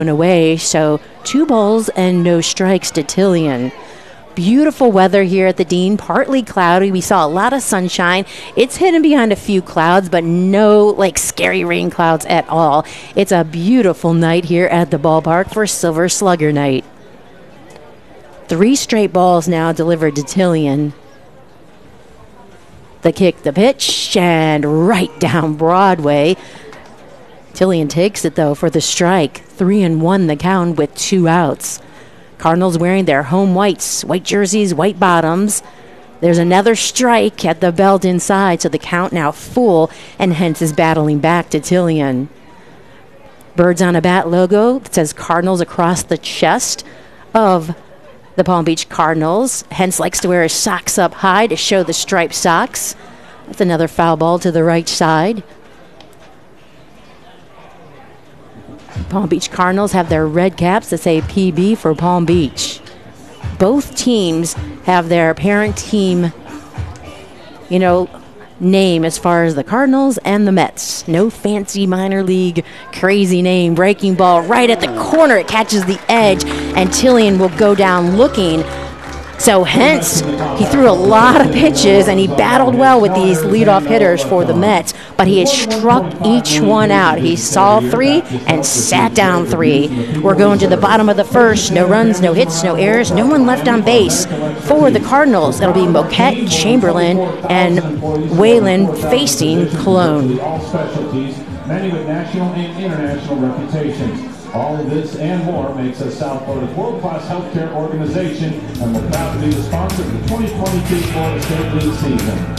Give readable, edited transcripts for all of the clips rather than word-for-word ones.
away, so 2 balls and no strikes to Tillian. Beautiful weather here at the Dean, partly cloudy. We saw a lot of sunshine. It's hidden behind a few clouds, but no like scary rain clouds at all. It's a beautiful night here at the ballpark for Silver Slugger night. 3 straight balls now delivered to Tillian. The kick, the pitch, and right down Broadway. Tillian takes it, though, for the strike. 3-1 the count with 2 outs. Cardinals wearing their home whites, white jerseys, white bottoms. There's another strike at the belt inside, so the count now full, and hence is battling back to Tillian. Birds on a bat logo that says Cardinals across the chest of the Palm Beach Cardinals. Hence likes to wear his socks up high to show the striped socks. That's another foul ball to the right side. Palm Beach Cardinals have their red caps that say PB for Palm Beach. Both teams have their parent team, name as far as the Cardinals and the Mets. No fancy minor league crazy name. Breaking ball right at the corner. It catches the edge, and Tillian will go down looking. So hence, he threw a lot of pitches, and he battled well with these leadoff hitters for the Mets, but he has struck each one out. He saw 3 and sat down 3. We're going to the bottom of the first. No runs, no hits, no errors, no one left on base. For the Cardinals, it'll be Moquette, Chamberlain, and Whalen facing Cologne. Many with national and international reputations. All of this and more makes us South Florida's world-class healthcare organization, and we're proud to be the sponsor of the 2022 Florida State League season.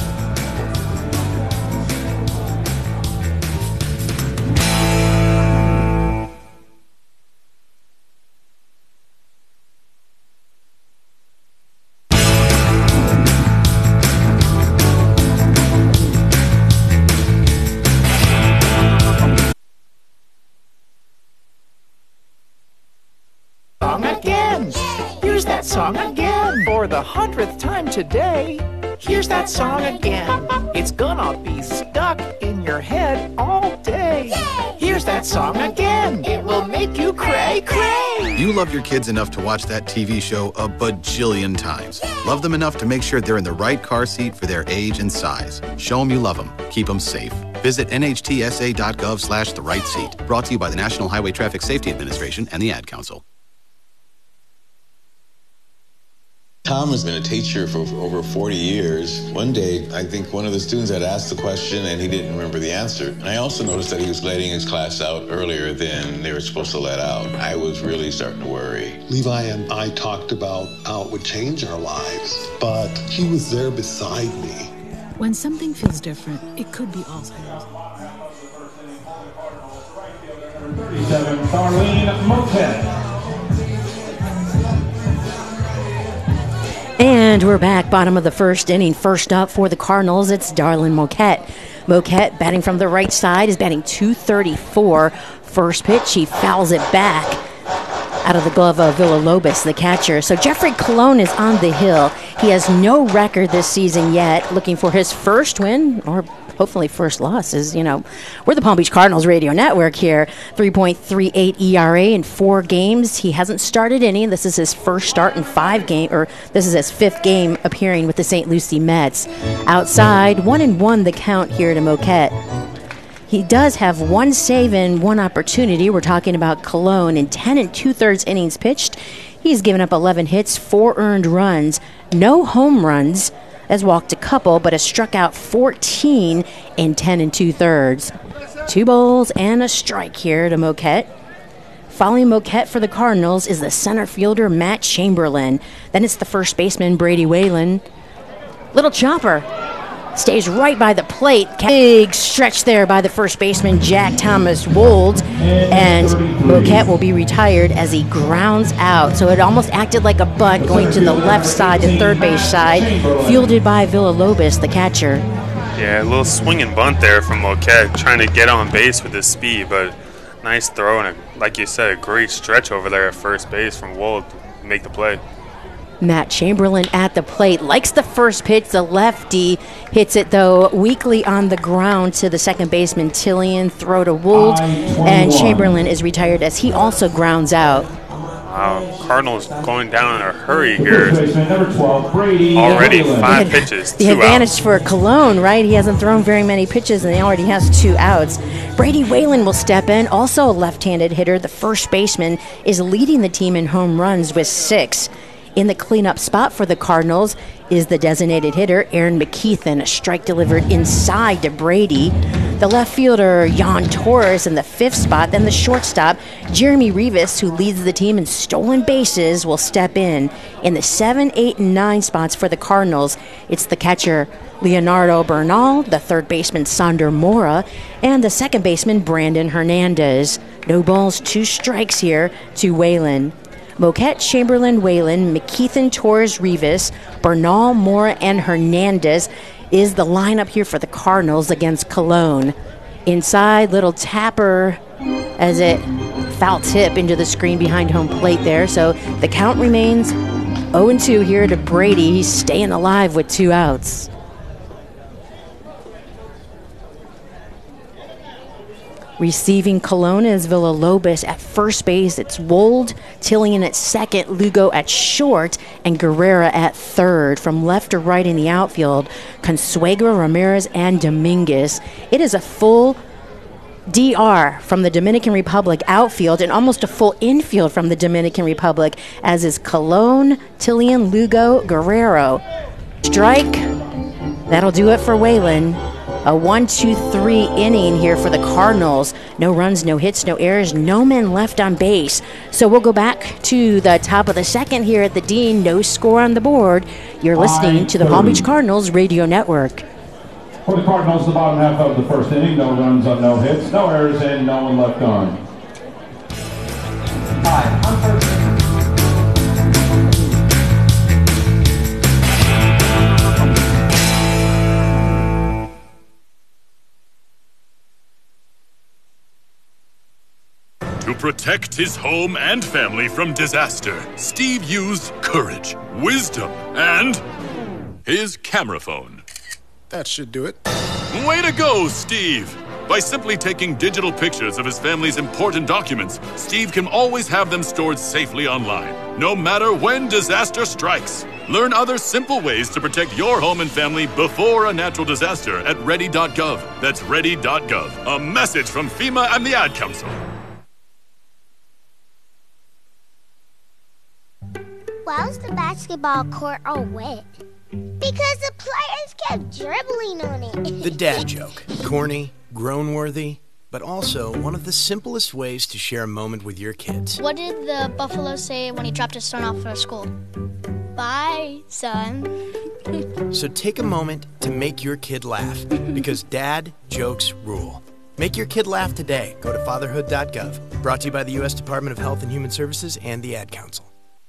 Song again for the 100th time today. Here's that song again. It's gonna be stuck in your head all day. Yay! Here's that song again. It will make you cray cray. You love your kids enough to watch that TV show a bajillion times. Yay! Love them enough to make sure they're in the right car seat for their age and size. Show them you love them. Keep them safe. Visit nhtsa.gov/the right seat. Brought to you by the National Highway Traffic Safety Administration and the Ad Council. Tom has been a teacher for over 40 years. One day, I think one of the students had asked the question and he didn't remember the answer. And I also noticed that he was letting his class out earlier than they were supposed to let out. I was really starting to worry. Levi and I talked about how it would change our lives, but he was there beside me. When something feels different, it could be Alzheimer's. 37, Darlene Moquette. And we're back, bottom of the first inning. First up for the Cardinals, it's Darlene Moquette. Moquette, batting from the right side, is batting .234. First pitch, he fouls it back out of the glove of Villalobos, the catcher. So Jeffrey Colon is on the hill. He has no record this season yet, looking for his first win, or hopefully first loss. We're the Palm Beach Cardinals radio network here. 3.38 ERA in 4 games. He hasn't started any. This is his first start in 5 games, or this is his 5th game appearing with the St. Lucie Mets. Outside, 1-1 the count here to Moquette. He does have 1 save and 1 opportunity. We're talking about Cologne in 10 2/3 innings pitched. He's given up 11 hits, 4 earned runs, no home runs. Has walked a couple, but has struck out 14 in 10 2/3. 2 balls and a strike here to Moquette. Following Moquette for the Cardinals is the center fielder Matt Chamberlain. Then it's the first baseman Brady Whalen. Little chopper stays right by the plate. Big stretch there by the first baseman Jack Thomas Wold, and Moquette will be retired as he grounds out. So it almost acted like a bunt going to the left side, the third base side, fielded by Villalobos, the catcher. Yeah, a little swing and bunt there from Moquette, trying to get on base with his speed, but nice throw and, like you said, a great stretch over there at first base from Wold to make the play. Matt Chamberlain at the plate. Likes the first pitch. The lefty hits it, though, weakly on the ground to the second baseman, Tillian. Throw to Wold. And Chamberlain is retired as he also grounds out. Cardinals going down in a hurry here. Number 12, Brady. Already 5 pitches, 2 The advantage outs. for Cologne, right? He hasn't thrown very many pitches, and he already has 2 outs. Brady Whalen will step in, also a left-handed hitter. The first baseman is leading the team in home runs with 6. In the cleanup spot for the Cardinals is the designated hitter, Aaron McKeithen. A strike delivered inside to Brady. The left fielder, Jan Torres, in the 5th spot. Then the shortstop, Jeremy Rivas, who leads the team in stolen bases, will step in. In the 7, 8, and 9 spots for the Cardinals, it's the catcher, Leonardo Bernal, the third baseman, Sonder Mora, and the second baseman, Brandon Hernandez. No balls, 2 strikes here to Whalen. Moquette, Chamberlain, Whalen, McKeithen, Torres, Rivas, Bernal, Mora, and Hernandez is the lineup here for the Cardinals against Cologne. Inside, little tapper as it foul tip into the screen behind home plate there. So the count remains 0-2 here to Brady. He's staying alive with 2 outs. Receiving Cologne is Villalobos at first base. It's Wold, Tillian at second, Lugo at short, and Guerrera at third. From left to right in the outfield, Consuegra, Ramirez, and Dominguez. It is a full DR from the Dominican Republic outfield and almost a full infield from the Dominican Republic, as is Cologne, Tillian, Lugo, Guerrero. Strike. That'll do it for Whalen. A 1-2-3 inning here for the Cardinals. No runs, no hits, no errors, no men left on base. So we'll go back to the top of the second here at the Dean. No score on the board. You're listening to the Palm Beach Cardinals Radio Network. For the Cardinals, the bottom half of the first inning. No runs on no hits, no errors, and no one left on. 5 on first. To protect his home and family from disaster, Steve used courage, wisdom, and his camera phone. That should do it. Way to go, Steve! By simply taking digital pictures of his family's important documents, Steve can always have them stored safely online, no matter when disaster strikes. Learn other simple ways to protect your home and family before a natural disaster at ready.gov. That's ready.gov. A message from FEMA and the Ad Council. Why was the basketball court all wet? Because the players kept dribbling on it. The dad joke. Corny, groan-worthy, but also one of the simplest ways to share a moment with your kids. What did the buffalo say when he dropped his son off for school? Bye, son. So take a moment to make your kid laugh, because dad jokes rule. Make your kid laugh today. Go to fatherhood.gov. Brought to you by the U.S. Department of Health and Human Services and the Ad Council.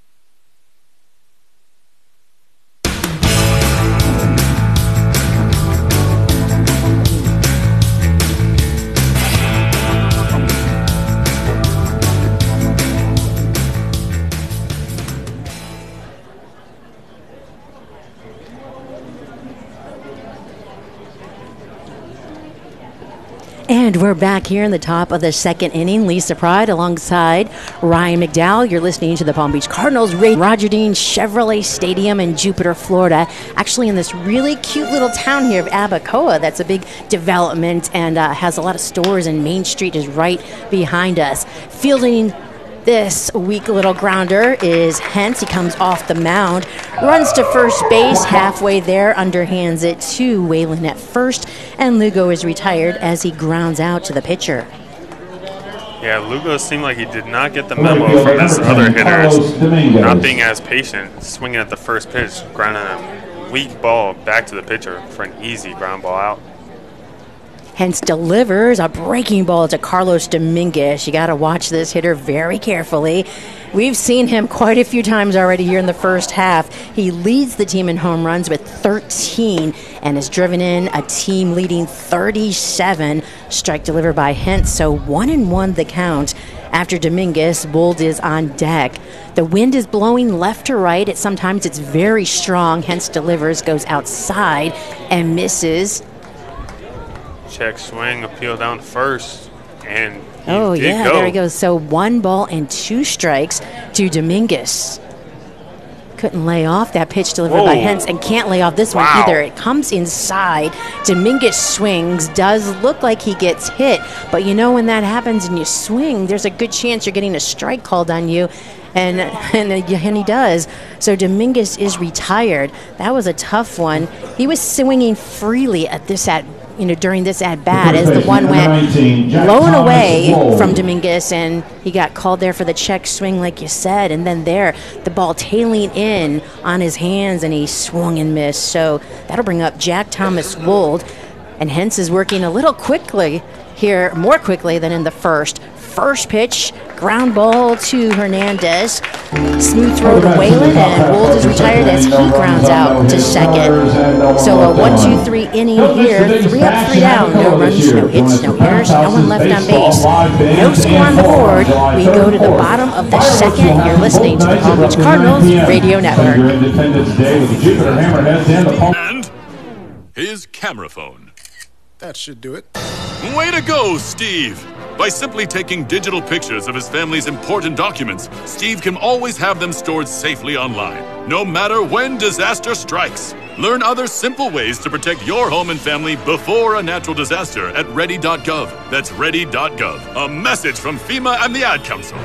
And we're back here in the top of the second inning. Lisa Pride alongside Ryan McDowell. You're listening to the Palm Beach Cardinals Roger Dean Chevrolet Stadium in Jupiter, Florida. Actually in this really cute little town here of Abacoa. That's a big development and has a lot of stores, and Main Street is right behind us. Fielding this weak little grounder is Hentz. He comes off the mound, runs to first base, halfway there, underhands it to Whalen at first, and Lugo is retired as he grounds out to the pitcher. Yeah, Lugo seemed like he did not get the memo from his other hitters, not being as patient, swinging at the first pitch, grounding a weak ball back to the pitcher for an easy ground ball out. Hentz delivers a breaking ball to Carlos Dominguez. You got to watch this hitter very carefully. We've seen him quite a few times already here in the first half. He leads the team in home runs with 13 and has driven in a team-leading 37. Strike delivered by Hentz, so 1-1 the count After Dominguez, Wold is on deck. The wind is blowing left to right. Sometimes it's very strong, hence delivers, goes outside and misses. Check swing, appeal down first, and there he goes. So 1 ball and 2 strikes to Dominguez. Couldn't lay off that pitch delivered by Hentz, and can't lay off this one either. It comes inside. Dominguez swings, does look like he gets hit, but you know when that happens and you swing, there's a good chance you're getting a strike called on you, and he does. So Dominguez is retired. That was a tough one. He was swinging freely at this during this at-bat as the one went blown away from Dominguez, and he got called there for the check swing like you said, and then the ball tailing in on his hands, and he swung and missed. So that'll bring up Jack Thomas Wold, and Hentz is working a little quickly here, more quickly than in the first. First pitch, ground ball to Hernandez. Smooth throw to Whalen, and Wold is retired as he grounds out to second. So a 1-2-3 inning here. 3 up, 3 down. No runs, no hits, no errors, no one left on base. No score on the board. We go to the bottom of the second. You're listening to the Palm Beach Cardinals Radio Network. And his camera phone. That should do it. Way to go, Steve! By simply taking digital pictures of his family's important documents, Steve can always have them stored safely online, no matter when disaster strikes. Learn other simple ways to protect your home and family before a natural disaster at ready.gov. That's ready.gov. A message from FEMA and the Ad Council.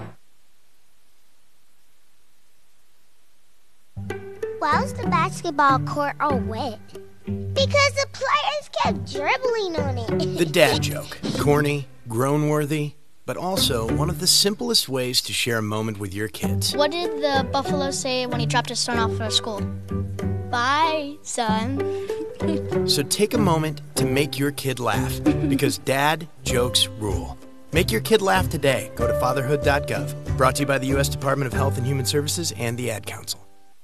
Why was the basketball court all wet? Because the players kept dribbling on it. The dad joke. Corny, groan-worthy, but also one of the simplest ways to share a moment with your kids. What did the buffalo say when he dropped his son off for school? Bye, son. So take a moment to make your kid laugh, because dad jokes rule. Make your kid laugh today. Go to fatherhood.gov. Brought to you by the U.S. Department of Health and Human Services and the Ad Council.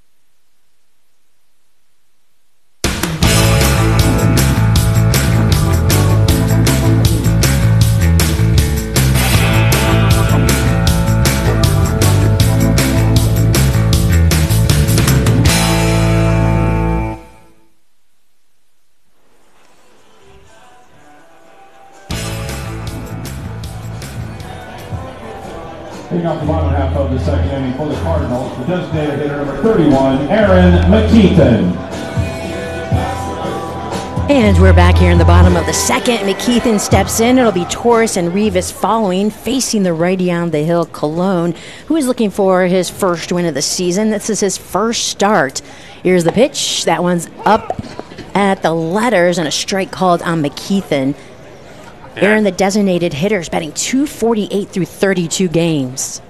Hitting off the bottom half of the second inning for the Cardinals, the designated hitter number 31, Aaron McKeithen. And we're back here in the bottom of the second. McKeithen steps in. It'll be Torres and Rivas following, facing the righty on the hill, Colon, who is looking for his first win of the season. This is his first start. Here's the pitch. That one's up at the letters, and a strike called on McKeithen. Aaron, the designated hitter, is batting .248 through 32 games.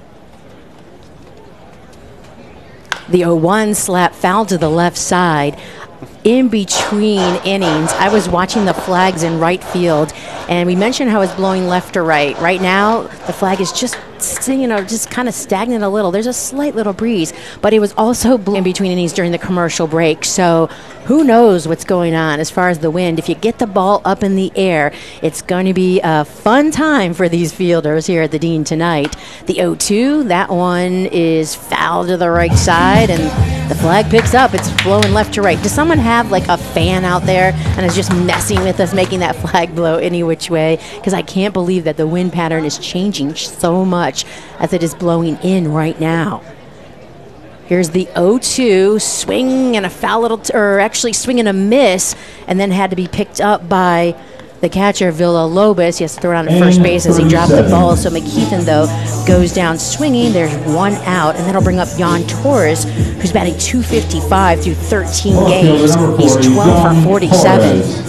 The 0-1 slap foul to the left side. In between innings, I was watching the flags in right field, and we mentioned how it's blowing left to right. Right now, the flag is just kind of stagnant a little. There's a slight little breeze, but it was also blowing in between innings during the commercial break. So who knows what's going on as far as the wind. If you get the ball up in the air, it's going to be a fun time for these fielders here at the Dean tonight. The 0-2, that one is foul to the right side, and the flag picks up. It's blowing left to right. Does someone have like a fan out there and is just messing with us, making that flag blow any which way? Because I can't believe that the wind pattern is changing so much as it is blowing in right now. Here's the 0-2, swing and a foul actually swing and a miss, and then had to be picked up by the catcher, Villalobos. He has to throw it on to first base as he drops the ball. So McKeithen, though, goes down swinging. There's one out, and that'll bring up Jan Torres, who's batting .255 through 13 games. He's 12 for 47.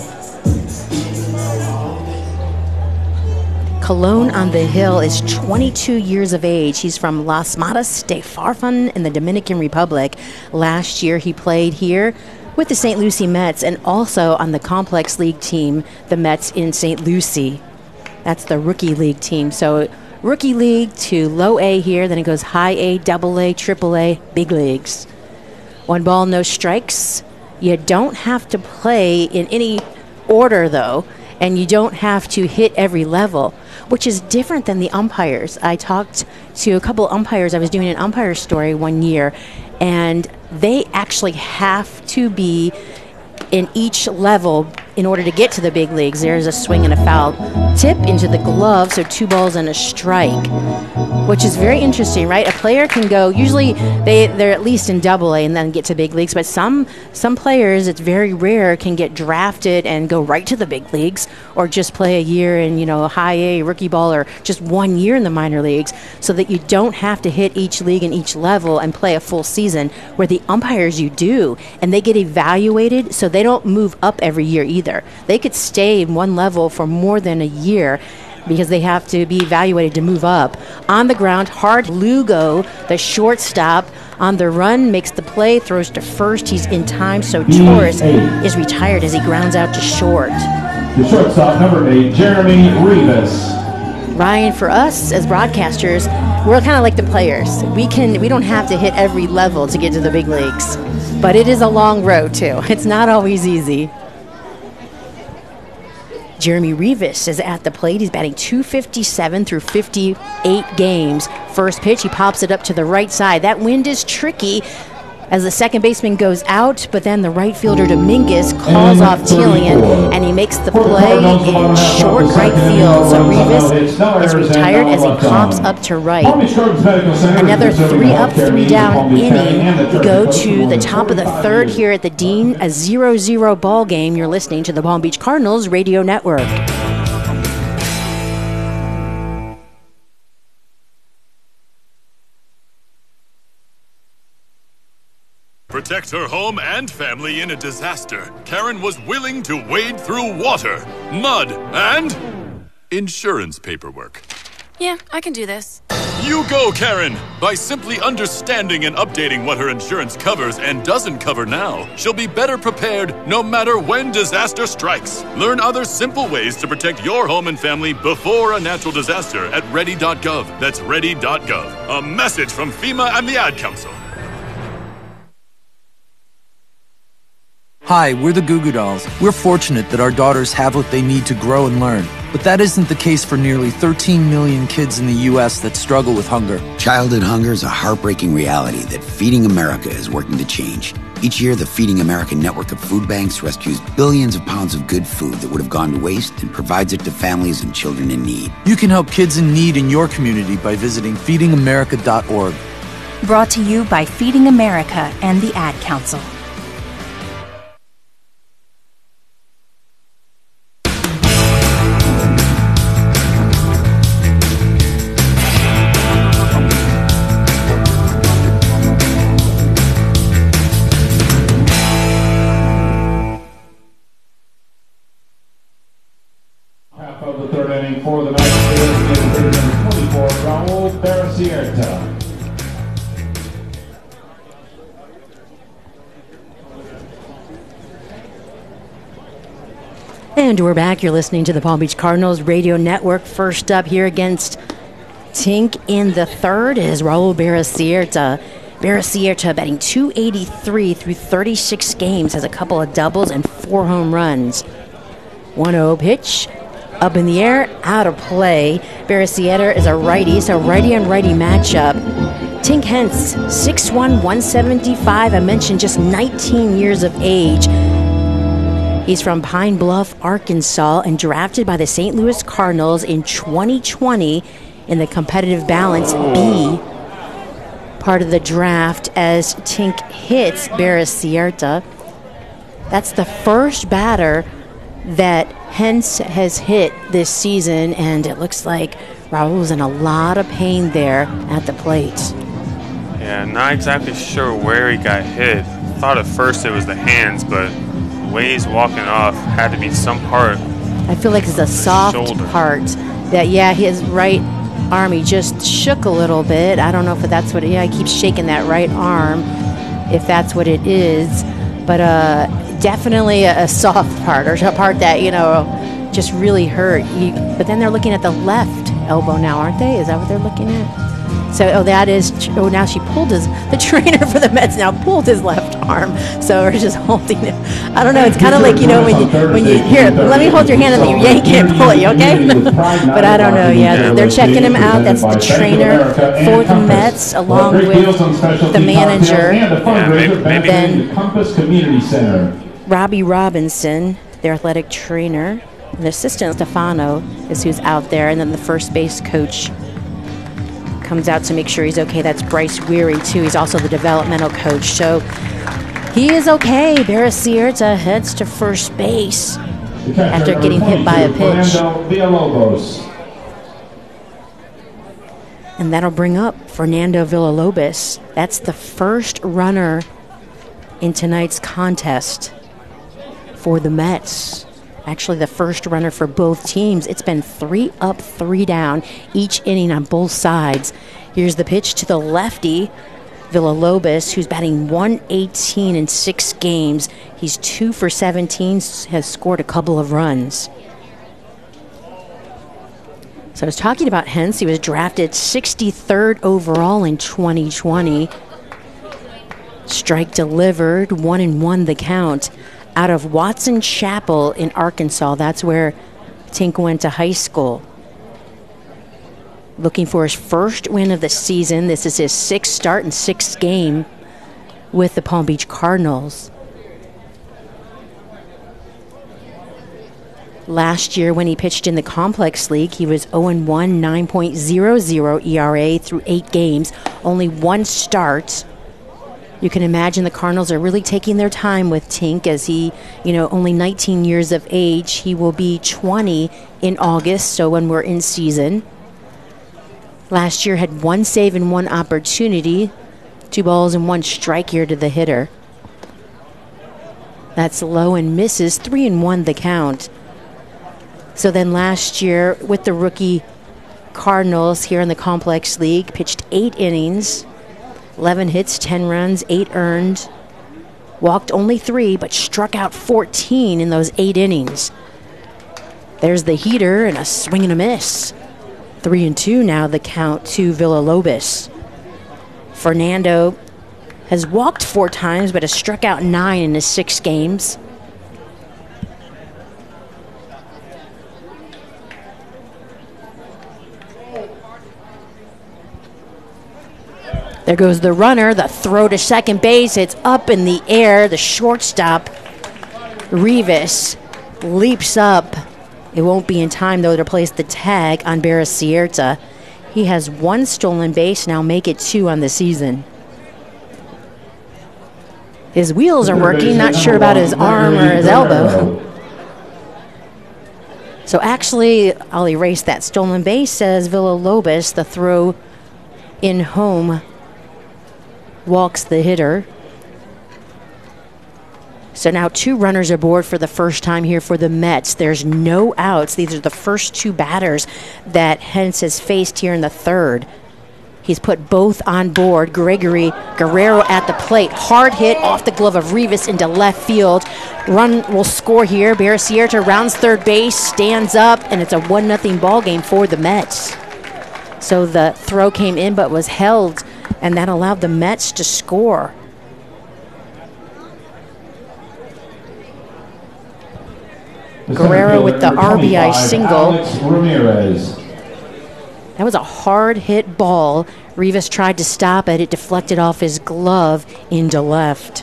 Colon on the Hill is 22 years of age. He's from Las Matas de Farfán in the Dominican Republic. Last year he played here with the St. Lucie Mets and also on the Complex League team, the Mets in St. Lucie. That's the Rookie League team. So Rookie League to low A here, then it goes high A, double A, triple A, big leagues. 1 ball, no strikes. You don't have to play in any order, though. and you don't have to hit every level, which is different than the umpires. I talked to a couple umpires. I was doing an umpire story one year, and they actually have to be in each level in order to get to the big leagues. There's a swing and a foul tip into the glove, so 2 balls and a strike, which is very interesting, right? A player can go, usually they're at least in Double-A and then get to big leagues, but some players, it's very rare, can get drafted and go right to the big leagues, or just play a year in, high A, rookie ball, or just 1 year in the minor leagues, so that you don't have to hit each league and each level and play a full season, where the umpires you do, and they get evaluated, so they don't move up every year either. They could stay in one level for more than a year because they have to be evaluated to move up. On the ground, Hart Lugo, the shortstop, on the run, makes the play, throws to first. He's in time, so Torres is retired as he grounds out to short. The shortstop, number 8, Jeremy Rivas. Ryan, for us as broadcasters, we're kind of like the players. We don't have to hit every level to get to the big leagues, but it is a long road too. It's not always easy. Jeremy Rivas is at the plate. He's batting .257 through 58 games. First pitch, he pops it up to the right side. That wind is tricky as the second baseman goes out, but then the right fielder Dominguez calls off Tilian, and he makes the play in short right field. So Rivas is retired as he pops up to right. Another 3-up, 3-down inning. We go to the top of the third here at the Dean, a 0-0 ball game. You're listening to the Palm Beach Cardinals Radio Network. Protect her home and family in a disaster. Karen was willing to wade through water, mud, and insurance paperwork. Yeah, I can do this. You go, Karen! By simply understanding and updating what her insurance covers and doesn't cover now, she'll be better prepared no matter when disaster strikes. Learn other simple ways to protect your home and family before a natural disaster at ready.gov. That's ready.gov. A message from FEMA and the Ad Council. Hi, we're the Goo Goo Dolls. We're fortunate that our daughters have what they need to grow and learn. But that isn't the case for nearly 13 million kids in the U.S. that struggle with hunger. Childhood hunger is a heartbreaking reality that Feeding America is working to change. Each year, the Feeding America network of food banks rescues billions of pounds of good food that would have gone to waste and provides it to families and children in need. You can help kids in need in your community by visiting feedingamerica.org. Brought to you by Feeding America and the Ad Council. For the match is number 24, Raul Baracierta. And we're back. You're listening to the Palm Beach Cardinals Radio Network. First up here against Tink in the third is Raul Baracierta. Baracierta batting .283 through 36 games, has a couple of doubles and 4 home runs. 1-0 pitch. Up in the air, out of play. Baracierta is a righty, so righty on righty matchup. Tink Hence, 6'1", 175. I mentioned just 19 years of age. He's from Pine Bluff, Arkansas, and drafted by the St. Louis Cardinals in 2020 in the competitive balance B part of the draft as Tink hits Baracierta. That's the first batter that Hence has hit this season, and it looks like Raul's in a lot of pain there at the plate. Yeah, not exactly sure where he got hit. Thought at first it was the hands, but the way he's walking off had to be some part. I feel like it's a soft shoulder part. That, yeah, his right arm, he just shook a little bit. I don't know if that's what, he keeps shaking that right arm, if that's what it is. But definitely a soft part, or a part that, just really hurt. But then they're looking at the left elbow now, aren't they? Is that what they're looking at? So, now she pulled the trainer for the Mets now pulled his left arm. So we're just holding it. I don't know. It's kind of like, when you here, let me hold your hand and then you yank it and pull it, you okay? But I don't know. Yeah, they're checking him out. That's the trainer for the Mets along with the manager. Then Compass Community Center. Robbie Robinson, their athletic trainer. The assistant, Stefano, is who's out there. And then the first base coach comes out to make sure he's okay. That's Bryce Weary, too. He's also the developmental coach. So he is okay. Barris Sierta heads to first base after getting hit by a pitch. And that'll bring up Fernando Villalobos. That's the first runner in tonight's contest for the Mets. Actually, the first runner for both teams. It's been 3 up, 3 down, each inning on both sides. Here's the pitch to the lefty, Villalobos, who's batting 118 in 6 games. He's 2 for 17, has scored a couple of runs. So I was talking about Hentz. He was drafted 63rd overall in 2020. Strike delivered, 1-1 the count. Out of Watson Chapel in Arkansas. That's where Tink went to high school. Looking for his first win of the season. This is his 6th start and 6th game with the Palm Beach Cardinals. Last year when he pitched in the Complex League, he was 0-1, 9.00 ERA through 8 games. Only 1 start. You can imagine the Cardinals are really taking their time with Tink as he, only 19 years of age. He will be 20 in August, so when we're in season. Last year had 1 save and 1 opportunity. 2 balls and 1 strike here to the hitter. That's low and misses, 3-1 the count. So then last year with the rookie Cardinals here in the Complex League, pitched 8 innings. 11 hits, 10 runs, 8 earned. Walked only 3, but struck out 14 in those 8 innings. There's the heater and a swing and a miss. 3-2 now the count to Villalobos. Fernando has walked 4 times, but has struck out 9 in his 6 games. There goes the runner, the throw to second base. It's up in the air. The shortstop, Rivas, leaps up. It won't be in time, though, to place the tag on Barris Sierta. He has 1 stolen base, now make it 2 on the season. His wheels are working, not sure about his arm or his elbow. So actually, I'll erase that stolen base, says Villalobos. The throw in home walks the hitter. So now 2 runners aboard for the first time here for the Mets. There's no outs. These are the first 2 batters that Hentz has faced here in the 3rd. He's put both on board. Gregory Guerrero at the plate. Hard hit off the glove of Rivas into left field. Run will score here. Barris Sierta rounds third base, stands up, and it's a 1-0 ball game for the Mets. So the throw came in but was held, and that allowed the Mets to score. Guerrero with the RBI single. That was a hard hit ball. Rivas tried to stop it. It deflected off his glove into left.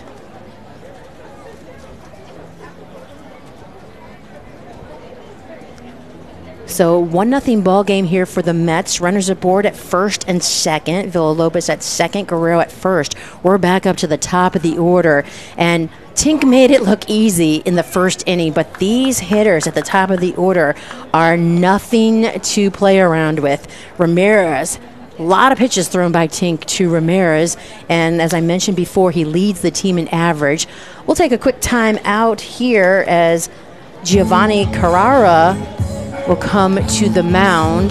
So 1-0 ball game here for the Mets. Runners aboard at first and second. Villalobos at second, Guerrero at first. We're back up to the top of the order. And Tink made it look easy in the first inning, but these hitters at the top of the order are nothing to play around with. Ramirez, a lot of pitches thrown by Tink to Ramirez, and as I mentioned before, he leads the team in average. We'll take a quick time out here as Giovanni Carrara will come to the mound.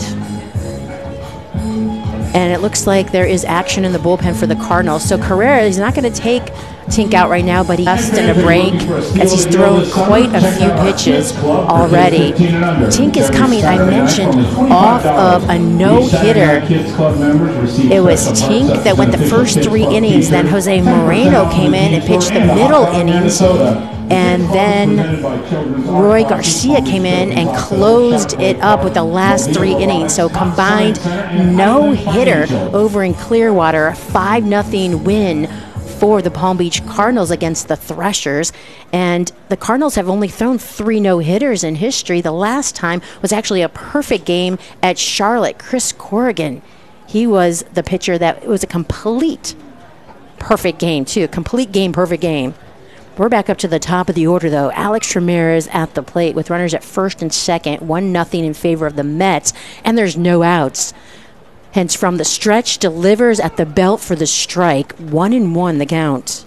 And it looks like there is action in the bullpen for the Cardinals. So Carrera is not going to take Tink out right now, but he's just in a break as he's thrown quite a few pitches already. Tink is coming, I mentioned, off of a no-hitter. It was Tink that went the first 3 innings, then Jose Moreno came in and pitched the middle innings, and then Roy Garcia came in and closed it up with the last 3 innings. So combined no-hitter over in Clearwater, a 5-0 win for the Palm Beach Cardinals against the Threshers. And the Cardinals have only thrown 3 no-hitters in history. The last time was actually a perfect game at Charlotte. Chris Corrigan, he was the pitcher that, it was a complete perfect game too. Complete game, perfect game. We're back up to the top of the order, though. Alex Ramirez at the plate with runners at first and second, 1-0 in favor of the Mets, and there's no outs. Hence, from the stretch, delivers at the belt for the strike, 1-1 the count.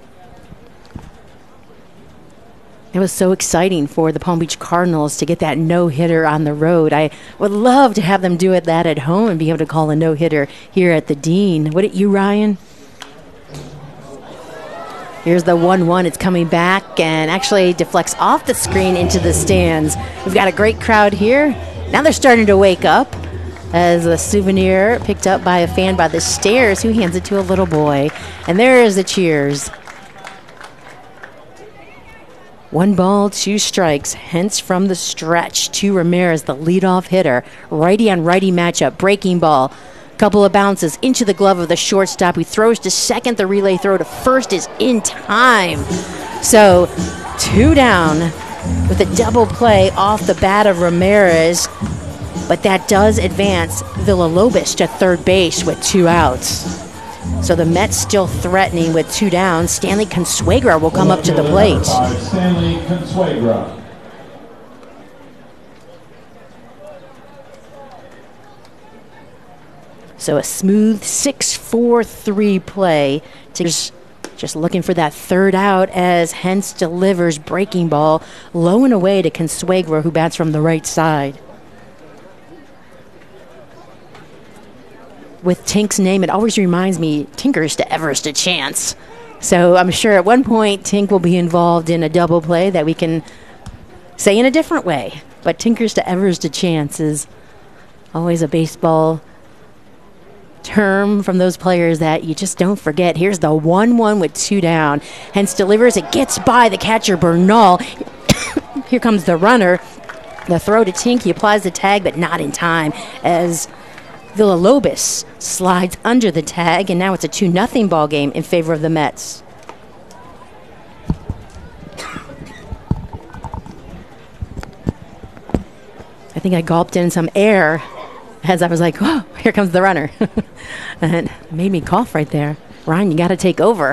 It was so exciting for the Palm Beach Cardinals to get that no-hitter on the road. I would love to have them do it that at home and be able to call a no-hitter here at the Dean. Wouldn't you, Ryan? Here's the 1-1. It's coming back and actually deflects off the screen into the stands. We've got a great crowd here. Now they're starting to wake up as a souvenir picked up by a fan by the stairs who hands it to a little boy. And there's the cheers. 1 ball, 2 strikes, hence from the stretch to Ramirez, the leadoff hitter. Righty on righty matchup, breaking ball. Couple of bounces into the glove of the shortstop who throws to second. The relay throw to first is in time. So 2 down with a double play off the bat of Ramirez. But that does advance Villalobos to third base with 2 outs. So the Mets still threatening with 2 down. Stanley Consuegra will come up to the plate. Stanley Consuegra. So a smooth 6-4-3 play. Just looking for that third out as Hentz delivers breaking ball low and away to Consuegra, who bats from the right side. With Tink's name, it always reminds me, Tinkers to Everest a chance. So I'm sure at one point Tink will be involved in a double play that we can say in a different way. But Tinkers to Everest a chance is always a baseball term from those players that you just don't forget. Here's the 1-1 with 2 down. Hence delivers. It gets by the catcher, Bernal. Here comes the runner. The throw to Tink. He applies the tag, but not in time as Villalobos slides under the tag, and now it's a 2-0 ball game in favor of the Mets. I think I gulped in some air as I was like, oh, here comes the runner. And it made me cough right there. Ryan, you got to take over.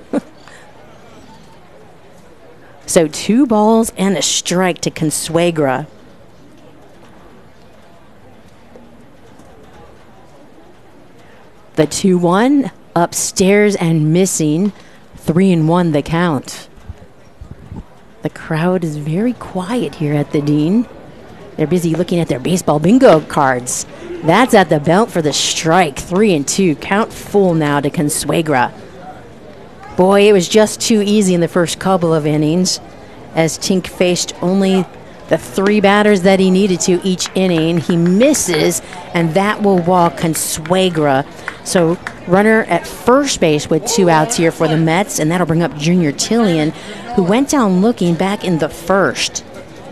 So 2 balls and a strike to Consuegra. The 2-1 upstairs and missing. 3-1 the count. The crowd is very quiet here at the Dean. They're busy looking at their baseball bingo cards. That's at the belt for the strike. 3-2. Count full now to Consuegra. Boy, it was just too easy in the first couple of innings as Tink faced only the 3 batters that he needed to each inning. He misses, and that will walk Consuegra. So runner at first base with 2 outs here for the Mets, and that'll bring up Junior Tillian, who went down looking back in the first.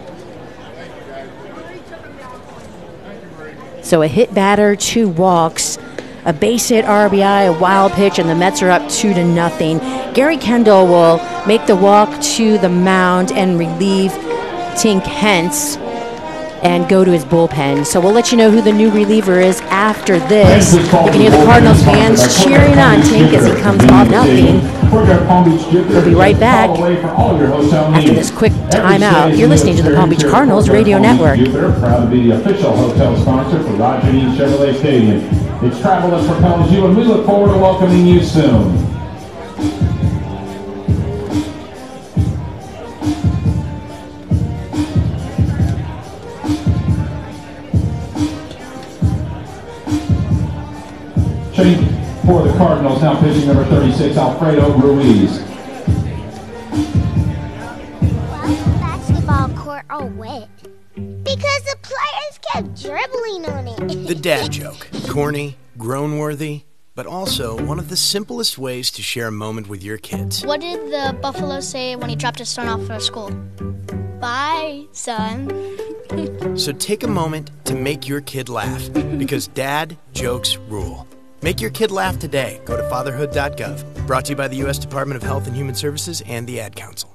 So a hit batter, 2 walks, a base hit RBI, a wild pitch, and the Mets are up 2-0. Gary Kendall will make the walk to the mound and relieve Tink Hentz and go to his bullpen. So we'll let you know who the new reliever is after this. You can hear the Cardinals fans cheering on Tink as he comes off nothing. We'll be right back after this quick timeout. You're listening to the Palm Beach Cardinals Radio Network. They're proud to be the official hotel sponsor for Roger Dean Chevrolet Stadium. It's travel that propels you, and we look forward to welcoming you soon. For the Cardinals, now pitching number 36, Alfredo Ruiz. all wet. Because the players kept dribbling on it. The dad joke. Corny, groan-worthy, but also one of the simplest ways to share a moment with your kids. What did the buffalo say when he dropped his son off for school? Bye, son. So take a moment to make your kid laugh, because dad jokes rule. Make your kid laugh today. Go to fatherhood.gov. Brought to you by the U.S. Department of Health and Human Services and the Ad Council.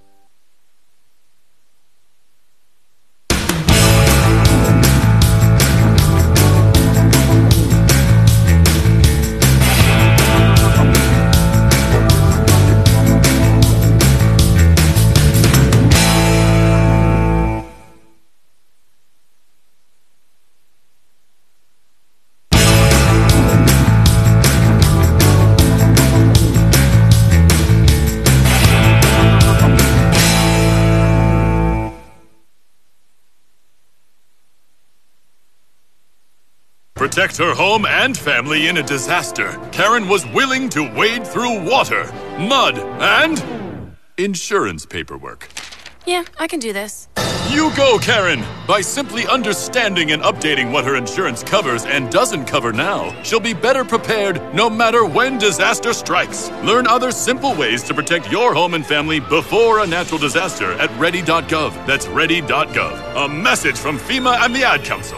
Protect her home and family in a disaster, Karen was willing to wade through water, mud, and insurance paperwork. Yeah, I can do this. You go, Karen! By simply understanding and updating what her insurance covers and doesn't cover now, she'll be better prepared no matter when disaster strikes. Learn other simple ways to protect your home and family before a natural disaster at ready.gov. That's ready.gov. A message from FEMA and the Ad Council.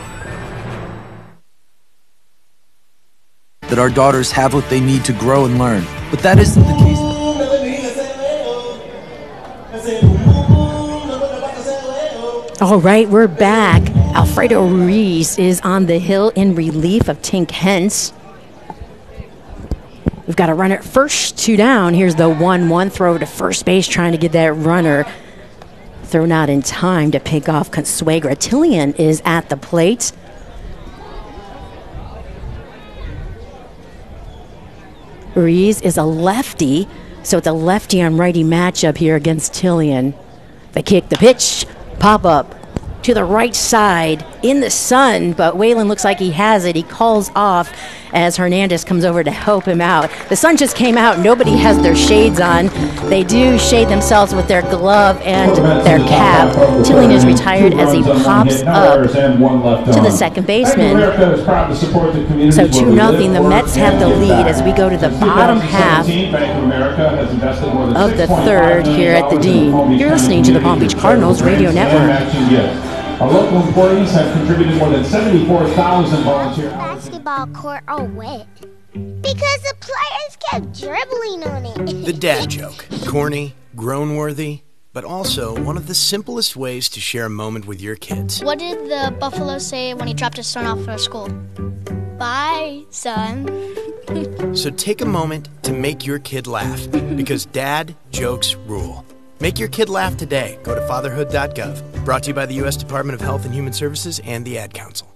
That our daughters have what they need to grow and learn. But that isn't the case. All right, we're back. Alfredo Ruiz is on the hill in relief of Tink Hence. We've got a runner at first, 2 down. Here's the 1-1 throw to first base, trying to get that runner thrown out in time to pick off Consuegra. Tillian is at the plate. Ruiz is a lefty, so it's a lefty on righty matchup here against Tillian. The kick, the pitch, pop up to the right side in the sun, but Waylon looks like he has it. He calls off as Hernandez comes over to help him out. The sun just came out. Nobody has their shades on. They do shade themselves with their glove and their cap. Tillian is retired as he pops up to the second baseman. So 2-0. The Mets have the lead as we go to the bottom half of the third here at the Dean. You're listening to the Palm Beach Cardinals Radio Network. Our local employees have contributed more than 74,000 volunteer hours. Basketball court all wet. Because the players kept dribbling on it. The dad joke. Corny, groan-worthy, but also one of the simplest ways to share a moment with your kids. What did the buffalo say when he dropped his son off for school? Bye, son. So take a moment to make your kid laugh, because dad jokes rule. Make your kid laugh today. Go to fatherhood.gov. Brought to you by the U.S. Department of Health and Human Services and the Ad Council.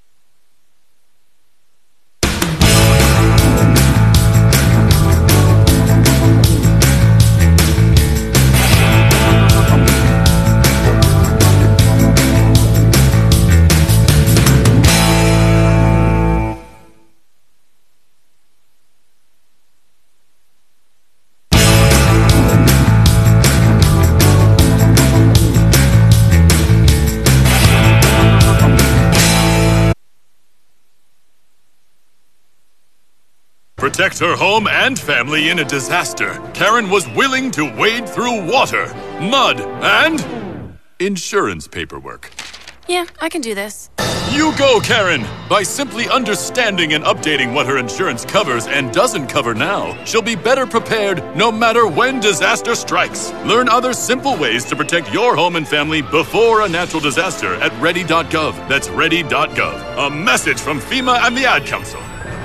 Protect her home and family in a disaster, Karen was willing to wade through water, mud, and insurance paperwork. Yeah, I can do this. You go, Karen! By simply understanding and updating what her insurance covers and doesn't cover now, she'll be better prepared no matter when disaster strikes. Learn other simple ways to protect your home and family before a natural disaster at ready.gov. That's ready.gov. A message from FEMA and the Ad Council.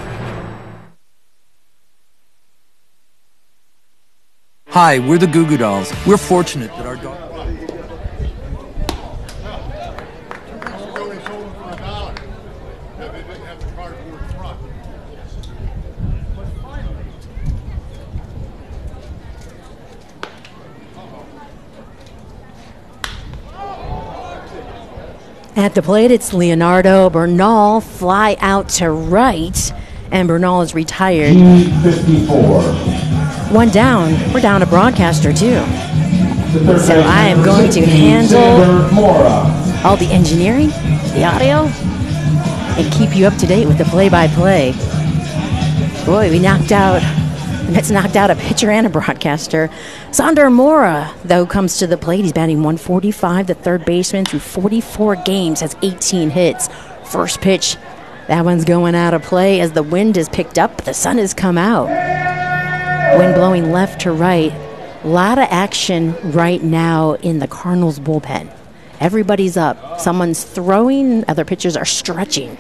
Hi, we're the Goo Goo Dolls. We're fortunate that our daughter... At the plate, it's Leonardo Bernal, fly out to right, and Bernal is retired. 54. 1 down. We're down a broadcaster, too. So I am going to handle all the engineering, the audio, and keep you up to date with the play-by-play. Boy, the Mets knocked out a pitcher and a broadcaster. Sonder Mora, though, comes to the plate. He's batting 145, the third baseman, through 44 games, has 18 hits. First pitch, that one's going out of play as the wind is picked up, but the sun has come out. Wind blowing left to right. A lot of action right now in the Cardinals bullpen. Everybody's up. Someone's throwing, other pitchers are stretching.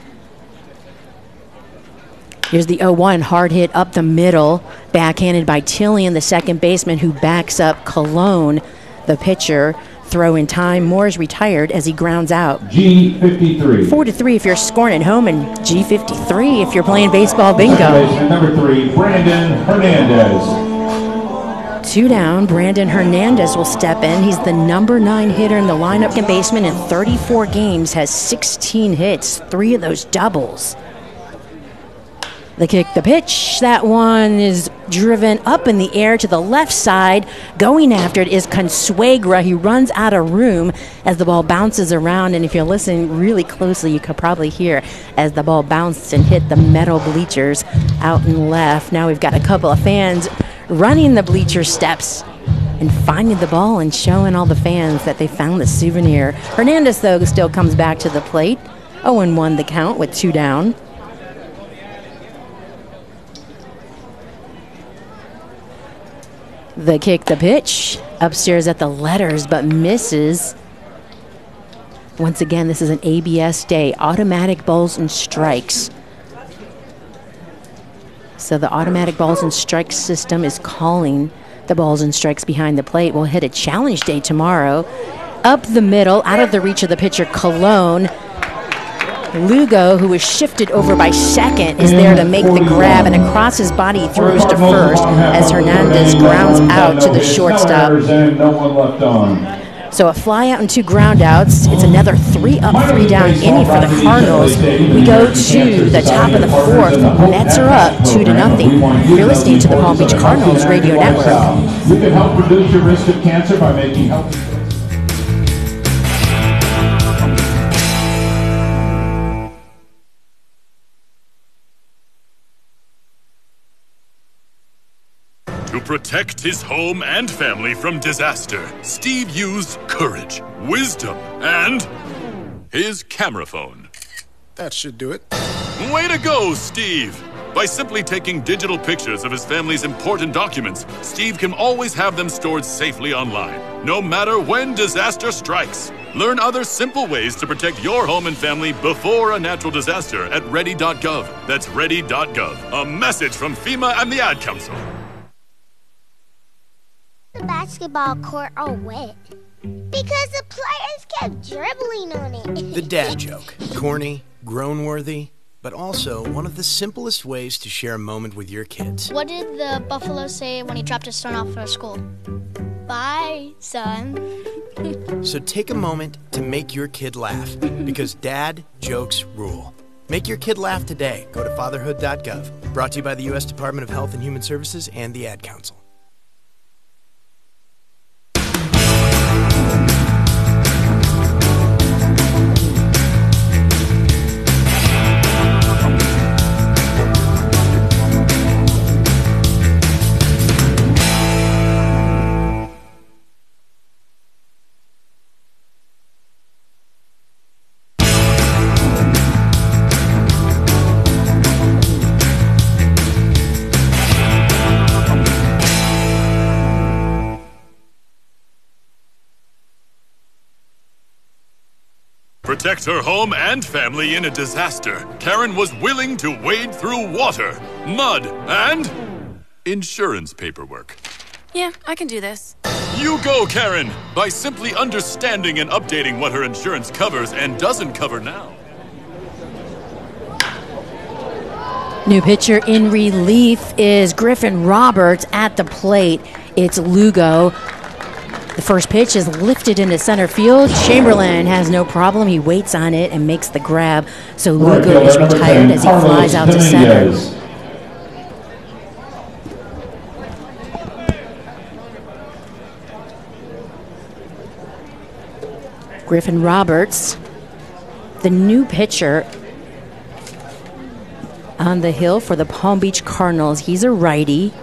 Here's the 0-1, hard hit up the middle, backhanded by Tillian, the second baseman, who backs up Colon, the pitcher. Throw in time. Moore's retired as he grounds out. G53. 4-3 if you're scoring at home, and G53 if you're playing baseball bingo. Number 3, Brandon Hernandez. 2 down, Brandon Hernandez will step in. He's the number 9 hitter in the lineup. Second baseman in 34 games, has 16 hits, 3 of those doubles. The kick, the pitch. That one is driven up in the air to the left side. Going after it is Consuegra. He runs out of room as the ball bounces around. And if you're listening really closely, you could probably hear as the ball bounced and hit the metal bleachers out and left. Now we've got a couple of fans running the bleacher steps and finding the ball and showing all the fans that they found the souvenir. Hernandez, though, still comes back to the plate. 0-1 the count with 2 down. The kick, the pitch, upstairs at the letters, but misses. Once again, this is an ABS day, automatic balls and strikes. So the automatic balls and strikes system is calling the balls and strikes behind the plate. We'll hit a challenge day tomorrow. Up the middle, out of the reach of the pitcher, Colon. Lugo, who was shifted over by second, is there to make the grab, and across his body he throws to first as Hernandez grounds out to the shortstop. So a fly out and 2 ground outs. It's another 3 up, 3 down inning for the Cardinals. We go to the top of the 4th. Mets are up 2-0. You're listening to the Palm Beach Cardinals Radio Network. You can help reduce your risk of cancer by making healthy. To protect his home and family from disaster, Steve used courage, wisdom, and his camera phone. That should do it. Way to go, Steve! By simply taking digital pictures of his family's important documents, Steve can always have them stored safely online, no matter when disaster strikes. Learn other simple ways to protect your home and family before a natural disaster at ready.gov. That's ready.gov. A message from FEMA and the Ad Council. The basketball court all wet because the players kept dribbling on it. The dad joke. Corny, groan-worthy, but also one of the simplest ways to share a moment with your kids. What did the buffalo say when he dropped his son off for school? Bye, son. So take a moment to make your kid laugh, because dad jokes rule. Make your kid laugh today. Go to fatherhood.gov. Brought to you by the U.S. Department of Health and Human Services and the Ad Council. Protect her home and family in a disaster, Karen was willing to wade through water, mud, and insurance paperwork. Yeah, I can do this. You go, Karen! By simply understanding and updating what her insurance covers and doesn't cover now. New pitcher in relief is Griffin Roberts at the plate. It's Lugo. The first pitch is lifted into center field. Chamberlain has no problem. He waits on it and makes the grab. So Lugo is retired as he flies out to center. Griffin Roberts, the new pitcher on the hill for the Palm Beach Cardinals. He's a righty.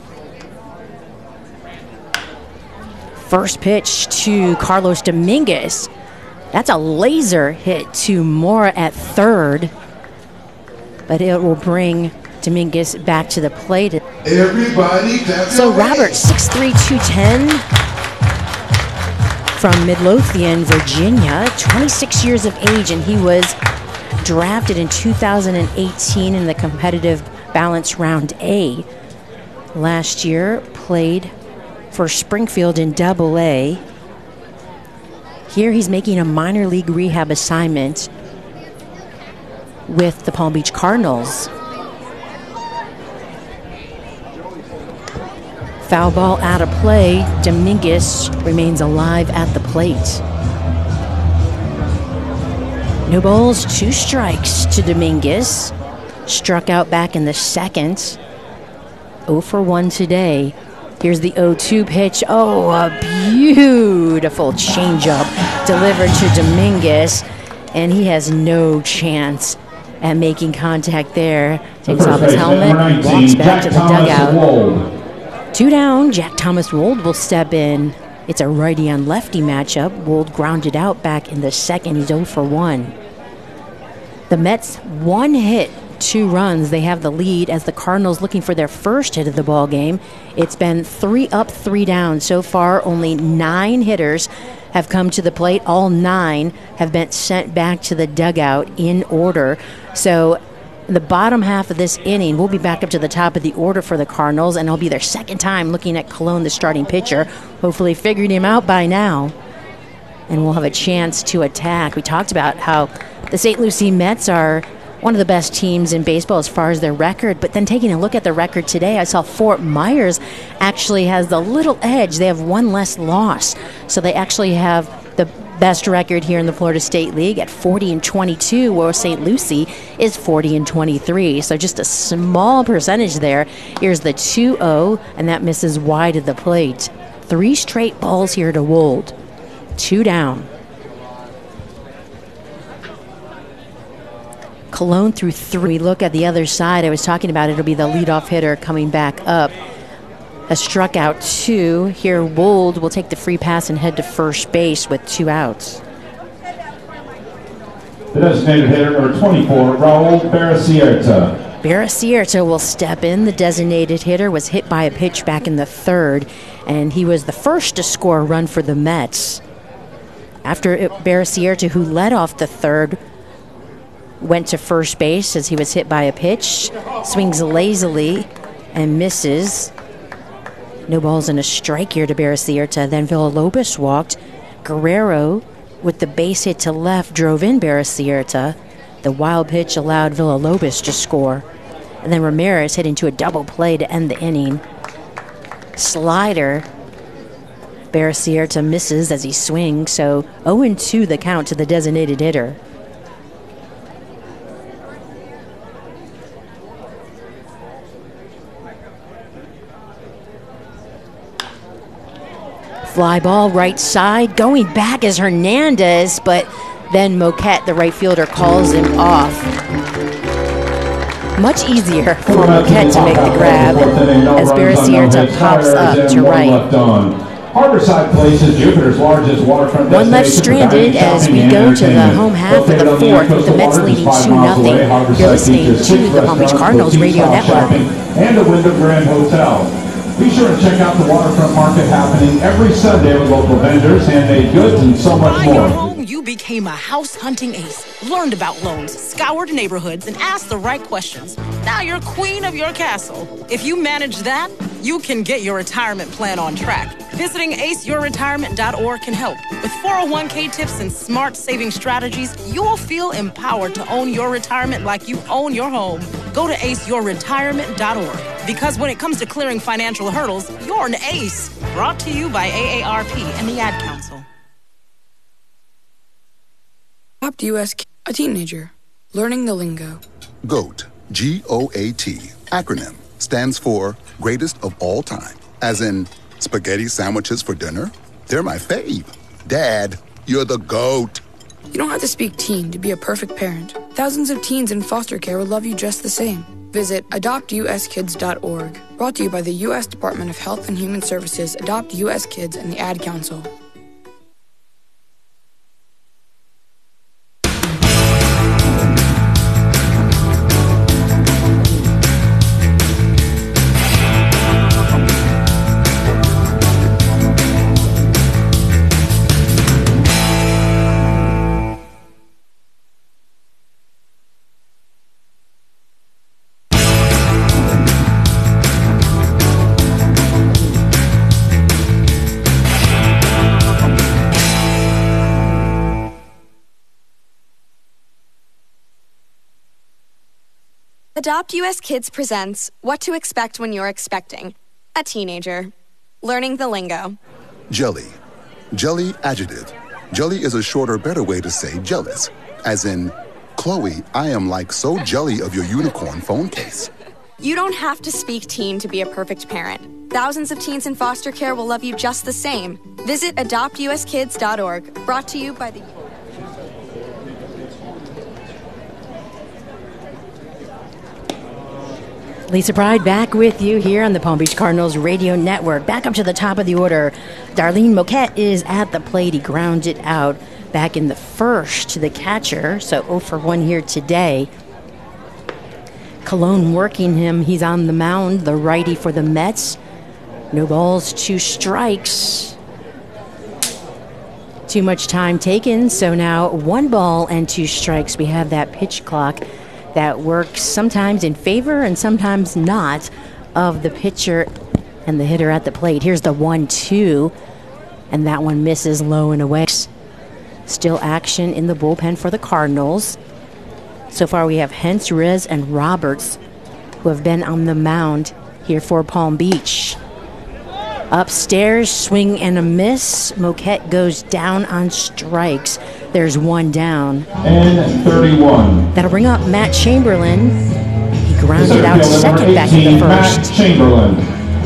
First pitch to Carlos Dominguez. That's a laser hit to Mora at third, but it will bring Dominguez back to the plate. Everybody, so Roberts, 6'3", 210, from Midlothian, Virginia, 26 years of age, and he was drafted in 2018 in the competitive balance round A. Last year, played for Springfield in Double-A. Here he's making a minor league rehab assignment with the Palm Beach Cardinals. Foul ball out of play. Dominguez remains alive at the plate. No balls, 2 strikes to Dominguez. Struck out back in the second. 0 for 1 today. Here's the 0-2 pitch. Oh, a beautiful changeup delivered to Dominguez, and he has no chance at making contact there. Takes off his helmet and walks back to the dugout. 2 down, Jack Thomas Wold will step in. It's a righty on lefty matchup. Wold grounded out back in the second. He's 0 for 1. The Mets 1 hit, 2 runs. They have the lead as the Cardinals looking for their first hit of the ball game. It's been 3 up, 3 down. So far, only 9 hitters have come to the plate. All 9 have been sent back to the dugout in order. So the bottom half of this inning, we'll be back up to the top of the order for the Cardinals, and it'll be their second time looking at Colon, the starting pitcher. Hopefully figured him out by now, and we'll have a chance to attack. We talked about how the St. Lucie Mets are one of the best teams in baseball as far as their record, but then taking a look at the record today, I saw Fort Myers actually has the little edge. They have 1 less loss, so they actually have the best record here in the Florida State League at 40-22, where St. Lucie is 40-23. So just a small percentage there. Here's the 2-0, and that misses wide of the plate. 3 straight balls here to Wold. 2 down. Colon through 3. Look at the other side. I was talking about it'll be the leadoff hitter coming back up. Has struck out 2. Here, Wold will take the free pass and head to first base with 2 outs. The designated hitter, number 24, Raul Baracierta. Baracierta will step in. The designated hitter was hit by a pitch back in the third, and he was the first to score a run for the Mets. After Baracierta, who led off the third, went to first base as he was hit by a pitch, swings lazily and misses. No balls and a strike here to Baracierta. Then Villalobos walked. Guerrero, with the base hit to left, drove in Baracierta. The wild pitch allowed Villalobos to score. And then Ramirez hit into a double play to end the inning. Slider. Baracierta misses as he swings, so 0-2 the count to the designated hitter. Fly ball right side. Going back is Hernandez, but then Moquette, the right fielder, calls him off. Much easier for Moquette to make the grab as Baracierta pops up to right. Harborside Place is Jupiter's largest waterfront destination. 1 left stranded as we go to the home half of the fourth with the Mets leading 2-0. You're listening to the Palm Beach Cardinals Radio Network. And the Wyndham Grand Hotel. Be sure to check out the waterfront market happening every Sunday with local vendors, handmade goods, and so much more. You became a house hunting ace, learned about loans, scoured neighborhoods, and asked the right questions. Now you're queen of your castle. If you manage that, you can get your retirement plan on track. Visiting aceyourretirement.org can help. With 401k tips and smart saving strategies, you'll feel empowered to own your retirement like you own your home. Go to aceyourretirement.org. Because when it comes to clearing financial hurdles, you're an ace. Brought to you by AARP and the Ad Council. Adopt US, a teenager, learning the lingo. GOAT, G-O-A-T, acronym, stands for greatest of all time. As in, spaghetti sandwiches for dinner? They're my fave. Dad, You're the GOAT. You don't have to speak teen to be a perfect parent. Thousands of teens in foster care will love you just the same. Visit adoptuskids.org. Brought to you by the U.S. Department of Health and Human Services, Adopt U.S. Kids, and the Ad Council. Adopt U.S. Kids presents What to Expect When You're Expecting a Teenager. Learning the lingo. Jelly. Jelly adjective. Jelly is a shorter, better way to say jealous. As in, Chloe, I am like so jelly of your unicorn phone case. You don't have to speak teen to be a perfect parent. Thousands of teens in foster care will love you just the same. Visit adoptuskids.org. Brought to you by the... Lisa Pride back with you here on the Palm Beach Cardinals Radio Network. Back up to the top of the order. Darlene Moquette is at the plate. He grounded out back in the first to the catcher, so 0 for 1 here today. Colon working him. He's on the mound, the righty for the Mets. No balls, 2 strikes. Too much time taken, so now 1 ball and 2 strikes. We have that pitch clock that works sometimes in favor and sometimes not of the pitcher and the hitter at the plate. Here's the 1-2, and that one misses low and away. Still action in the bullpen for the Cardinals. So far we have Hentz, Riz, and Roberts who have been on the mound here for Palm Beach. Upstairs, swing and a miss. Moquette goes down on strikes. There's 1 down. And 31. That'll bring up Matt Chamberlain. He grounded out second back in the first. Matt Chamberlain.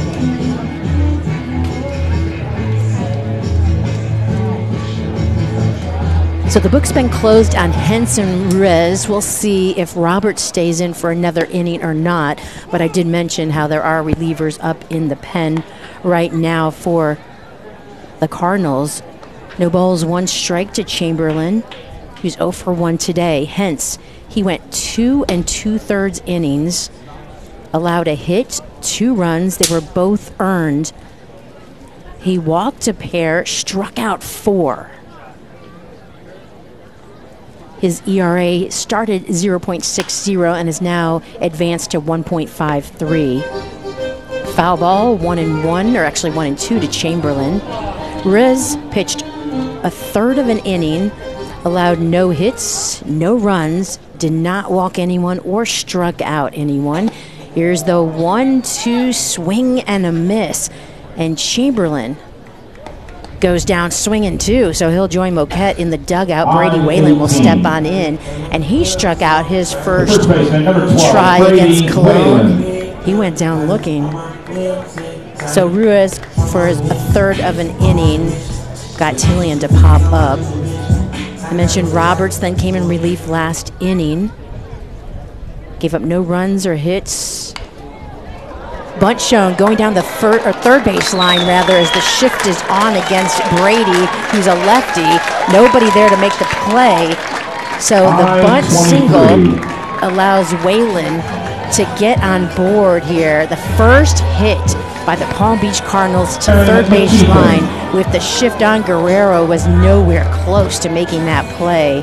So the book's been closed on Hentz and Riz. We'll see if Roberts stays in for another inning or not. But I did mention how there are relievers up in the pen right now for the Cardinals. No balls, 1 strike to Chamberlain, who's 0 for 1 today. Hentz, he went 2 2/3 innings, allowed a hit, 2 runs. They were both earned. He walked a pair, struck out 4. His ERA started 0.60 and is now advanced to 1.53. Foul ball, 1-1, or actually 1-2 to Chamberlain. Riz pitched a third of an inning, allowed no hits, no runs, did not walk anyone or struck out anyone. Here's the 1-2 swing and a miss. And Chamberlain goes down swinging too, so he'll join Moquette in the dugout. Brady Whalen will step on in, and he struck out his first try against Cologne. He went down looking. So Ruiz, for a third of an inning, got Tillian to pop up. I mentioned Roberts then came in relief last inning. Gave up no runs or hits. Bunt shown going down the third base line, rather, as the shift is on against Brady, who's a lefty. Nobody there to make the play. So the bunt single allows Whalen to get on board here. The first hit by the Palm Beach Cardinals to third base line with the shift on Guerrero was nowhere close to making that play.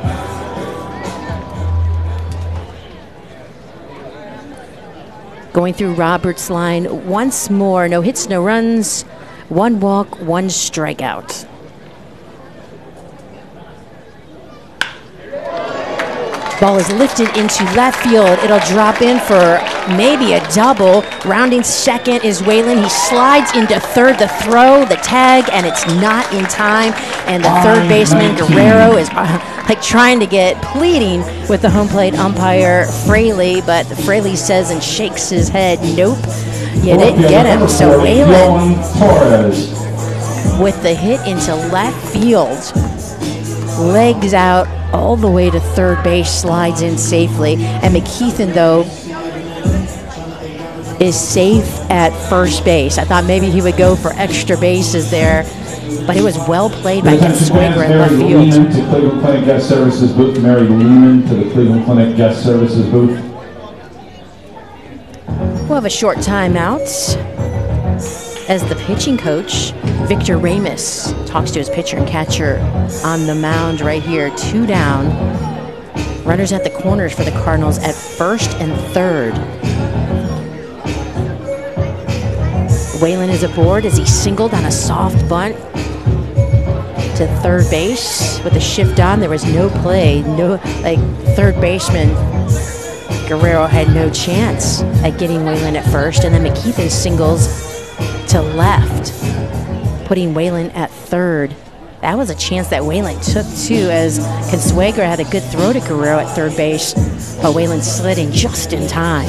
Going through Roberts' line once more. No hits, no runs, 1 walk, 1 strikeout. Ball is lifted into left field. It'll drop in for maybe a double. Rounding second is Whalen. He slides into third. The throw, the tag, and it's not in time. And the third baseman, Guerrero, is trying to pleading with the home plate umpire, Fraley, but Fraley says and shakes his head, nope, you didn't get him. So Whalen with the hit into left field. legs out all the way to third base, slides in safely. And McKeithen, though, is safe at first base. I thought maybe he would go for extra bases there, but it was well played by Consuegra in left field. Mary Lehman to Cleveland Clinic Guest Services booth. Mary Lehman to the Cleveland Clinic Guest Services booth. We'll have a short timeout as the pitching coach, Victor Ramus, talks to his pitcher and catcher on the mound right here. 2 down. Runners at the corners for the Cardinals at first and third. Whalen is aboard as he singled on a soft bunt to third base with a shift on. There was no play. Third baseman Guerrero had no chance at getting Whalen at first, and then McKeithen singles to left, putting Whalen at third. That was a chance that Whalen took too, as Consuegra had a good throw to Guerrero at third base, but Whalen slid in just in time.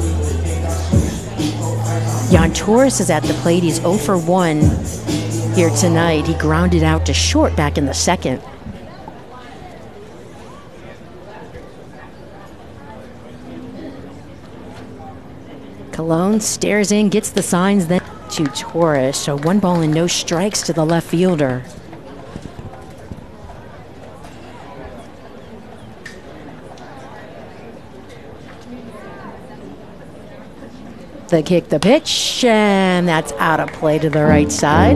Jan Torres is at the plate. He's 0 for 1 here tonight. He grounded out to short back in the second. Colon stares in, gets the signs then to Torres. So 1 ball and no strikes to the left fielder. The kick, the pitch, and that's out of play to the right side.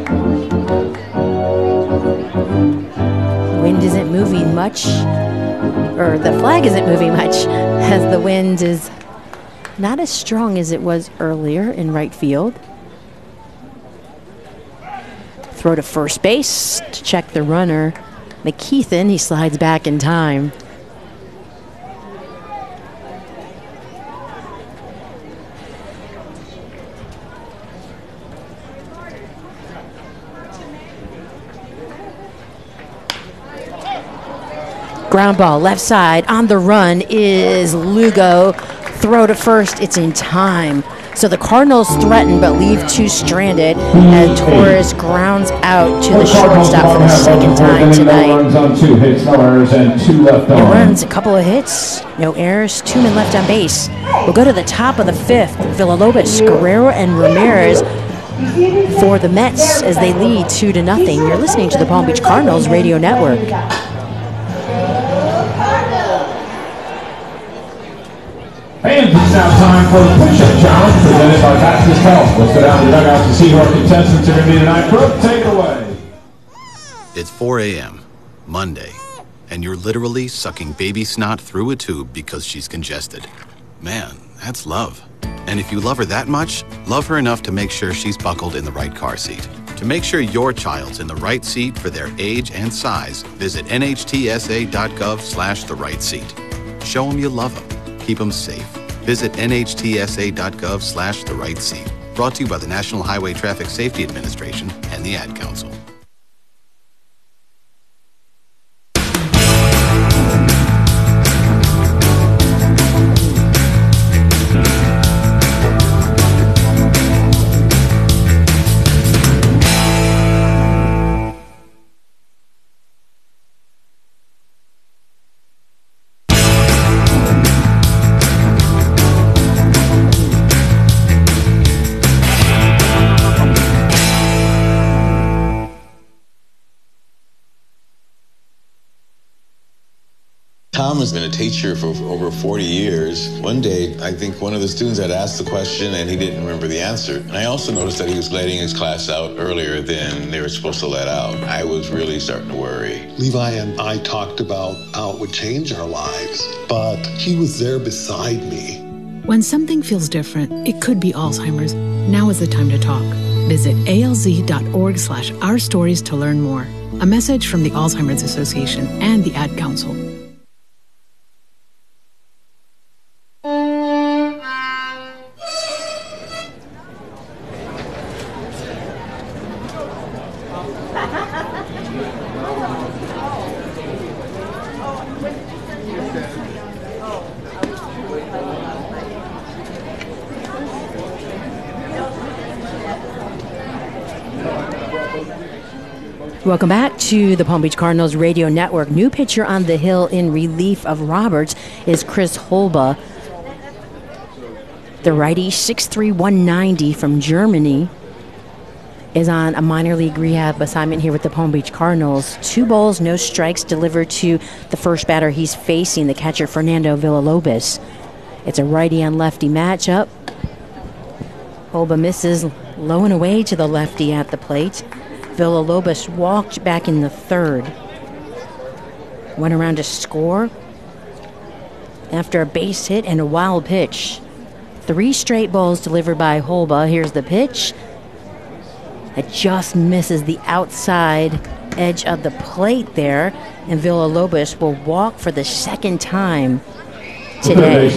Wind isn't moving much, or the flag isn't moving much, as the wind is not as strong as it was earlier in right field. Throw to first base to check the runner. McKeithen, he slides back in time. Ground ball, left side, on the run is Lugo. Throw to first, it's in time. So the Cardinals threaten but leave 2 stranded, and Torres grounds out to the shortstop for the second time tonight. No runs on 2 hits, no errors, and 2 left on. No runs, a couple of hits, no errors, 2 men left on base. We'll go to the top of the 5th. Villalobos, Guerrero, and Ramirez for the Mets as they lead 2-0. You're listening to the Palm Beach Cardinals Radio Network. And it's now time for the push-up challenge presented by Baptist Health. Let's go down to the dugout to see who our contestants are going to be tonight. Brooke, take it away. It's 4 a.m., Monday, and you're literally sucking baby snot through a tube because she's congested. Man, that's love. And if you love her that much, love her enough to make sure she's buckled in the right car seat. To make sure your child's in the right seat for their age and size, visit nhtsa.gov/the right seat. Show them you love them. Keep them safe. Visit nhtsa.gov/the right seat. Brought to you by the National Highway Traffic Safety Administration and the Ad Council. Tom has been a teacher for over 40 years. One day, I think one of the students had asked the question and he didn't remember the answer. And I also noticed that he was letting his class out earlier than they were supposed to let out. I was really starting to worry. Levi and I talked about how it would change our lives, but he was there beside me. When something feels different, it could be Alzheimer's. Now is the time to talk. Visit alz.org/ourstories to learn more. A message from the Alzheimer's Association and the Ad Council. Welcome back to the Palm Beach Cardinals Radio Network. New pitcher on the hill in relief of Roberts is Chris Holba. The righty, 6'3", 190 from Germany, is on a minor league rehab assignment here with the Palm Beach Cardinals. 2 balls, no strikes delivered to the first batter he's facing, the catcher Fernando Villalobos. It's a righty on lefty matchup. Holba misses low and away to the lefty at the plate. Villalobos walked back in the third. Went around to score after a base hit and a wild pitch. 3 straight balls delivered by Holba. Here's the pitch. It just misses the outside edge of the plate there, and Villalobos will walk for the second time today.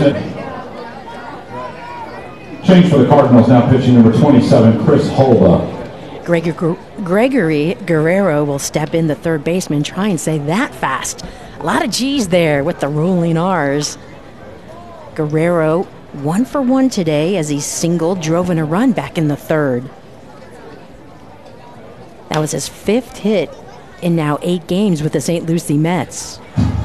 Change for the Cardinals, now pitching number 27, Chris Holba. Gregory Guerrero will step in, the third baseman. Try and say that fast. A lot of G's there with the rolling R's. Guerrero 1 for 1 today as he singled, drove in a run back in the third. That was his 5th hit in now 8 games with the St. Lucie Mets.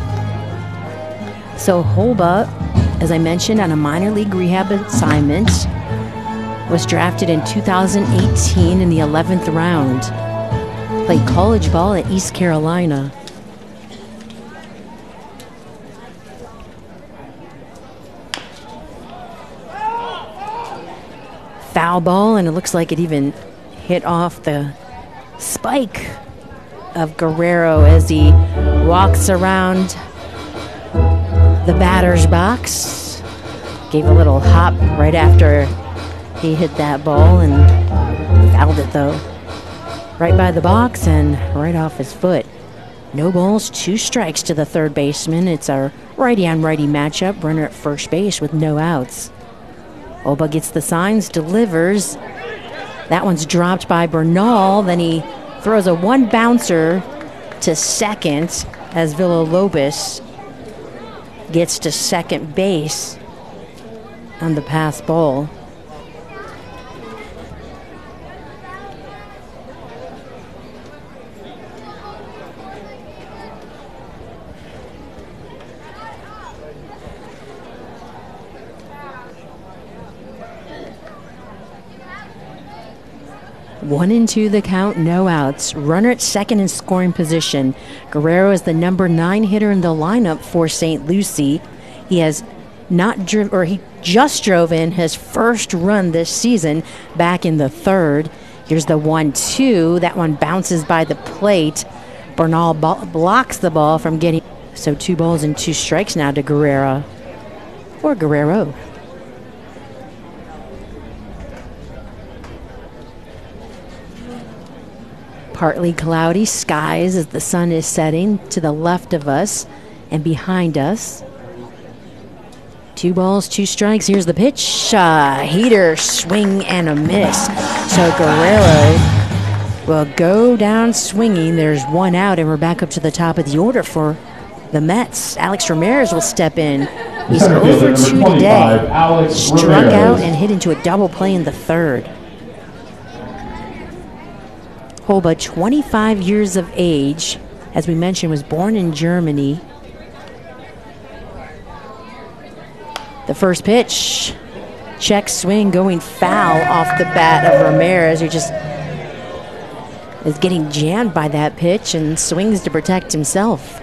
So Holba, as I mentioned, on a minor league rehab assignment, was drafted in 2018 in the 11th round. Played college ball at East Carolina. Foul ball, and it looks like it even hit off the spike of Guerrero as he walks around the batter's box. Gave a little hop right after he hit that ball and fouled it though. Right by the box and right off his foot. No balls, 2 strikes to the third baseman. It's a righty on righty matchup. Runner at first base with no outs. Holba gets the signs, delivers. That one's dropped by Bernal. Then he throws a 1 bouncer to second as Villalobos gets to second base on the pass ball. One and 2 the count, no outs. Runner at second in scoring position. Guerrero is the number 9 hitter in the lineup for St. Lucie. He has he just drove in his first run this season back in the third. Here's the 1-2. That one bounces by the plate. Bernal blocks the ball from getting. So 2 balls and 2 strikes now to Guerrero. Partly cloudy skies as the sun is setting to the left of us and behind us. 2 balls, 2 strikes. Here's the pitch. Heater, swing, and a miss. So Guerrero will go down swinging. There's 1 out, and we're back up to the top of the order for the Mets. Alex Ramirez will step in. He's 0 for 2 today. Struck out and hit into a double play in the third. Holba, 25 years of age, as we mentioned, was born in Germany. The first pitch, check swing, going foul off the bat of Ramirez, who just is getting jammed by that pitch and swings to protect himself.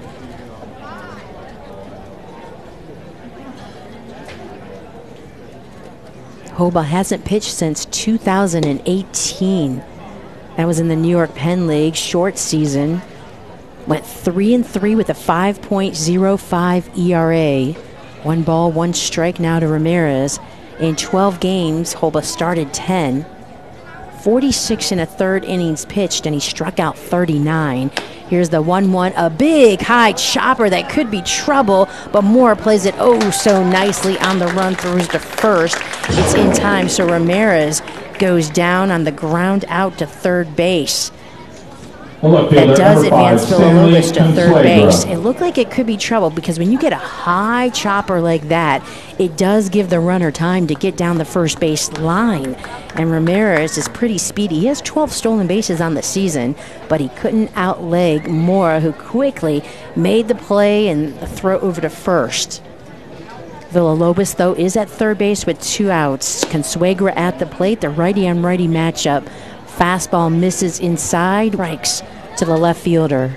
Holba hasn't pitched since 2018. That was in the New York Penn League, short season. Went 3-3 with a 5.05 ERA. 1 ball, 1 strike now to Ramirez. In 12 games, Holba started 10. 46 and a third innings pitched, and he struck out 39. Here's the 1-1, a big high chopper that could be trouble, but Moore plays it oh so nicely on the run through to first. It's in time, so Ramirez goes down on the ground out to third base. That does advance Villalobos to third base. It looked like it could be trouble because when you get a high chopper like that, it does give the runner time to get down the first base line. And Ramirez is pretty speedy. He has 12 stolen bases on the season, but he couldn't outleg Mora, who quickly made the play and the throw over to first. Villalobos, though, is at third base with 2 outs. Consuegra at the plate, the righty-on-righty matchup. Fastball misses inside, strikes to the left fielder.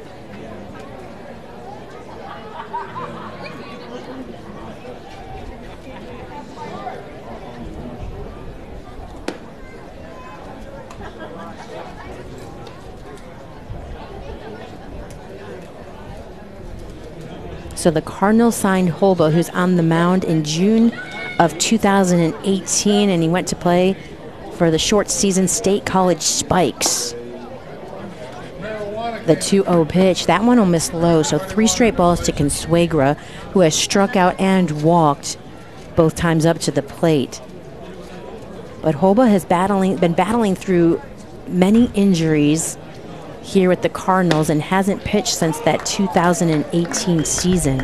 So the Cardinals signed Holba, who's on the mound in June of 2018, and he went to play for the short season State College Spikes. The 2-0 pitch, that one will miss low, so 3 straight balls to Consuegra, who has struck out and walked both times up to the plate. But Holba has been battling through many injuries here with the Cardinals and hasn't pitched since that 2018 season.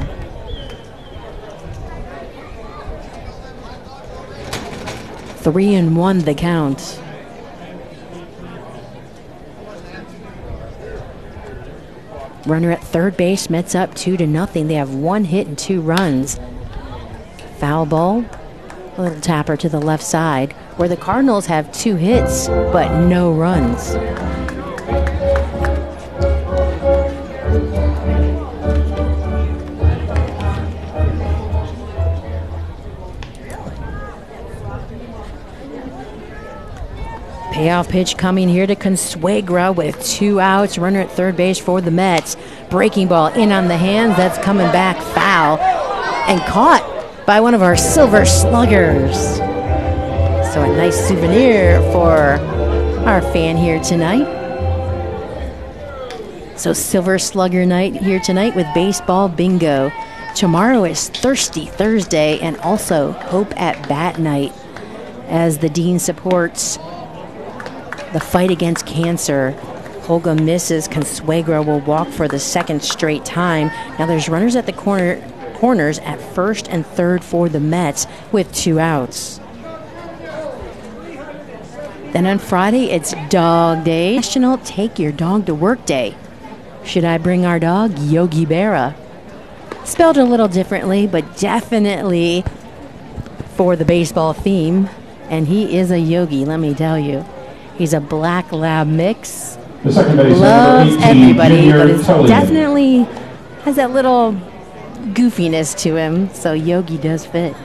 Three and 1 the count. Runner at third base, Mets up 2-0. They have 1 hit and 2 runs. Foul ball, a little tapper to the left side, where the Cardinals have 2 hits but no runs. Payoff pitch coming here to Consuegra with 2 outs. Runner at third base for the Mets. Breaking ball in on the hands. That's coming back foul and caught by one of our Silver Sluggers. So a nice souvenir for our fan here tonight. So Silver Slugger night here tonight with baseball bingo. Tomorrow is Thirsty Thursday and also Hope at Bat night as the Dean supports the fight against cancer. Holga misses. Consuegra will walk for the 2nd straight time. Now there's runners at the corners at first and third for the Mets with 2 outs. Then on Friday, it's Dog Day. National Take Your Dog to Work Day. Should I bring our dog? Yogi Berra. Spelled a little differently, but definitely for the baseball theme. And he is a yogi, let me tell you. He's a black lab mix. The second base loves 18, everybody, but is Tolian. definitely has that little goofiness to him. So Yogi does fit.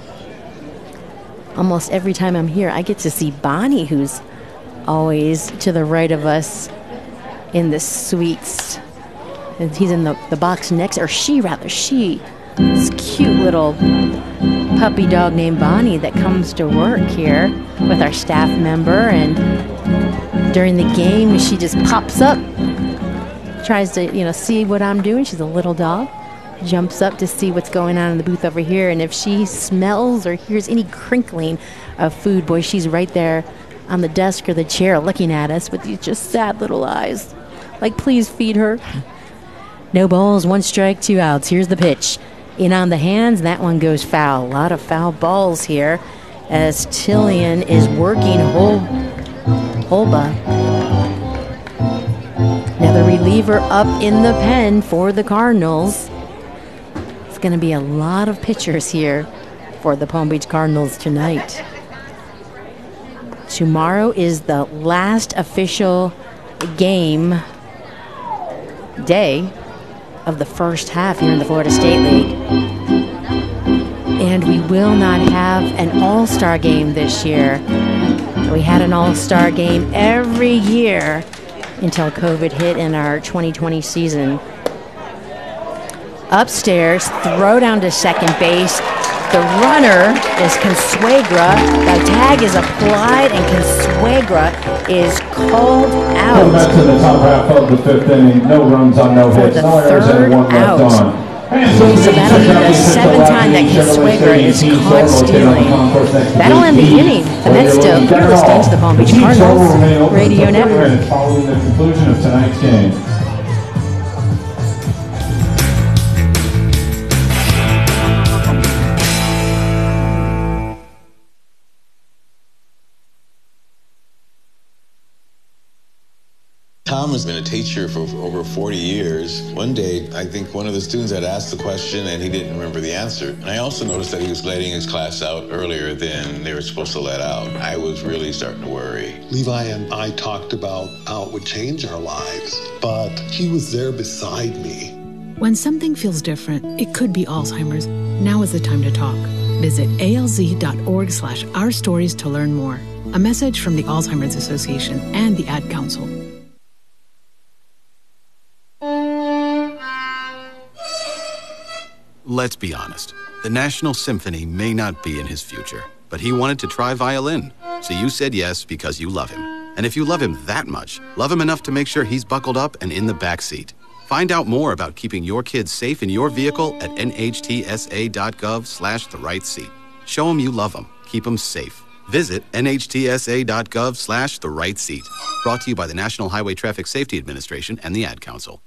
Almost every time I'm here, I get to see Bonnie, who's always to the right of us in the suites. And he's in the box next, or she rather, this cute little puppy dog named Bonnie that comes to work here with our staff member, and during the game she just pops up, tries to see what I'm doing. She's a little dog, jumps up to see what's going on in the booth over here, and if she smells or hears any crinkling of food, boy, she's right there on the desk or the chair looking at us with these just sad little eyes like, please feed her. No balls, 1 strike, 2 outs. Here's the pitch. In on the hands, that one goes foul. A lot of foul balls here as Tolian is working Holba. Now the reliever up in the pen for the Cardinals. It's going to be a lot of pitchers here for the Palm Beach Cardinals tonight. Tomorrow is the last official game day of the first half here in the Florida State League. And we will not have an all-star game this year. We had an all-star game every year until COVID hit in our 2020 season. Upstairs, throw down to second base. The runner is Consuegra. The tag is applied, and Consuegra is called out. Back to the top half of the 5th inning. No runs on no hits. No errors and 1 left on. So that'll be the seventh time that Kiswega is caught stealing. That'll end the inning. The Mets still, you're listening to the Palm Beach Cardinals Radio Network. Following the conclusion of tonight's game. Tom has been a teacher for over 40 years. One day, I think one of the students had asked the question and he didn't remember the answer. And I also noticed that he was letting his class out earlier than they were supposed to let out. I was really starting to worry. Levi and I talked about how it would change our lives, but he was there beside me. When something feels different, it could be Alzheimer's. Now is the time to talk. Visit alz.org/ourstories to learn more. A message from the Alzheimer's Association and the Ad Council. Let's be honest. The National Symphony may not be in his future, but he wanted to try violin. So you said yes because you love him. And if you love him that much, love him enough to make sure he's buckled up and in the back seat. Find out more about keeping your kids safe in your vehicle at nhtsa.gov/therightseat. Show him you love him. Keep him safe. Visit nhtsa.gov/therightseat. Brought to you by the National Highway Traffic Safety Administration and the Ad Council.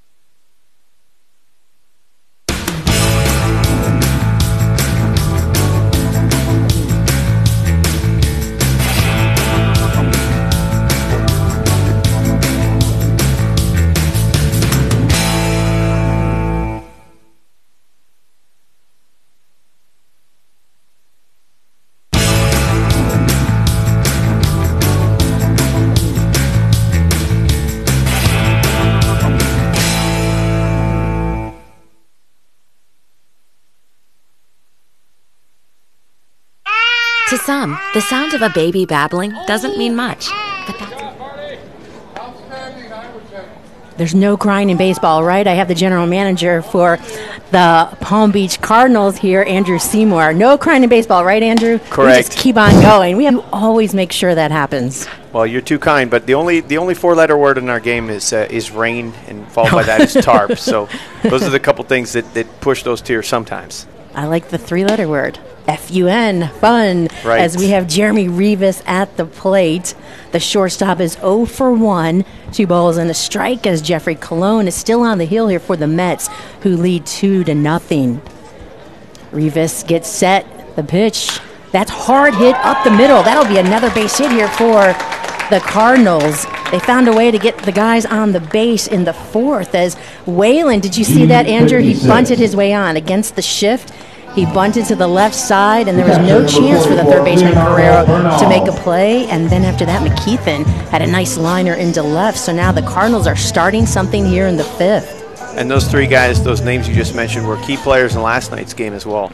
To some, the sound of a baby babbling doesn't mean much. But there's no crying in baseball, right? I have the general manager for the Palm Beach Cardinals here, Andrew Seymour. No crying in baseball, right, Andrew? Correct. We just keep on going. We have to always make sure that happens. Well, you're too kind, but the only four-letter word in our game is rain, and followed by that is tarp. So those are the couple things that push those tears sometimes. I like the three-letter word. F-U-N, fun, right. As we have Jeremy Rivas at the plate. The shortstop is 0 for 1, 2 balls and a strike, as Jeffrey Colon is still on the hill here for the Mets, who lead 2-0. Rivas gets set, the pitch. That's hard hit up the middle. That'll be another base hit here for the Cardinals. They found a way to get the guys on the base in the fourth, as Waylon, did you see that, Andrew? He bunted his way on against the shift. He bunted to the left side, and there was no chance for the third baseman, Guerrero, to make a play. And then after that, McKeithen had a nice liner into left. So now the Cardinals are starting something here in the fifth. And those three guys, those names you just mentioned, were key players in last night's game as well.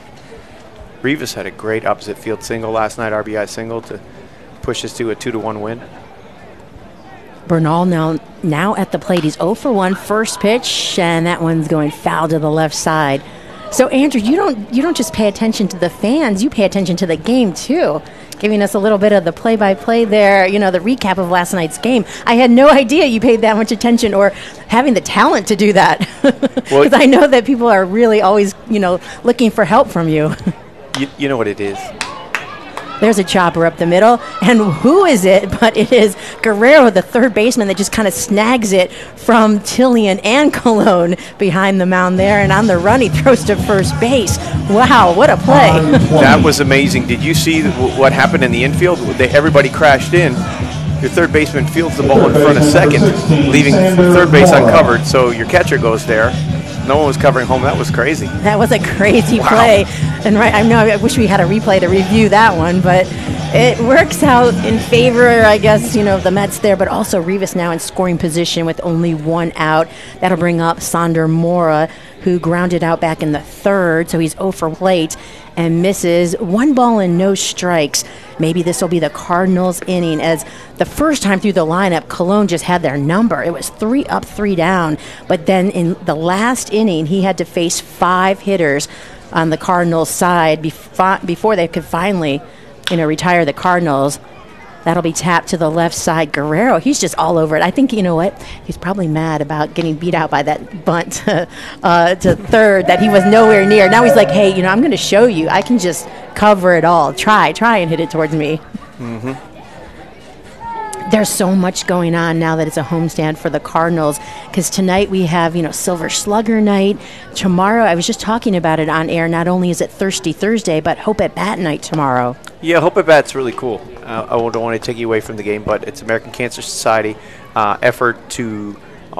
Rivas had a great opposite field single last night, RBI single, to push us to a 2-1 win. Bernal now at the plate. He's 0 for 1, first pitch, and that one's going foul to the left side. So, Andrew, you don't just pay attention to the fans, you pay attention to the game, too. Giving us a little bit of the play-by-play there, the recap of last night's game. I had no idea you paid that much attention or having the talent to do that. Because I know that people are really always, looking for help from you. You know what it is. There's a chopper up the middle, and who is it? But it is Guerrero, the third baseman, that just kind of snags it from Tillian and Colon behind the mound there, and on the run he throws to first base. Wow, what a play. That was amazing. Did you see what happened in the infield? Everybody crashed in. Your third baseman fields the ball in front of second, leaving third base uncovered, so your catcher goes there. No one was covering home. That was crazy. That was a crazy play. And I wish we had a replay to review that one, but it works out in favor, I guess, of the Mets there, but also Rivas now in scoring position with only one out. That'll bring up Sonder Mora, who grounded out back in the third, so he's 0 for plate and misses. 1 ball and no strikes. Maybe this will be the Cardinals' inning, as the first time through the lineup, Colon just had their number. It was 3 up, 3 down, but then in the last inning, he had to face 5 hitters on the Cardinals' side before they could finally, retire the Cardinals. That'll be tapped to the left side. Guerrero, he's just all over it. I think, you know what? He's probably mad about getting beat out by that bunt to third that he was nowhere near. Now he's like, hey, I'm going to show you. I can just cover it all. Try and hit it towards me. Mm-hmm. There's so much going on now that it's a homestand for the Cardinals, because tonight we have, Silver Slugger night. Tomorrow, I was just talking about it on air, not only is it Thirsty Thursday, but Hope at Bat night tomorrow. Yeah, Hope at Bat's really cool. I don't want to take you away from the game, but it's American Cancer Society effort to,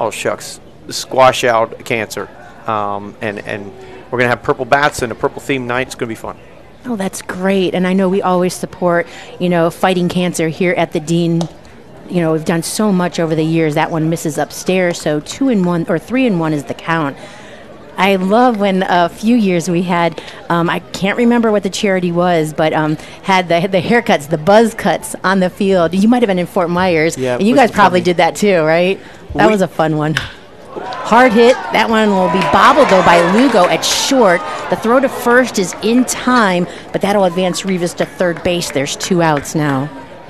squash out cancer. And we're going to have purple bats and a purple themed night. It's going to be fun. Oh, that's great. And I know we always support, fighting cancer here at the Dean. We've done so much over the years. That one misses upstairs, so 2-1 or 3-1 is the count. I love when a few years we had, I can't remember what the charity was, but had the haircuts, the buzz cuts on the field. You might have been in Fort Myers, and you guys probably did that too, right? That was a fun one. Hard hit. That one will be bobbled, though, by Lugo at short. The throw to first is in time, but that'll advance Rivas to third base. There's 2 outs now.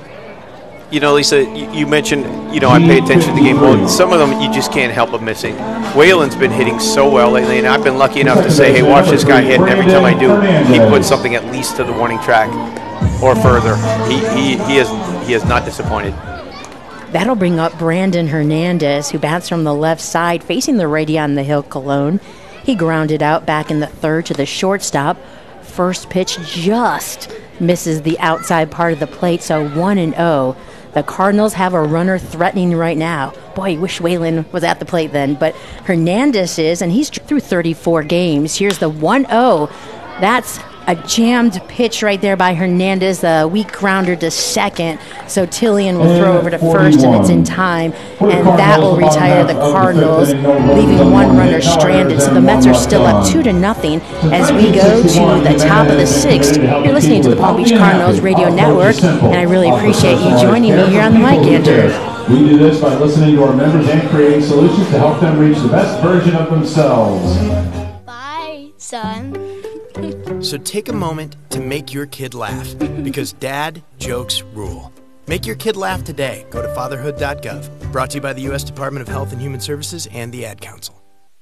Lisa, you mentioned, I pay attention to the game. Well, some of them you just can't help but missing. Whalen's been hitting so well lately, and I've been lucky enough to say, hey, watch this guy hit. And every time I do, he puts something at least to the warning track or further. He has not disappointed. That'll bring up Brandon Hernandez, who bats from the left side, facing the righty on the hill, Cologne. He grounded out back in the third to the shortstop. First pitch just misses the outside part of the plate, so 1-0. The Cardinals have a runner threatening right now. Boy, wish Whalen was at the plate then, but Hernandez is, and he's through 34 games. Here's the 1-0. That's a jammed pitch right there by Hernandez, a weak grounder to second. So Tillian will throw over to first, and it's in time. And that will retire the Cardinals, leaving one runner stranded. So the Mets are still up 2-0 as we go to the top of the 6th. You're listening to the Palm Beach Cardinals Radio Network, and I really appreciate you joining me here on the mic, Andrew. We do this by listening to our members and creating solutions to help them reach the best version of themselves. Bye, son. So take a moment to make your kid laugh, because dad jokes rule. Make your kid laugh today. Go to fatherhood.gov. Brought to you by the U.S. Department of Health and Human Services and the Ad Council.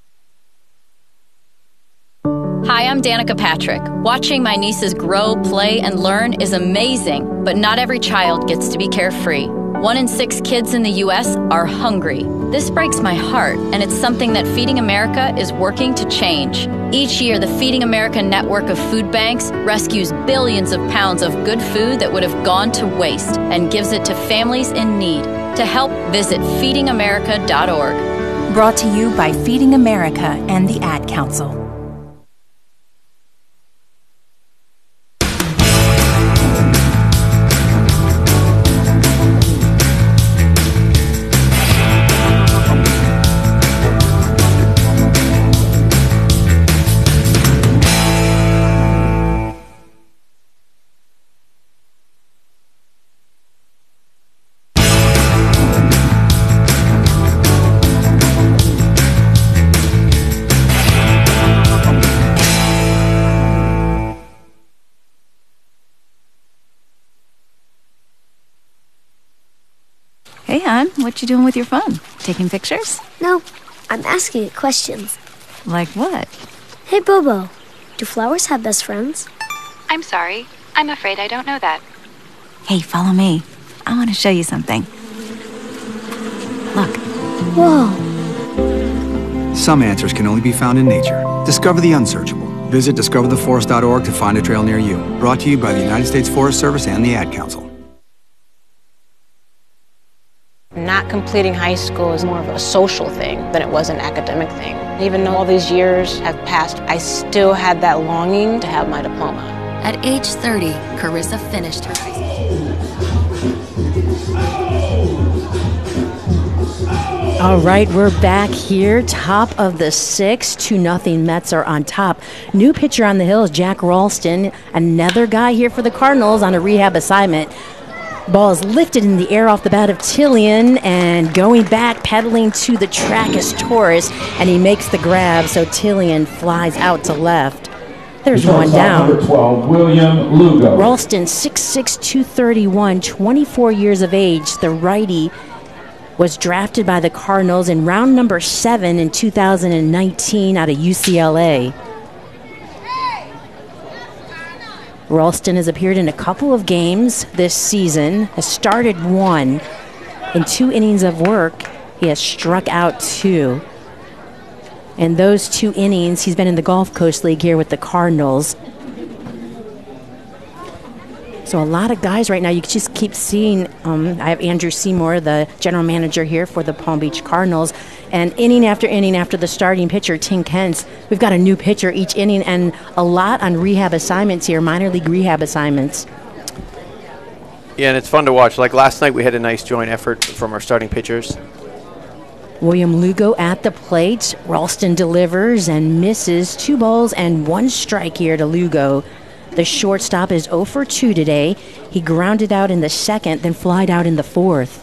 Hi, I'm Danica Patrick. Watching my nieces grow, play, and learn is amazing, but not every child gets to be carefree. 1 in 6 kids in the U.S. are hungry. This breaks my heart, and it's something that Feeding America is working to change. Each year, the Feeding America network of food banks rescues billions of pounds of good food that would have gone to waste and gives it to families in need. To help, visit feedingamerica.org. Brought to you by Feeding America and the Ad Council. Hey, hon, what you doing with your phone? Taking pictures? No, I'm asking it questions. Like what? Hey, Bobo, do flowers have best friends? I'm sorry. I'm afraid I don't know that. Hey, follow me. I want to show you something. Look. Whoa. Some answers can only be found in nature. Discover the unsearchable. Visit discovertheforest.org to find a trail near you. Brought to you by the United States Forest Service and the Ad Council. Not completing high school is more of a social thing than it was an academic thing. Even though all these years have passed, I still had that longing to have my diploma. At age 30, Carissa finished her high school. All right, we're back here, top of the 6th, 2-0 Mets are on top. New pitcher on the hill is Jack Ralston, another guy here for the Cardinals on a rehab assignment. Ball is lifted in the air off the bat of Tillian, and going back, pedaling to the track is Torres, and he makes the grab, so Tillian flies out to left. There's one down. Number 12, William Lugo. Ralston, 6'6", 231, 24 years of age. The righty was drafted by the Cardinals in round number 7 in 2019 out of UCLA. Ralston has appeared in a couple of games this season, has started 1. In 2 innings of work, he has struck out 2. In those 2 innings, he's been in the Gulf Coast League here with the Cardinals. So a lot of guys right now, you just keep seeing. I have Andrew Seymour, the general manager here for the Palm Beach Cardinals. And inning after the starting pitcher, Ting Kentz, we've got a new pitcher each inning and a lot on rehab assignments here, minor league rehab assignments. Yeah, and it's fun to watch. Like last night, we had a nice joint effort from our starting pitchers. William Lugo at the plate. Ralston delivers and misses. 2 balls and 1 strike here to Lugo. The shortstop is 0 for 2 today. He grounded out in the 2nd, then flied out in the 4th.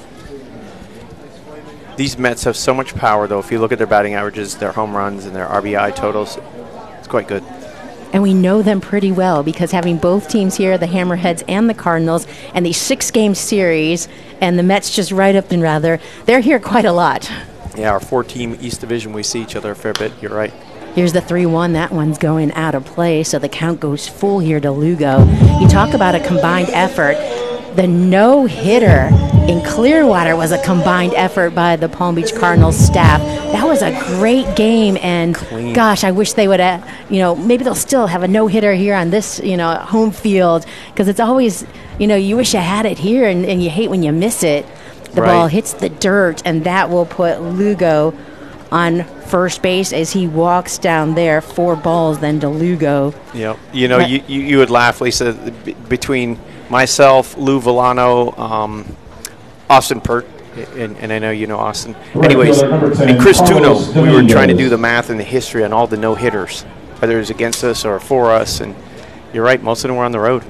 These Mets have so much power, though. If you look at their batting averages, their home runs, and their RBI totals, it's quite good. And we know them pretty well because having both teams here, the Hammerheads and the Cardinals, and the 6-game series, and the Mets just right up and rather, they're here quite a lot. Yeah, our 4-team East Division, we see each other a fair bit. You're right. Here's the 3-1. That one's going out of play, so the count goes full here to Lugo. You talk about a combined effort. The no-hitter in Clearwater was a combined effort by the Palm Beach Cardinals staff. That was a great game, and clean. Gosh, I wish they would have, maybe they'll still have a no-hitter here on this, home field, because it's always, you wish you had it here, and you hate when you miss it. The ball hits the dirt, and that will put Lugo on first base as he walks down there. 4 balls then to Lugo. Yep. You would laugh, Lisa, between myself, Lou Villano, Austin Pert, and I know you know Austin. Anyways, and Chris Tuno, we were trying to do the math and the history on all the no-hitters, whether it was against us or for us, and you're right, most of them were on the road.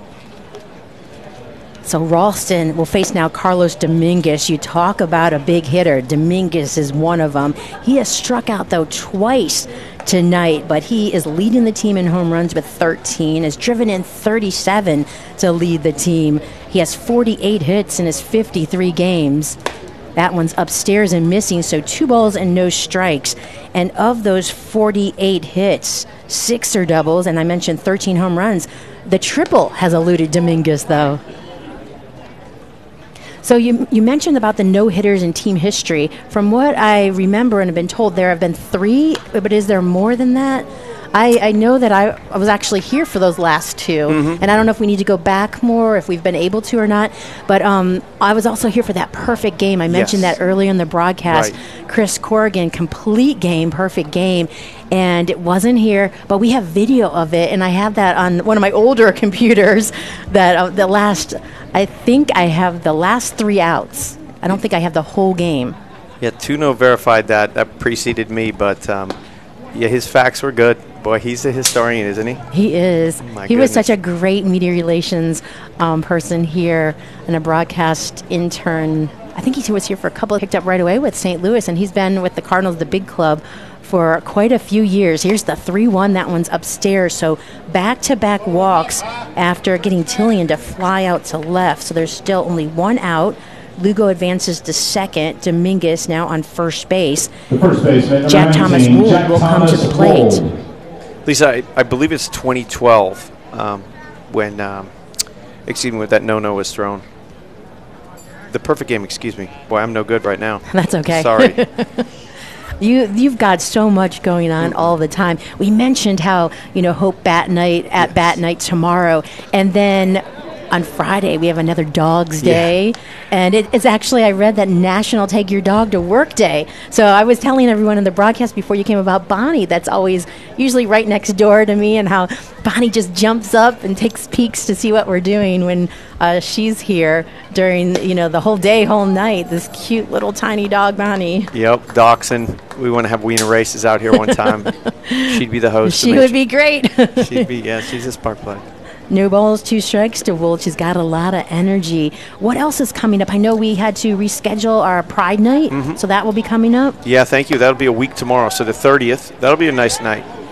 So Ralston will face now Carlos Dominguez. You talk about a big hitter. Dominguez is one of them. He has struck out, though, twice tonight, but he is leading the team in home runs with 13, has driven in 37 to lead the team. He has 48 hits in his 53 games. That one's upstairs and missing, so 2 balls and no strikes. And of those 48 hits, 6 are doubles, and I mentioned 13 home runs. The triple has eluded Dominguez, though. So you mentioned about the no-hitters in team history. From what I remember and have been told, there have been 3, but is there more than that? I know that I was actually here for those last 2, and I don't know if we need to go back more, if we've been able to or not, but I was also here for that perfect game. I mentioned that earlier in the broadcast. Right. Chris Corrigan, complete game, perfect game, and it wasn't here, but we have video of it, and I have that on one of my older computers, that I think I have the last 3 outs. I don't think I have the whole game. Yeah, Tuno verified that. That preceded me, but his facts were good. Boy, he's a historian, isn't he? He is. He was such a great media relations person here and a broadcast intern. I think he was here for a couple, picked up right away with St. Louis, and he's been with the Cardinals, the big club, for quite a few years. Here's the 3-1. That one's upstairs. So back-to-back walks after getting Tillian to fly out to left. So there's still only 1 out. Lugo advances to second. Dominguez now on first base. The first baseman, Jack Thomas Gould will come to the plate. Lisa, I believe it's 2012 when that no-no was thrown. The perfect game, excuse me. Boy, I'm no good right now. That's okay. Sorry. You've got so much going on all the time. We mentioned how, Hope Bat Night at Bat Night tomorrow, and then on Friday we have another Dog's Day, and it's actually, I read that National Take Your Dog to Work Day. So I was telling everyone in the broadcast before you came about Bonnie, that's always usually right next door to me, and how Bonnie just jumps up and takes peeks to see what we're doing when she's here during, the whole day, whole night. This cute little tiny dog, Bonnie. Yep, Dachshund. We want to have wiener races out here one time. She'd be the host. She would be great. She's a spark plug. No balls, 2 strikes to Wold. She's got a lot of energy. What else is coming up? I know we had to reschedule our Pride Night, so that will be coming up. Yeah, thank you. That'll be a week tomorrow, so the 30th. That'll be a nice night.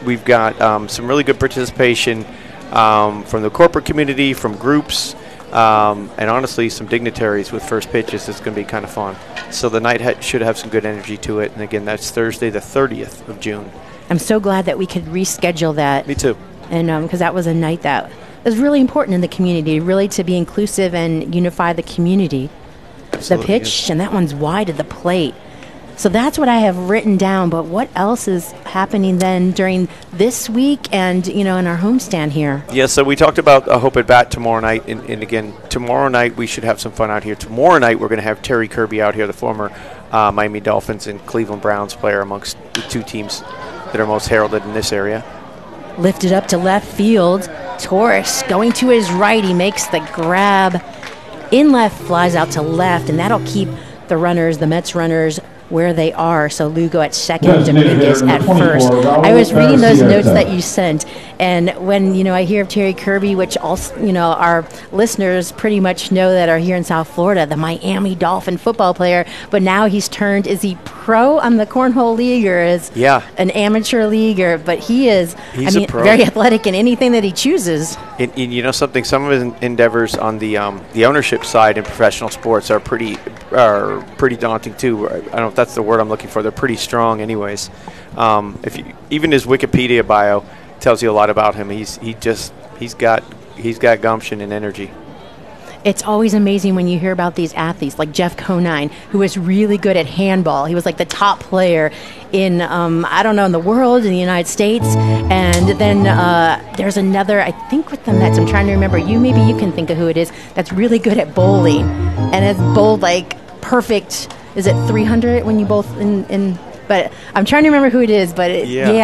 we've got some really good participation from the corporate community, from groups, and honestly, some dignitaries with first pitches. It's going to be kind of fun. So the night should have some good energy to it. And again, that's Thursday, the 30th of June. I'm so glad that we could reschedule that. Me too. And because that was a night that was really important in the community, really to be inclusive and unify the community. Absolutely, the pitch, and that one's wide of the plate. So that's what I have written down. But what else is happening then during this week and, in our homestand here? Yeah, so we talked about Hope at Bat tomorrow night. And again, tomorrow night we should have some fun out here. Tomorrow night we're going to have Terry Kirby out here, the former Miami Dolphins and Cleveland Browns player, amongst the two teams that are most heralded in this area. Lifted up to left field. Torres going to his right. He makes the grab. In left, flies out to left, and that'll keep the Mets runners, where they are. So Lugo at second, Dominguez at first. I was reading those notes that you sent, and when I hear of Terry Kirby, which also our listeners pretty much know that are here in South Florida, the Miami Dolphin football player, but now he's turned. Is he pro on the Cornhole League or is an amateur league? But he's very athletic in anything that he chooses. And something, some of his endeavors on the ownership side in professional sports are pretty daunting too. I don't know if that's the word I'm looking for. They're pretty strong, anyways. Even his Wikipedia bio tells you a lot about him. He's got gumption and energy. It's always amazing when you hear about these athletes like Jeff Conine, who was really good at handball. He was like the top player in, in the world, in the United States. And then there's another, I think with the Mets, I'm trying to remember. Maybe you can think of who it is, that's really good at bowling and has bowled like perfect. Is it 300 when you both in? But I'm trying to remember who it is. But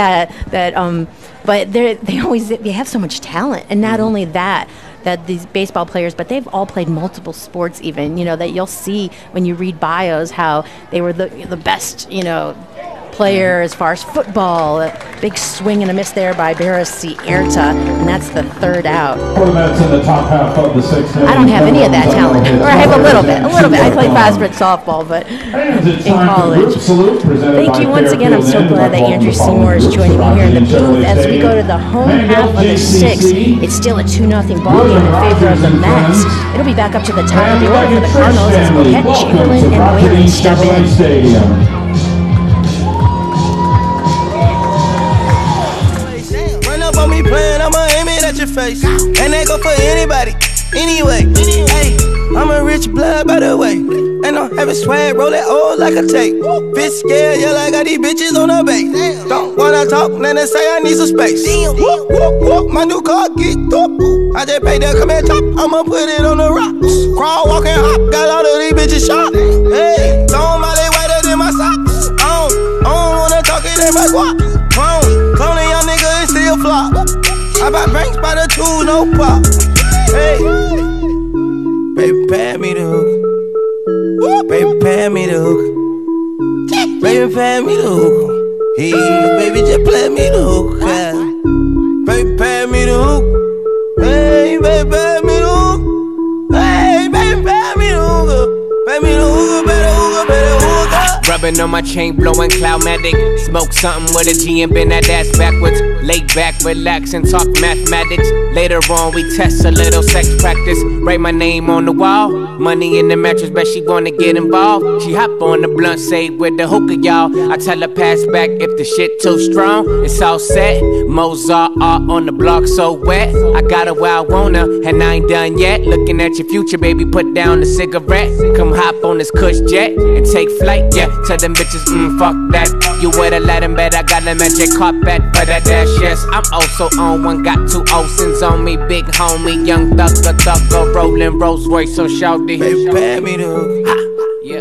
but they have so much talent, and not only that these baseball players, but they've all played multiple sports. Even that you'll see when you read bios how they were the best player as far as football. A big swing and a miss there by Barris Sierta, and that's the third out. For the Mets in the top half of the sixth. I don't have any of that talent, or I have a little bit. I played fast break softball, but in college. Thank you once again. I'm so glad that Andrew Seymour is joining me here in the booth as we go to the home half of the sixth. It's still a 2-0 ball game in favor of the Mets. It'll be back up to the top of the order for the Cardinals as Moquett, Chamberlain, and Whalen step in. On me playing, I'ma aim it at your face. And that go for anybody, anyway. Hey, I'm a rich blood by the way. And I'm having swag, roll that old like a tape. Bitch scared, yeah, I got these bitches on the base. Don't wanna talk, then they say I need some space. Whoop, whoop, whoop, my new car get up. I just paid that come and top, I'ma put it on the rocks. Crawl, walk, and hop, got all of these bitches shot. Hey, don't my they whiter than my socks. I don't wanna talk it in my squat. Cloning young nigga and still flop. I buy banks by the two, no pop. Hey, baby, pay me the hook. Baby, pay me the hook. Baby, pay me the hook. Hey, baby, just play me the hook. Baby, pay me the hook. Hey, baby, pay me the hook. Hey, baby, pay me the hook. Pay me the hook, better hook, better hook. Rubbing on my chain, blowing Cloudmatic. Smoke something with a G and bend that ass backwards. Lay back, relax, and talk mathematics. Later on, we test a little sex practice. Write my name on the wall. Money in the mattress, bet she wanna get involved. She hop on the blunt, say with the hookah, y'all. I tell her pass back if the shit too strong. It's all set. Mozart art on the block, so wet. I got her where I want her, and I ain't done yet. Looking at your future, baby, put down the cigarette. Come hop on this cush jet and take flight, yeah. Tell them bitches, fuck that. You would've let them bet I got them magic carpet for that dash, yes. I'm also on one, got 2 Olsen's on me. Big homie, young thugger, rolling Rolls Royce, so shout the baby, pay me the hook. Yeah.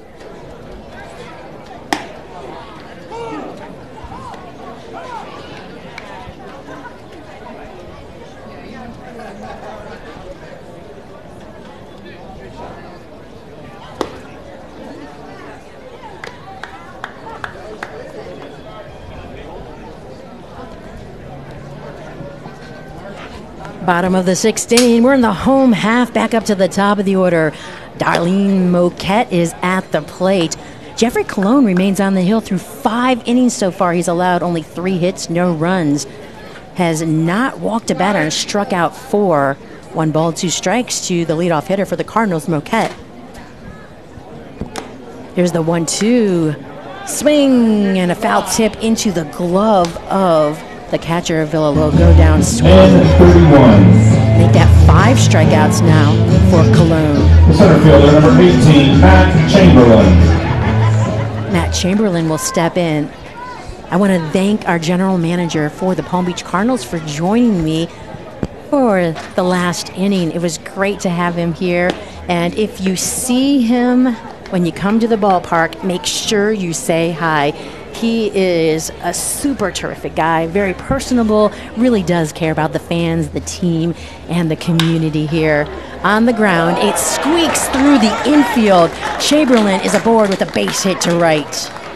Bottom of the sixth inning. We're in the home half, back up to the top of the order. Darlene Moquett is at the plate. Jeffrey Colon remains on the hill through 5 innings so far. He's allowed only 3 hits, no runs. Has not walked a batter and struck out 4. 1 ball, 2 strikes to the leadoff hitter for the Cardinals, Moquett. Here's the 1-2. Swing and a foul tip into the glove of the catcher of Villalobos. Go down swing. Make that 5 strikeouts now for Cologne. The center fielder, number 18, Matt Chamberlain. Matt Chamberlain will step in. I want to thank our general manager for the Palm Beach Cardinals for joining me for the last inning. It was great to have him here. And if you see him when you come to the ballpark, make sure you say hi. He is a super terrific guy, very personable, really does care about the fans, the team, and the community here. On the ground, it squeaks through the infield. Chamberlain is aboard with a base hit to right.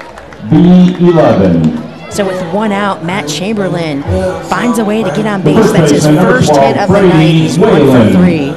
B11. So with 1 out, Matt Chamberlain finds a way to get on base. That's his first hit of the night. He's 1 for 3.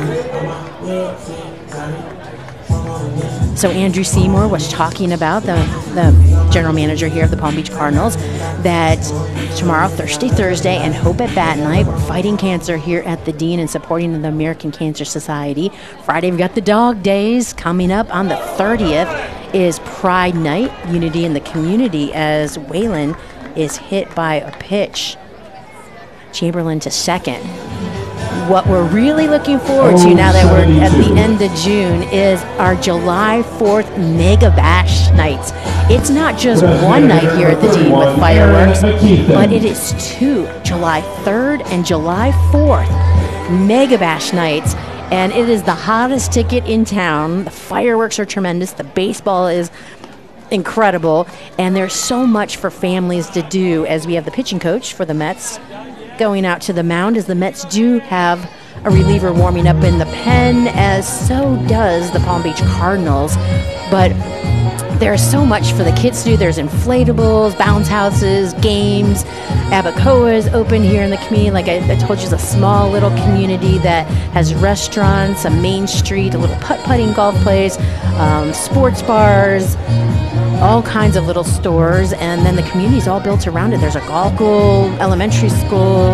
So Andrew Seymour was talking about, the general manager here of the Palm Beach Cardinals, that tomorrow, Thursday, and Hope at Bat Night, we're fighting cancer here at the Dean and supporting the American Cancer Society. Friday, we've got the Dog Days. Coming up on the 30th is Pride Night, unity in the community, as Waylon is hit by a pitch. Chamberlain to second. What we're really looking forward to now that we're at the end of June is our July 4th Mega Bash nights. It's not just one night here at the Dean with fireworks, but it is 2, July 3rd and July 4th Mega Bash nights. And it is the hottest ticket in town. The fireworks are tremendous. The baseball is incredible. And there's so much for families to do, as we have the pitching coach for the Mets going out to the mound, as the Mets do have a reliever warming up in the pen, as so does the Palm Beach Cardinals. But there's so much for the kids to do. There's inflatables, bounce houses, games. Abacoa is open here in the community. Like I told you, it's a small little community that has restaurants, a main street, a little putt-putting golf place, sports bars, all kinds of little stores, and then the community's all built around it. There's a golf school, elementary school,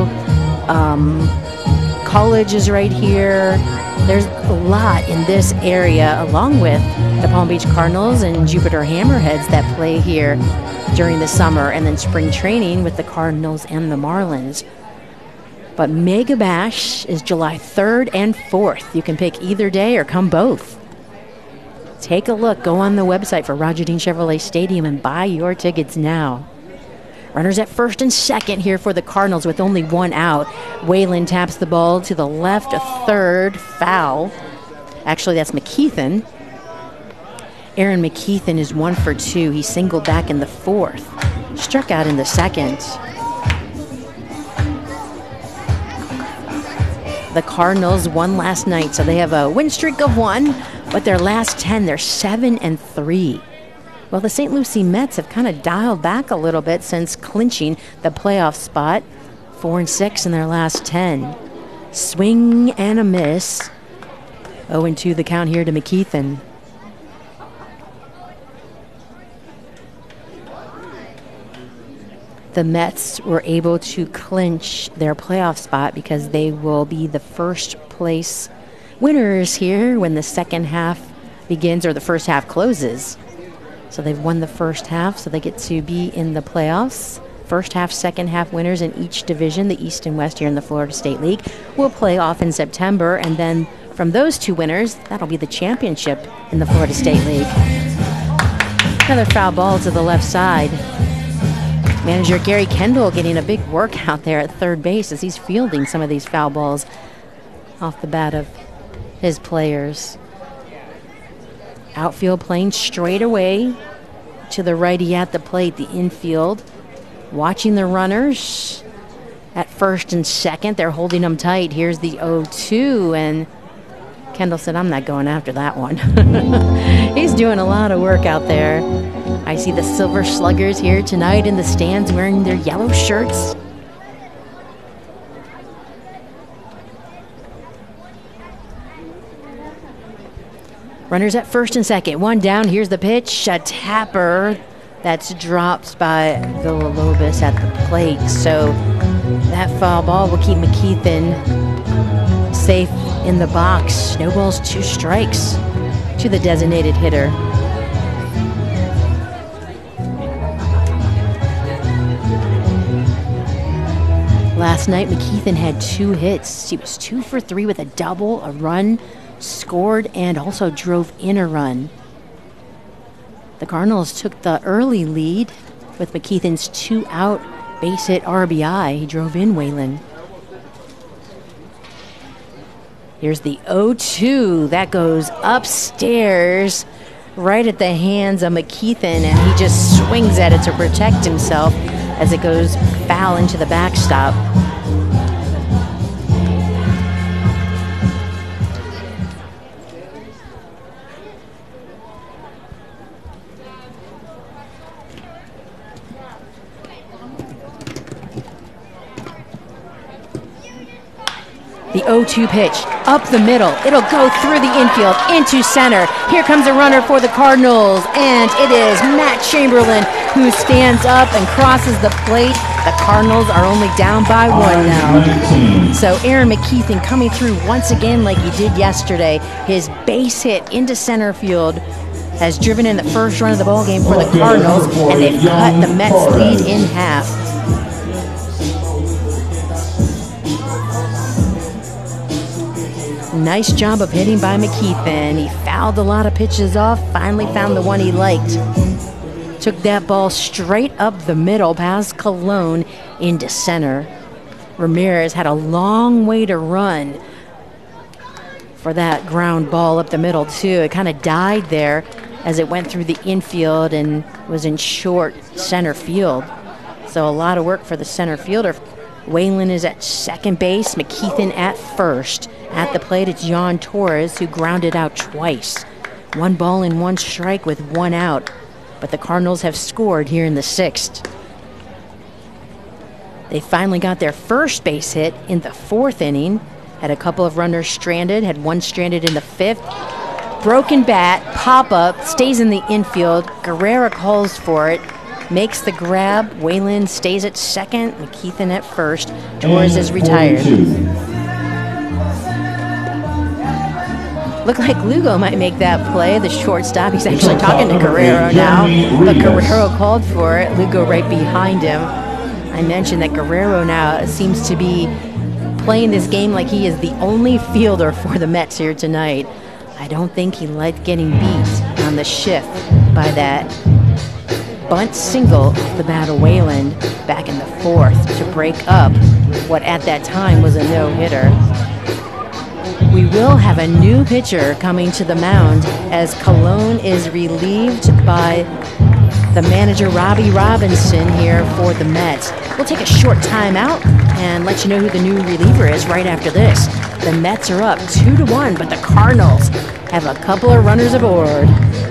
college is right here. There's a lot in this area, along with the Palm Beach Cardinals and Jupiter Hammerheads that play here during the summer, and then spring training with the Cardinals and the Marlins. But Mega Bash is July 3rd and 4th. You can pick either day or come both. Take a look. Go on the website for Roger Dean Chevrolet Stadium and buy your tickets now. Runners at first and second here for the Cardinals with only 1 out. Waylon taps the ball to the left, a third, foul. Actually, that's McKeithen. Aaron McKeithen is 1 for 2. He singled back in the 4th. Struck out in the 2nd. The Cardinals won last night, so they have a win streak of 1. But their last 10, they're 7-3. Well, the St. Lucie Mets have kind of dialed back a little bit since clinching the playoff spot. 4-6 in their last 10. Swing and a miss. 0-2 the count here to McKeithen. The Mets were able to clinch their playoff spot because they will be the first place winners here when the second half begins, or the first half closes. So they've won the first half, so they get to be in the playoffs. First half, second half winners in each division, the East and West here in the Florida State League, will play off in September, and then from those 2 winners, that'll be the championship in the Florida State League. Another foul ball to the left side. Manager Gary Kendall getting a big workout there at third base as he's fielding some of these foul balls off the bat of his players. Outfield playing straight away to the righty at the plate. The infield watching the runners at first and second. They're holding them tight. Here's the 0-2, and Kendall said, I'm not going after that one. He's doing a lot of work out there. I see the Silver Sluggers here tonight in the stands wearing their yellow shirts. Runners at first and second. One down. Here's the pitch. A tapper that's dropped by Villalobos at the plate. So that foul ball will keep McKeithen safe in the box. No balls, 2 strikes to the designated hitter. Last night, McKeithen had 2 hits. He was 2 for 3 with a double, a run, scored, and also drove in a run. The Cardinals took the early lead with McKeithen's 2-out base hit RBI. He drove in Whalen. Here's the 0-2. That goes upstairs right at the hands of McKeithen, and he just swings at it to protect himself as it goes foul into the backstop. The 0-2 pitch, up the middle. It'll go through the infield, into center. Here comes a runner for the Cardinals, and it is Matt Chamberlain who stands up and crosses the plate. The Cardinals are only down by 1 now. So Aaron McKeithen coming through once again like he did yesterday. His base hit into center field has driven in the first run of the ballgame for the Cardinals, and they've cut the Mets' lead in half. Nice job of hitting by McKeithen. He fouled a lot of pitches off, finally found the one he liked. Took that ball straight up the middle past Colon into center. Ramirez had a long way to run for that ground ball up the middle, too. It kind of died there as it went through the infield and was in short center field. So a lot of work for the center fielder. Whalen is at second base, McKeithen at first. At the plate, it's Jan Torres, who grounded out twice. 1 ball and 1 strike with 1 out. But the Cardinals have scored here in the 6th. They finally got their first base hit in the 4th inning. Had a couple of runners stranded, had 1 stranded in the 5th. Broken bat, pop-up, stays in the infield. Guerrera calls for it, makes the grab. Whalen stays at second, McKeithen at first. Torres is retired. Looked like Lugo might make that play, the shortstop. He's actually talking to Guerrero now, but Guerrero called for it. Lugo right behind him. I mentioned that Guerrero now seems to be playing this game like he is the only fielder for the Mets here tonight. I don't think he liked getting beat on the shift by that bunt single off the bat of Whalen back in the 4th to break up what at that time was a no-hitter. We will have a new pitcher coming to the mound as Colon is relieved by the manager, Robbie Robinson, here for the Mets. We'll take a short timeout and let you know who the new reliever is right after this. The Mets are up 2-1, but the Cardinals have a couple of runners aboard.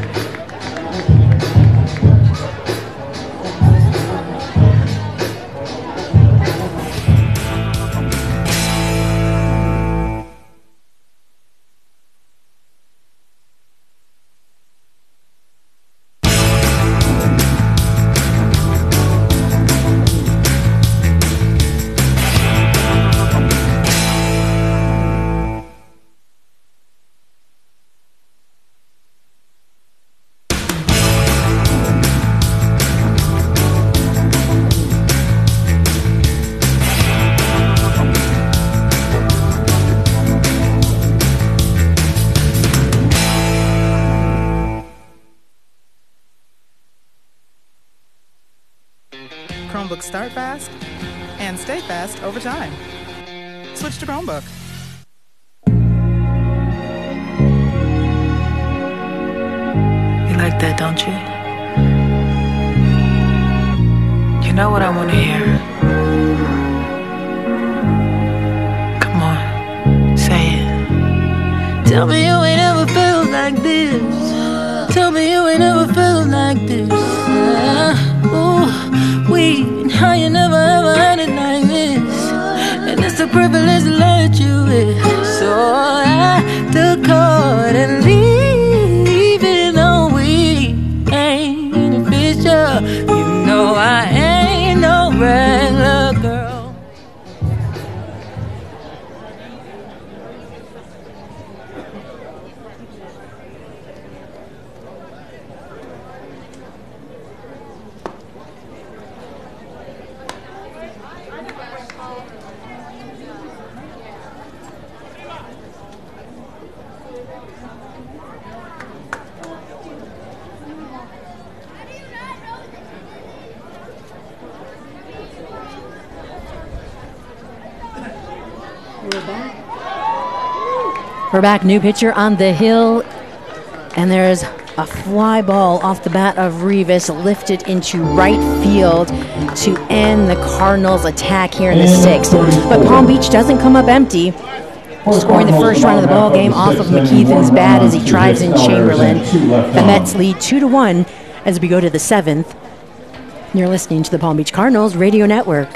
Chromebook start fast and stay fast over time. Switch to Chromebook. You like that, don't you? You know what I want to hear. Come on, say it. Tell me you ain't ever felt like this. Tell me you ain't ever felt like this. How you never ever had it like this. And it's a privilege to let you in. So I took heart and leave. We're back. New pitcher on the hill. And there's a fly ball off the bat of Rivas lifted into right field to end the Cardinals' attack here in the sixth. But Palm Beach doesn't come up empty, scoring the first run of the ball game off of McKeithen's bat as he drives in Chamberlain. The Mets lead 2-1 as we go to the seventh. You're listening to the Palm Beach Cardinals Radio Network.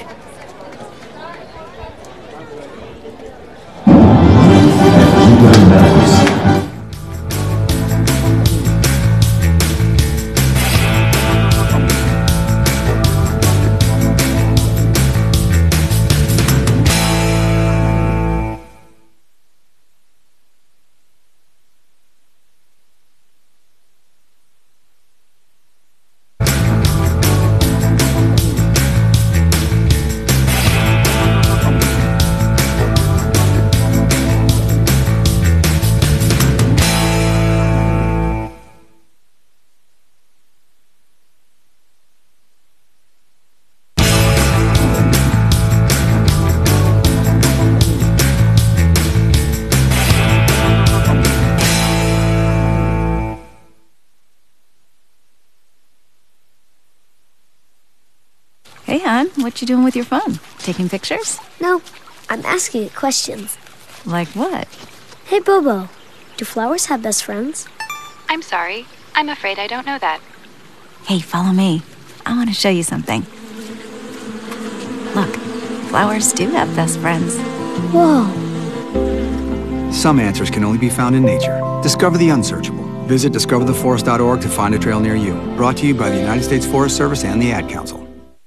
Hey, hon, what you doing with your phone? Taking pictures? No, I'm asking it questions. Like what? Hey, Bobo, do flowers have best friends? I'm sorry. I'm afraid I don't know that. Hey, follow me. I want to show you something. Look, flowers do have best friends. Whoa. Some answers can only be found in nature. Discover the unsearchable. Visit discovertheforest.org to find a trail near you. Brought to you by the United States Forest Service and the Ad Council.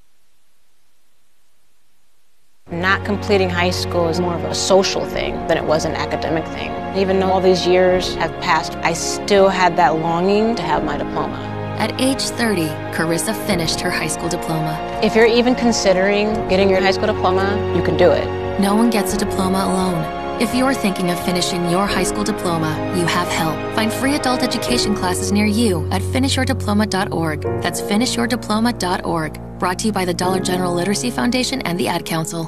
Not completing high school is more of a social thing than it was an academic thing. Even though all these years have passed, I still had that longing to have my diploma. At age 30, Carissa finished her high school diploma. If you're even considering getting your high school diploma, you can do it. No one gets a diploma alone. If you're thinking of finishing your high school diploma, you have help. Find free adult education classes near you at finishyourdiploma.org. That's finishyourdiploma.org. Brought to you by the Dollar General Literacy Foundation and the Ad Council.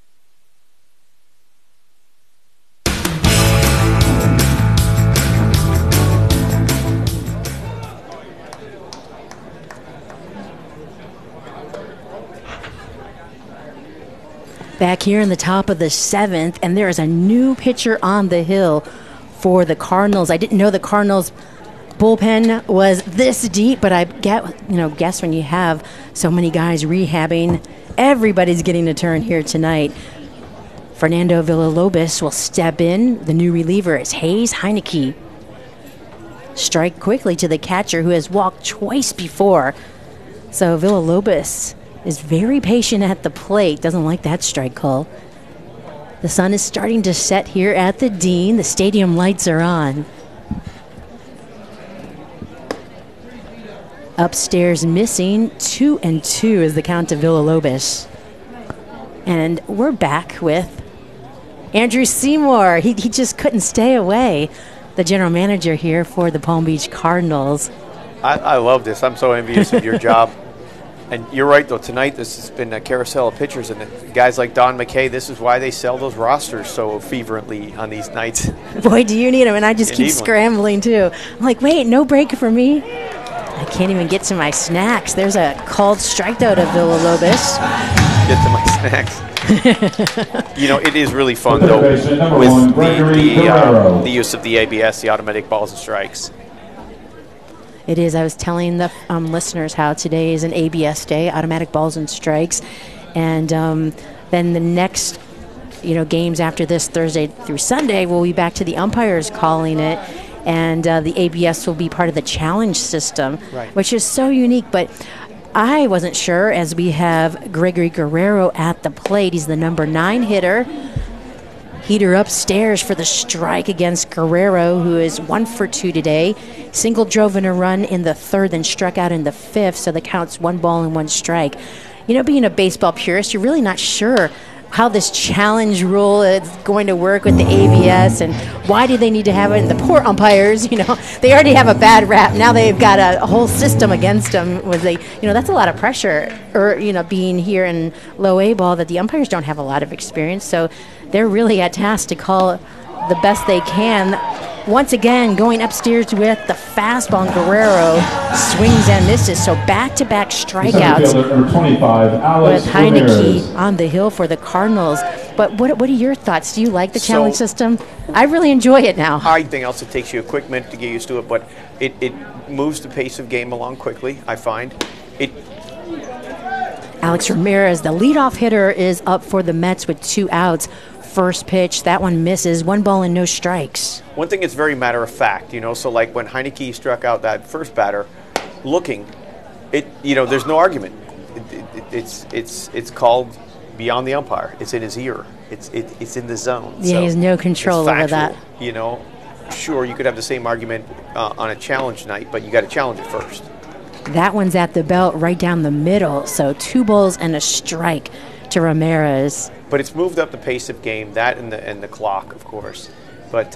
Back here in the top of the seventh, and there is a new pitcher on the hill for the Cardinals. I didn't know the Cardinals bullpen was this deep, but I guess when you have so many guys rehabbing, everybody's getting a turn here tonight. Fernando Villalobos will step in. The new reliever is Hayes Heineke. Strike quickly to the catcher who has walked twice before. So Villalobos is very patient at the plate. Doesn't like that strike call. The sun is starting to set here at the Dean. The stadium lights are on. Upstairs missing 2-2 is the count to Villalobos. And we're back with Andrew Seymour. He just couldn't stay away. The general manager here for the Palm Beach Cardinals. I love this. I'm so envious of your job. And you're right, though. Tonight, this has been a carousel of pitchers. And guys like Don McKay, this is why they sell those rosters so fervently on these nights. Boy, do you need them. And I just keep scrambling, too. I'm like, wait, no break for me? I can't even get to my snacks. There's a called strikeout of Villalobos. Get to my snacks. It is really fun, though, with the use of the ABS, the automatic balls and strikes. It is. I was telling the listeners how today is an ABS day, automatic balls and strikes. And then the next, games after this, Thursday through Sunday, we'll be back to the umpires calling it. And the ABS will be part of the challenge system, which is so unique. But I wasn't sure, as we have Gregory Guerrero at the plate. He's the number 9 hitter. Heater upstairs for the strike against Guerrero, who is 1 for 2 today. Single drove in a run in the third, then struck out in the fifth, so the count's 1 ball and 1 strike. Being a baseball purist, you're really not sure how this challenge rule is going to work with the ABS and why do they need to have it. And the poor umpires, they already have a bad rap. Now they've got a whole system against them. That's a lot of pressure. Or, being here in low A ball, that the umpires don't have a lot of experience. So they're really at task to call the best they can. Once again, going upstairs with the fastball, and Guerrero swings and misses. So back-to-back strikeouts Number 25, Alex with Heineke Ramirez. on the hill for the Cardinals. But what are your thoughts? Do you like the challenge system? I really enjoy it now. Everything else, it takes you a quick minute to get used to it, but it moves the pace of game along quickly, I find. Alex Ramirez, the leadoff hitter, is up for the Mets with 2 outs. First pitch, that one misses. 1 ball and no strikes. One thing is very matter of fact, so like when Heineke struck out that first batter, looking, there's no argument. It's called beyond the umpire. It's in his ear. It's in the zone. Yeah, he has no control over that. Sure, you could have the same argument on a challenge night, but you got to challenge it first. That one's at the belt right down the middle. So 2 balls and a strike to Ramirez. But it's moved up the pace of game, that and the clock, of course. But,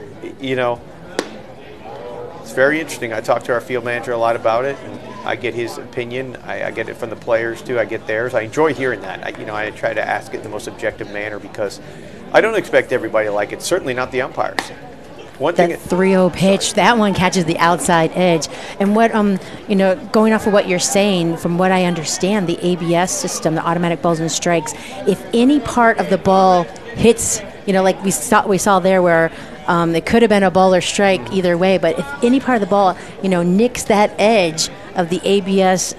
it's very interesting. I talked to our field manager a lot about it, and I get his opinion. I get it from the players, too. I get theirs. I enjoy hearing that. I try to ask it in the most objective manner because I don't expect everybody to like it, certainly not the umpires. That 3-0 pitch, that one catches the outside edge. And what, going off of what you're saying, from what I understand, the ABS system, the automatic balls and strikes, if any part of the ball hits, like we saw there where it could have been a ball or strike either way, but if any part of the ball, nicks that edge of the ABS,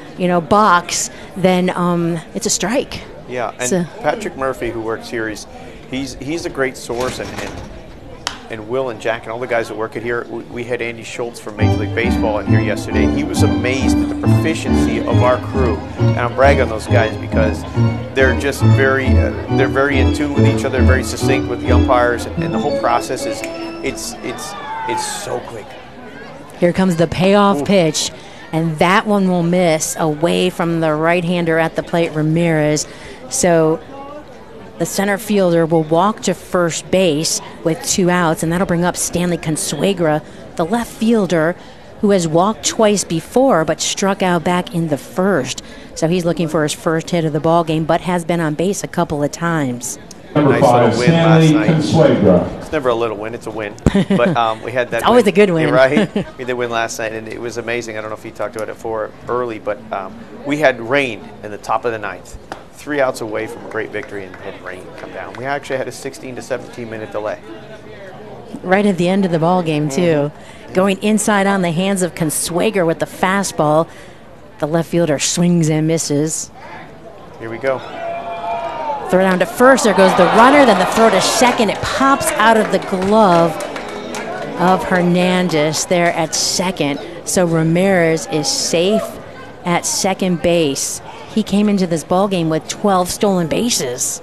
box, then it's a strike. Yeah, and Patrick Murphy, who works here, he's a great source, and Will and Jack and all the guys that work at here. We had Andy Schultz from Major League Baseball in here yesterday. He was amazed at the proficiency of our crew, and I'm bragging on those guys because they're just very in tune with each other, very succinct with the umpires, and the whole process it's so quick. Here comes the payoff pitch, and that one will miss away from the right-hander at the plate, Ramirez. So the center fielder will walk to first base with 2 outs, and that'll bring up Stanley Consuegra, the left fielder who has walked twice before but struck out back in the first. So he's looking for his first hit of the ball game, but has been on base a couple of times. Number 5, Stanley Consuegra. It's never a little win, it's a win. But we had that. It's always a good win. Right? We did win last night, and it was amazing. I don't know if he talked about it early, but we had rain in the top of the 9th. 3 outs away from a great victory and had rain come down. We actually had a 16 to 17 minute delay. Right at the end of the ball game, too. Going inside on the hands of Consuegra with the fastball. The left fielder swings and misses. Here we go. Throw down to first. There goes the runner. Then the throw to second. It pops out of the glove of Hernandez there at second. So Ramirez is safe at second base. He came into this ballgame with 12 stolen bases.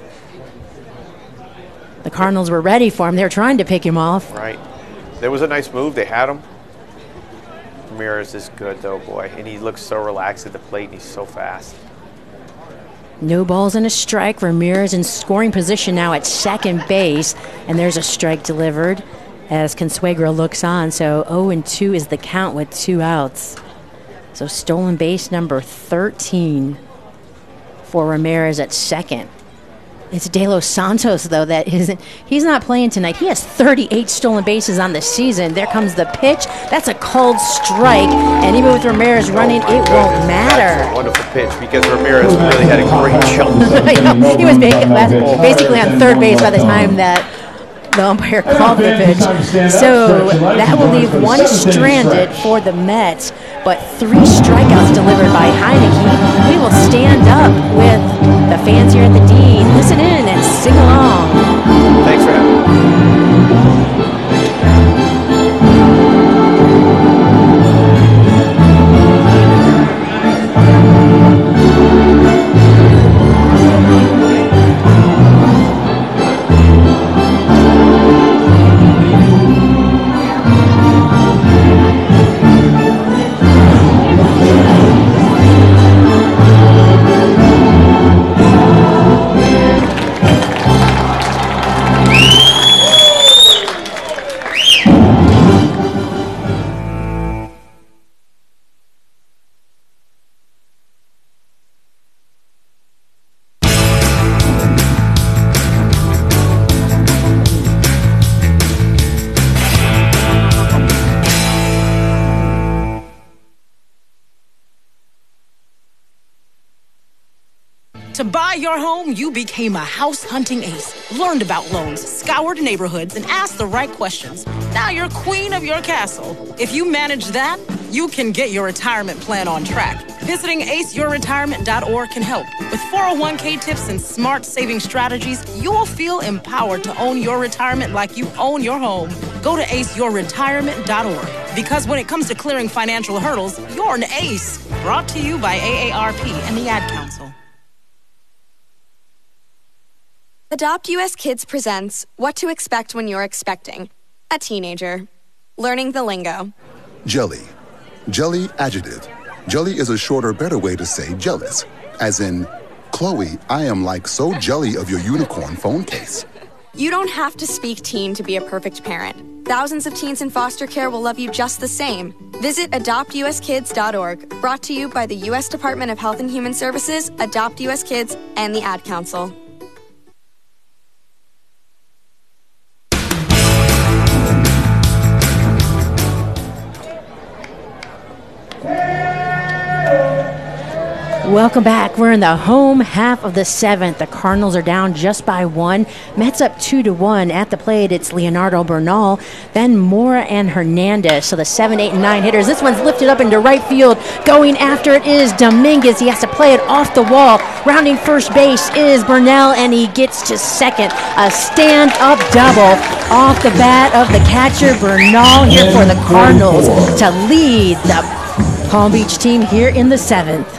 The Cardinals were ready for him. They were trying to pick him off. Right. There was a nice move. They had him. Ramirez is good, though, boy. And he looks so relaxed at the plate, and he's so fast. No balls and a strike. Ramirez in scoring position now at second base. And there's a strike delivered as Consuegra looks on. So 0-2 is the count with 2 outs. So stolen base number 13 for Ramirez at second. It's De Los Santos, though, he's not playing tonight. He has 38 stolen bases on the season. There comes the pitch. That's a called strike. And even with Ramirez running, it won't matter. That's a wonderful pitch because Ramirez really had a great jump. He was basically on third base by the time that the umpire called the pitch. So that will leave 1 stranded for the Mets, but 3 strikeouts delivered by Heineke. We will stand up with the fans here at the Dean. Listen in and sing along. Thanks for having me. To buy your home, you became a house hunting ace. Learned about loans, scoured neighborhoods, and asked the right questions. Now you're queen of your castle. If you manage that, you can get your retirement plan on track. Visiting aceyourretirement.org can help. With 401k tips and smart saving strategies, you'll feel empowered to own your retirement like you own your home. Go to aceyourretirement.org. Because when it comes to clearing financial hurdles, you're an ace. Brought to you by AARP and the Ad Council. Adopt US Kids presents What to Expect When You're Expecting a Teenager. Learning the lingo. Jelly. Jelly adjective. Jelly is a shorter, better way to say jealous. As in, Chloe, I am like so jelly of your unicorn phone case. You don't have to speak teen to be a perfect parent. Thousands of teens in foster care will love you just the same. Visit adoptuskids.org. Brought to you by the U.S. Department of Health and Human Services, Adopt US Kids, and the Ad Council. Welcome back. We're in the home half of the seventh. The Cardinals are down just by one. Mets up 2-1 at the plate. It's Leonardo Bernal, then Mora and Hernandez. So the 7, 8, and 9 hitters. This one's lifted up into right field. Going after it is Dominguez. He has to play it off the wall. Rounding first base is Bernal, and he gets to second. A stand-up double off the bat of the catcher Bernal here for the Cardinals to lead the Palm Beach team here in the seventh.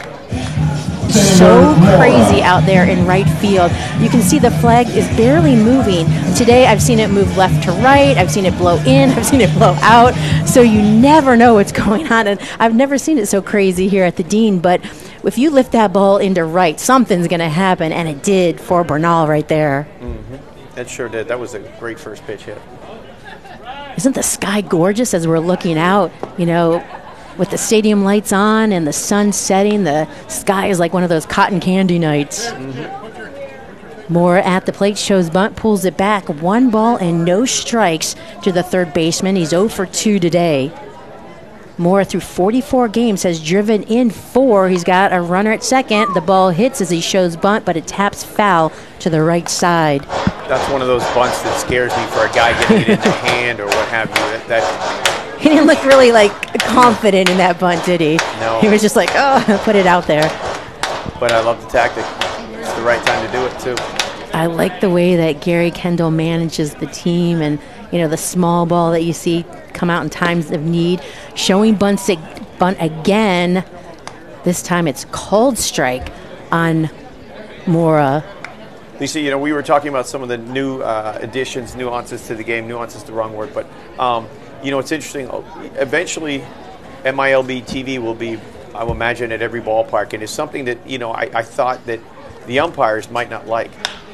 So crazy out there in right field. You can see the flag is barely moving. Today I've seen it move left to right. I've seen it blow in. I've seen it blow out. So you never know what's going on. And I've never seen it so crazy here at the Dean. But if you lift that ball into right, something's going to happen. And it did for Bernal right there. Mm-hmm. It sure did. That was a great first pitch hit. Isn't the sky gorgeous as we're looking out, you know, with the stadium lights on and the sun setting? The sky is like one of those cotton candy nights. Mm-hmm. Moore at the plate, shows bunt, pulls it back. 1 ball and no strikes to the third baseman. He's 0 for 2 today. Moore, through 44 games, has driven in 4. He's got a runner at second. The ball hits as he shows bunt, but it taps foul to the right side. That's one of those bunts that scares me for a guy getting it in the hand or what have you. He didn't look really confident in that bunt, did he? No. He was just like, oh, put it out there. But I love the tactic. It's the right time to do it, too. I like the way that Gary Kendall manages the team and, you know, the small ball that you see come out in times of need. Showing bunt again. This time it's called strike on Mora. Lisa, you know, we were talking about some of the new additions, nuances to the game. Nuance is the wrong word, but you know, it's interesting. Eventually, MILB TV will be, I will imagine, at every ballpark, and it's something that, you know, I thought that the umpires might not like.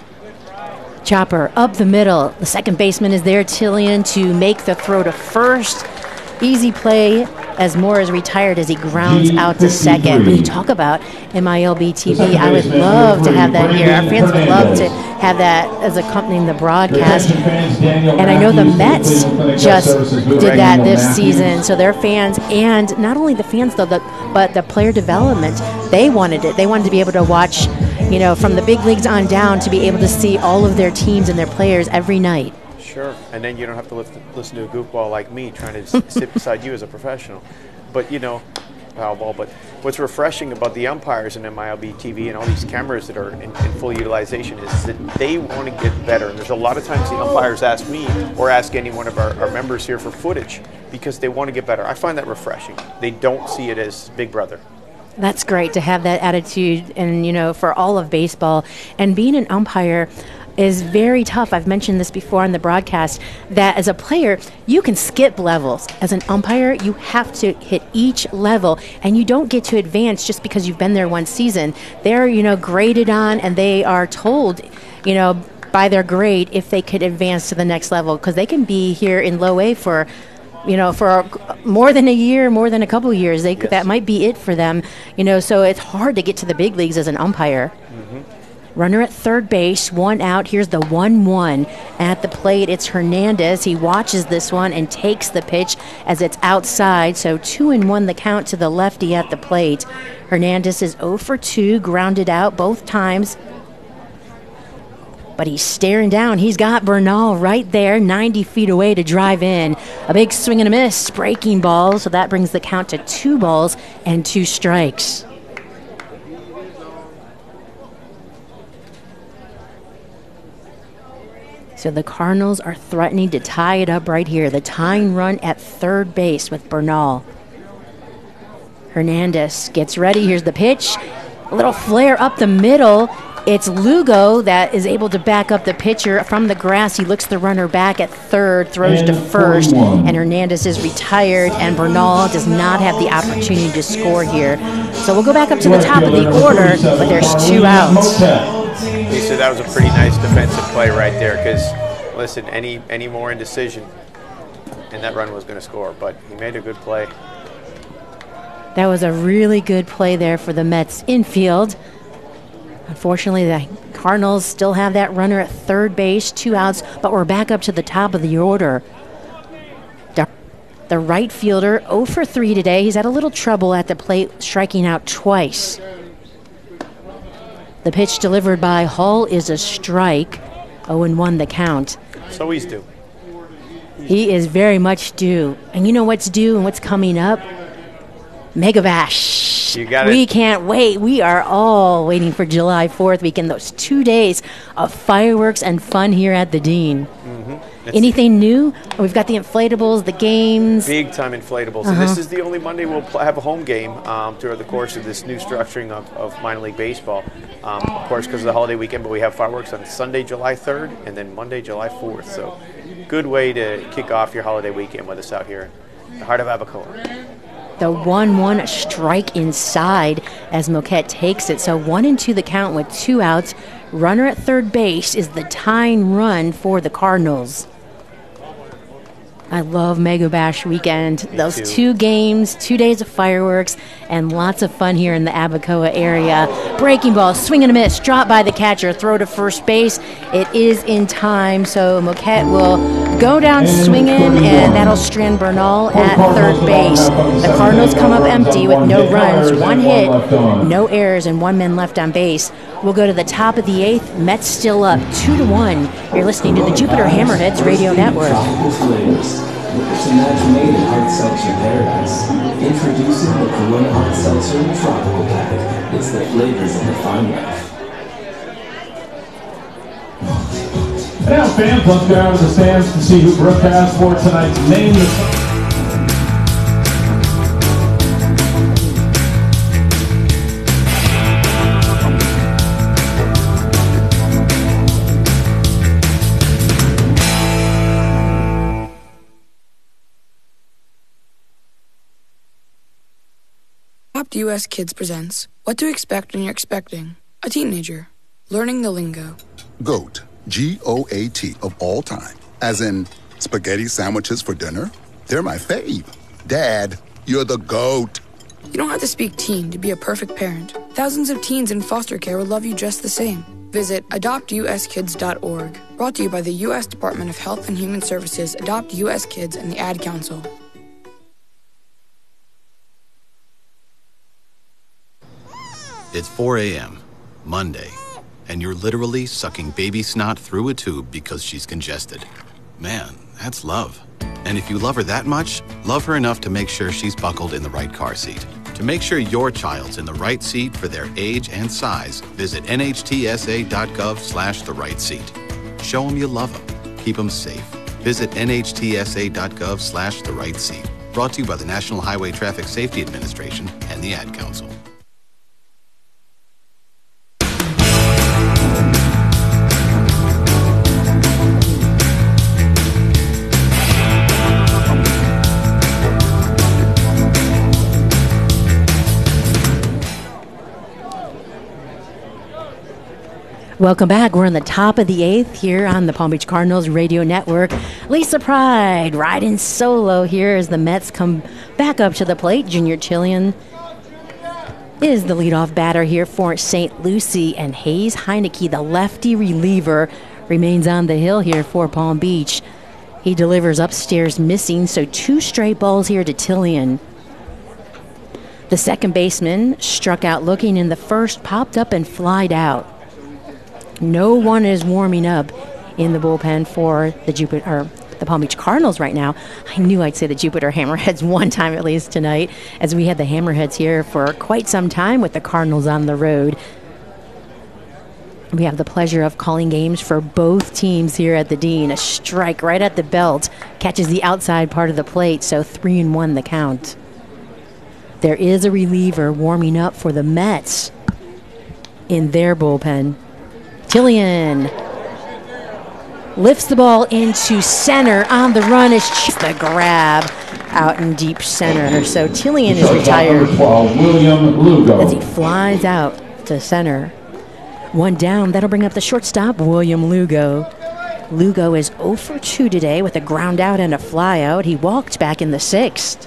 Chopper up the middle. The second baseman is there, Tillian, to make the throw to first. Easy play as Moore is retired as he grounds out to second. When you talk about MILB TV, I would love to have that here. Our fans would love to have that as accompanying the broadcast. And I know the Mets just did that this season. So their fans, and not only the fans though, but the player development, they wanted it. They wanted to be able to watch, you know, from the big leagues on down, to be able to see all of their teams and their players every night. Sure, and then you don't have to listen to a goofball like me trying to sit beside you as a professional. But, you know, Powerball. But what's refreshing about the umpires in MILB TV and all these cameras that are in full utilization is that they want to get better. And there's a lot of times the umpires ask me or ask any one of our members here for footage because they want to get better. I find that refreshing. They don't see it as Big Brother. That's great to have that attitude, and, you know, for all of baseball. And being an umpire is very tough. I've mentioned this before on the broadcast, that as a player, you can skip levels. As an umpire, you have to hit each level, and you don't get to advance just because you've been there one season. They're, you know, graded on, and they are told, you know, by their grade if they could advance to the next level, because they can be here in low A for, you know, for more than a year, more than a couple of years. That might be it for them, you know, so it's hard to get to the big leagues as an umpire. Mm-hmm. Runner at third base, 1 out. Here's the 1-1 at the plate. It's Hernandez. He watches this one and takes the pitch as it's outside. So 2-1 the count to the lefty at the plate. Hernandez is 0 for 2, grounded out both times. But he's staring down. He's got Bernal right there, 90 feet away to drive in. A big swing and a miss, breaking ball. So that brings the count to 2 balls and 2 strikes. So the Cardinals are threatening to tie it up right here. The tying run at third base with Bernal. Hernandez gets ready. Here's the pitch. A little flare up the middle. It's Lugo that is able to back up the pitcher from the grass. He looks the runner back at third, throws to first, and Hernandez is retired, and Bernal does not have the opportunity to score here. So we'll go back up to the top of the order, but there's 2 outs. Lisa, that was a pretty nice defensive play right there because, listen, any more indecision and that run was going to score, but he made a good play. That was a really good play there for the Mets infield. Unfortunately, the Cardinals still have that runner at third base, 2 outs, but we're back up to the top of the order. The right fielder, 0 for 3 today. He's had a little trouble at the plate, striking out twice. The pitch delivered by Hall is a strike. 0-1 the count. So he's due. He is very much due. And you know what's due and what's coming up? Mega Bash. You got it. We can't wait. We are all waiting for July 4th weekend, those 2 days of fireworks and fun here at the Dean. Anything new? We've got the inflatables, the games. Big time inflatables. And this is the only Monday we'll have a home game throughout the course of this new structuring of minor league baseball. Of course, because of the holiday weekend, but we have fireworks on Sunday, July 3rd, and then Monday, July 4th. So good way to kick off your holiday weekend with us out here in the heart of Abacoa. The 1-1 strike inside as Moquett takes it. So 1-2 the count with 2 outs. Runner at third base is the tying run for the Cardinals. I love Mega Bash weekend. Those 2 games, 2 days of fireworks, and lots of fun here in the Abacoa area. Breaking ball, swing and a miss, drop by the catcher, throw to first base. It is in time, so Moquett will go down swinging, and that'll strand Bernal at third base. The Cardinals come up empty with no runs, 1 hit, no errors, and 1 man left on base. We'll go to the top of the 8th. Mets still up 2-1. You're listening to the Jupiter Hammerheads Radio Network. It's a match made in hard seltzer paradise. Introducing the Corona Hard Seltzer Tropical Pack. It's the flavors of the fine life. And now fans, let's go out of the stands to see who broadcasts for tonight's Name the Adopt US Kids presents What to Expect When You're Expecting a Teenager. Learning the lingo. GOAT, G-O-A-T, of all time. As in, spaghetti sandwiches for dinner? They're my fave. Dad, you're the GOAT. You don't have to speak teen to be a perfect parent. Thousands of teens in foster care will love you just the same. Visit adoptuskids.org. Brought to you by the U.S. Department of Health and Human Services, Adopt U.S. Kids, and the Ad Council. It's 4 a.m., Monday, and you're literally sucking baby snot through a tube because she's congested. Man, that's love. And if you love her that much, love her enough to make sure she's buckled in the right car seat. To make sure your child's in the right seat for their age and size, visit nhtsa.gov/the right seat. Show them you love them. Keep them safe. Visit nhtsa.gov/the right seat. Brought to you by the National Highway Traffic Safety Administration and the Ad Council. Welcome back. We're on the top of the 8th here on the Palm Beach Cardinals Radio Network. Lisa Pride riding solo here as the Mets come back up to the plate. Junior Chilian is the leadoff batter here for St. Lucie, and Hayes Heineke, the lefty reliever, remains on the hill here for Palm Beach. He delivers upstairs missing, so 2 straight balls here to Tillian. The second baseman struck out looking in the first, popped up and flied out. No one is warming up in the bullpen for the Palm Beach Cardinals right now. I knew I'd say the Jupiter Hammerheads one time at least tonight, as we had the Hammerheads here for quite some time with the Cardinals on the road. We have the pleasure of calling games for both teams here at the Dean. A strike right at the belt catches the outside part of the plate, so 3-1 the count. There is a reliever warming up for the Mets in their bullpen. Tillian lifts the ball into center. On the run is the grab out in deep center. So Tillian is retired as he flies out to center. 1 down. That'll bring up the shortstop, William Lugo. Lugo is 0 for 2 today with a ground out and a fly out. He walked back in the 6th.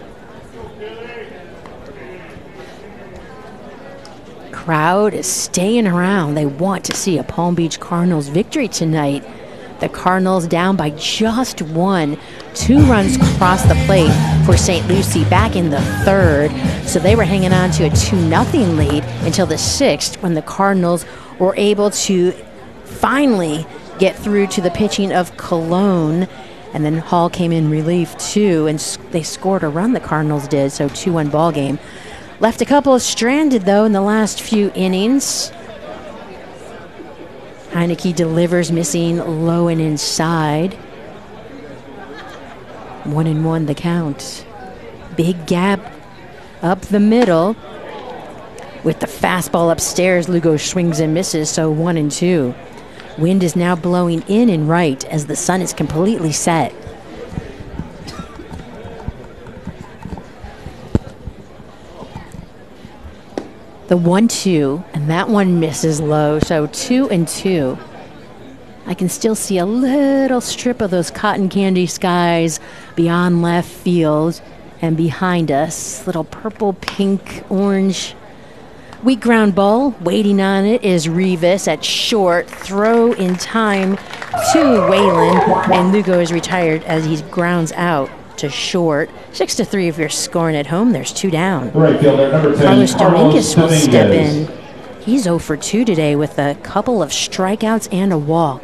Crowd is staying around. They want to see a Palm Beach Cardinals victory tonight. The Cardinals down by just 1. 2 runs across the plate for St. Lucie back in the 3rd. So they were hanging on to a 2-0 lead until the 6th, when the Cardinals were able to finally get through to the pitching of Cologne. And then Hall came in relief too, and they scored a run, the Cardinals did, so 2-1 ball game. Left a couple stranded, though, in the last few innings. Heineke delivers, missing low and inside. 1-1 the count. Big gap up the middle. With the fastball upstairs, Lugo swings and misses, so 1-2. Wind is now blowing in and right as the sun is completely set. The 1-2, and that one misses low, so 2-2. I can still see a little strip of those cotton candy skies beyond left field and behind us. Little purple, pink, orange. Weak ground ball. Waiting on it is Rivas at short. Throw in time to Whalen, and Lugo is retired as he grounds out to short. 6-3 if you're scoring at home. There's 2 down. Right fielder, number 10, Carlos Dominguez will Dominguez. step in. He's 0 for 2 today with a couple of strikeouts and a walk.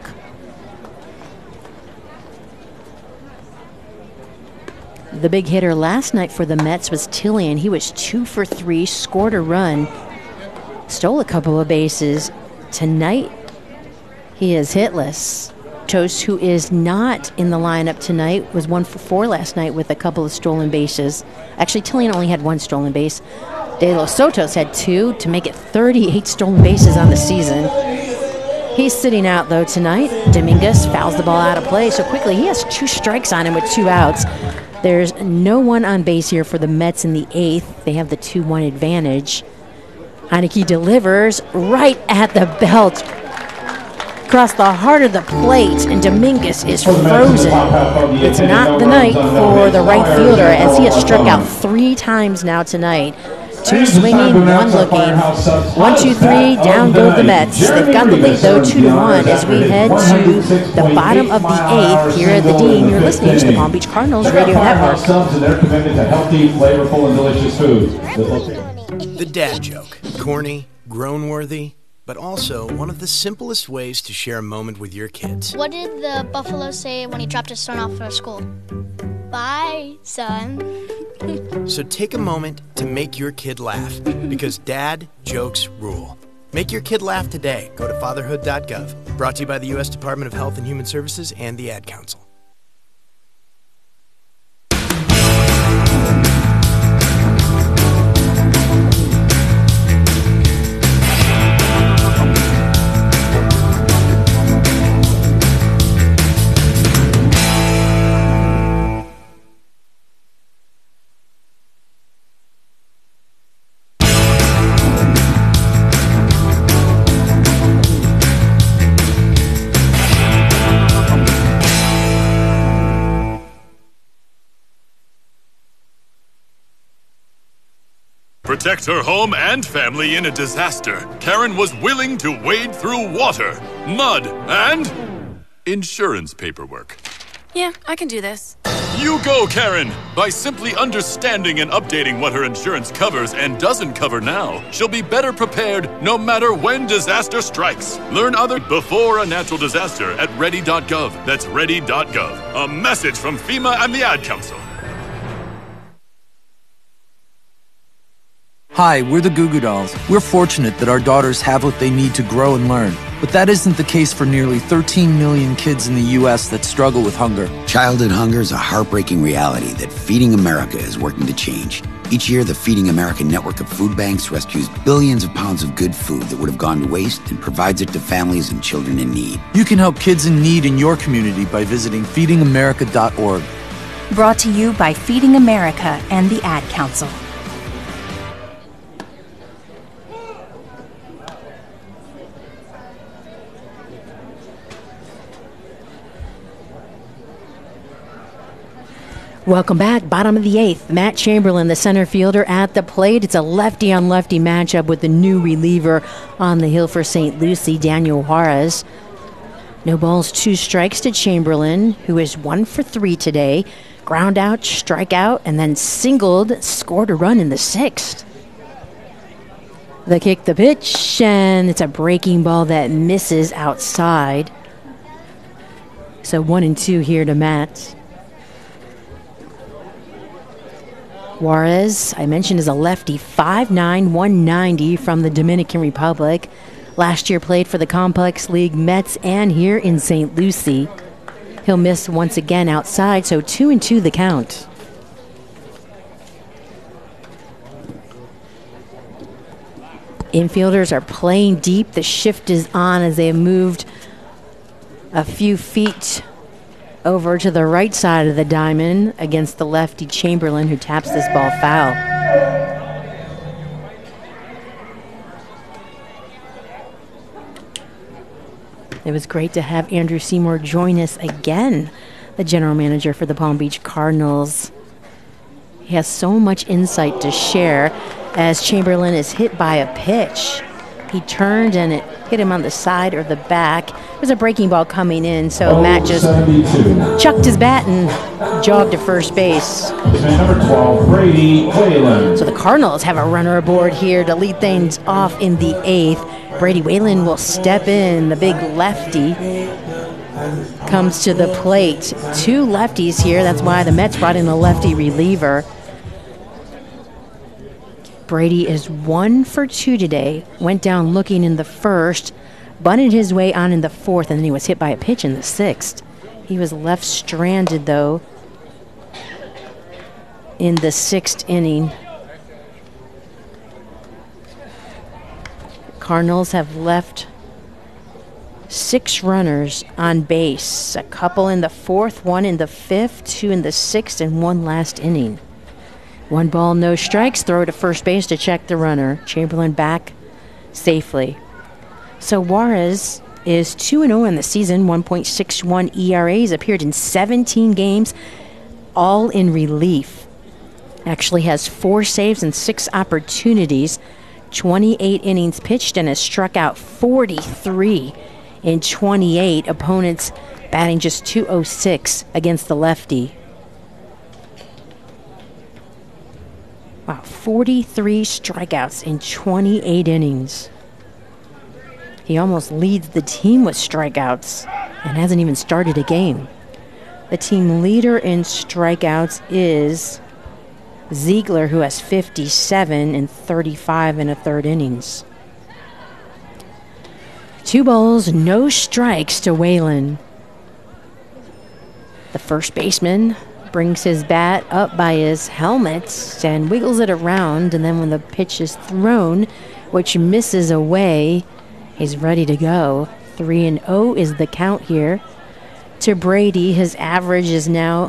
The big hitter last night for the Mets was Tillian. He was 2 for 3, scored a run, stole a couple of bases. Tonight, he is hitless. Toast, who is not in the lineup tonight, was 1 for 4 last night with a couple of stolen bases. Actually, Tillian only had 1 stolen base. De Los Sotos had 2 to make it 38 stolen bases on the season. He's sitting out, though, tonight. Dominguez fouls the ball out of play so quickly. He has 2 strikes on him with 2 outs. There's no one on base here for the Mets in the 8th. They have the 2-1 advantage. Heineke delivers right at the belt, across the heart of the plate, and Dominguez is frozen. It's not the night for the right fielder, as he has struck out 3 times now tonight. 2 swinging, 1 looking. 1, 2, 3, down go the Mets. They've got the lead, though, 2-1 as we head to the bottom of the 8th here at the Dean. You're listening to the Palm Beach Cardinals Radio Network. And their commitment to healthy, flavorful, and delicious foods. The dad joke. Corny, grown-worthy, but also one of the simplest ways to share a moment with your kids. What did the buffalo say when he dropped his son off for school? Bye, son. So take a moment to make your kid laugh, because dad jokes rule. Make your kid laugh today. Go to fatherhood.gov. Brought to you by the U.S. Department of Health and Human Services and the Ad Council. protect her home and family in a disaster, Karen was willing to wade through water, mud, and insurance paperwork. Yeah, I can do this. You go, Karen! By simply understanding and updating what her insurance covers and doesn't cover now, she'll be better prepared no matter when disaster strikes. Learn other before a natural disaster at ready.gov. That's ready.gov. A message from FEMA and the Ad Council. Hi, we're the Goo Goo Dolls. We're fortunate that our daughters have what they need to grow and learn. But that isn't the case for nearly 13 million kids in the U.S. that struggle with hunger. Childhood hunger is a heartbreaking reality that Feeding America is working to change. Each year, the Feeding America network of food banks rescues billions of pounds of good food that would have gone to waste and provides it to families and children in need. You can help kids in need in your community by visiting feedingamerica.org. Brought to you by Feeding America and the Ad Council. Welcome back. Bottom of the eighth. Matt Chamberlain, the center fielder, at the plate. It's a lefty-on-lefty matchup with the new reliever on the hill for St. Lucie, Daniel Juarez. No balls, 2 strikes to Chamberlain, who is 1 for 3 today. Ground out, strikeout, and then singled, scored a run in the 6th. The kick, the pitch, and it's a breaking ball that misses outside. So 1-2 here to Matt. Juarez, I mentioned, is a lefty, 5'9", 190 from the Dominican Republic. Last year played for the Complex League Mets and here in St. Lucie. He'll miss once again outside, so 2-2 the count. Infielders are playing deep. The shift is on as they have moved a few feet over to the right side of the diamond against the lefty Chamberlain, who taps this ball foul. It was great to have Andrew Seymour join us again, the general manager for the Palm Beach Cardinals. He has so much insight to share as Chamberlain is hit by a pitch. He turned and it hit him on the side or the back. It was a breaking ball coming in, so Matt just chucked his bat and jogged to first base. Number 12, Brady Whalen. So the Cardinals have a runner aboard here to lead things off in the 8th. Brady Whalen will step in. The big lefty comes to the plate. 2 lefties here. That's why the Mets brought in a lefty reliever. Brady is 1 for 2 today. Went down looking in the 1st, bunted his way on in the 4th, and then he was hit by a pitch in the 6th. He was left stranded, though, in the 6th inning. Cardinals have left 6 runners on base. A couple in the 4th, 1 in the 5th, 2 in the 6th, and 1 last inning. 1 ball, no strikes. Throw to first base to check the runner. Chamberlain back safely. So Juarez is 2-0 in the season, 1.61 ERA. He's appeared in 17 games, all in relief. Actually has 4 saves and 6 opportunities, 28 innings pitched, and has struck out 43 in 28. Opponents batting just .206 against the lefty. Wow, 43 strikeouts in 28 innings. He almost leads the team with strikeouts and hasn't even started a game. The team leader in strikeouts is Ziegler, who has 57 and 35 in a 3rd innings. 2 balls, no strikes to Whalen. The first baseman brings his bat up by his helmet and wiggles it around, and then when the pitch is thrown, which misses away, he's ready to go. 3-0 is the count here to Brady. His average is now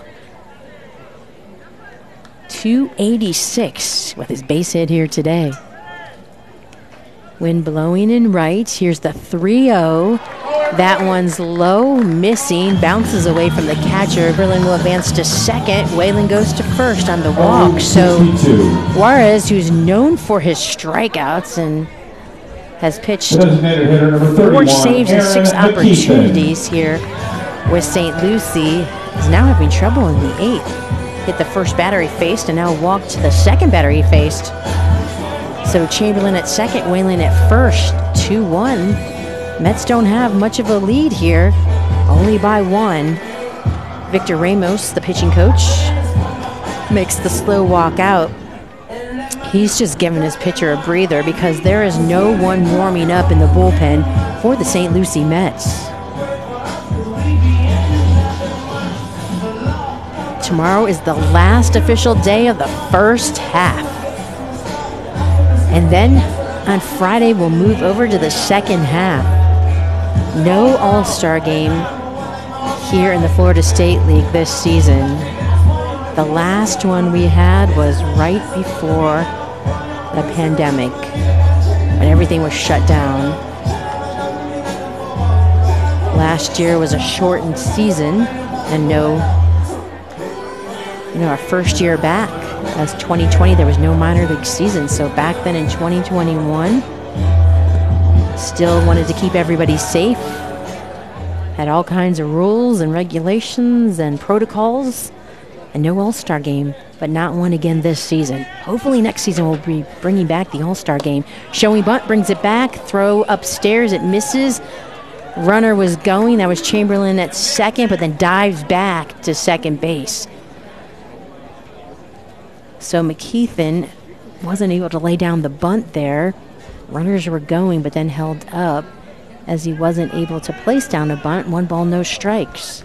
.286 with his base hit here today. Wind blowing in right. Here's the 3-0. That one's low, missing, bounces away from the catcher. Chamberlain will advance to second. Whalen goes to first on the walk. So Juarez, who's known for his strikeouts and has pitched 4 saves and 6 opportunities here with St. Lucie, is now having trouble in the 8th. Hit the first batter he faced and now walked the second batter he faced. So Chamberlain at second, Whalen at first, 2-1. Mets don't have much of a lead here, only by 1. Victor Ramos, the pitching coach, makes the slow walk out. He's just giving his pitcher a breather because there is no one warming up in the bullpen for the St. Lucie Mets. Tomorrow is the last official day of the first half. And then on Friday, we'll move over to the second half. No All-Star game here in the Florida State League this season. The last one we had was right before the pandemic, when everything was shut down. Last year was a shortened season and our first year back as 2020, there was no minor league season. So back then in 2021, still wanted to keep everybody safe. Had all kinds of rules and regulations and protocols. And no All-Star game, but not one again this season. Hopefully next season we'll be bringing back the All-Star game. Showing bunt, brings it back. Throw upstairs, it misses. Runner was going. That was Chamberlain at second, but then dives back to second base. So McKeithen wasn't able to lay down the bunt there. Runners were going, but then held up as he wasn't able to place down a bunt. 1 ball, no strikes.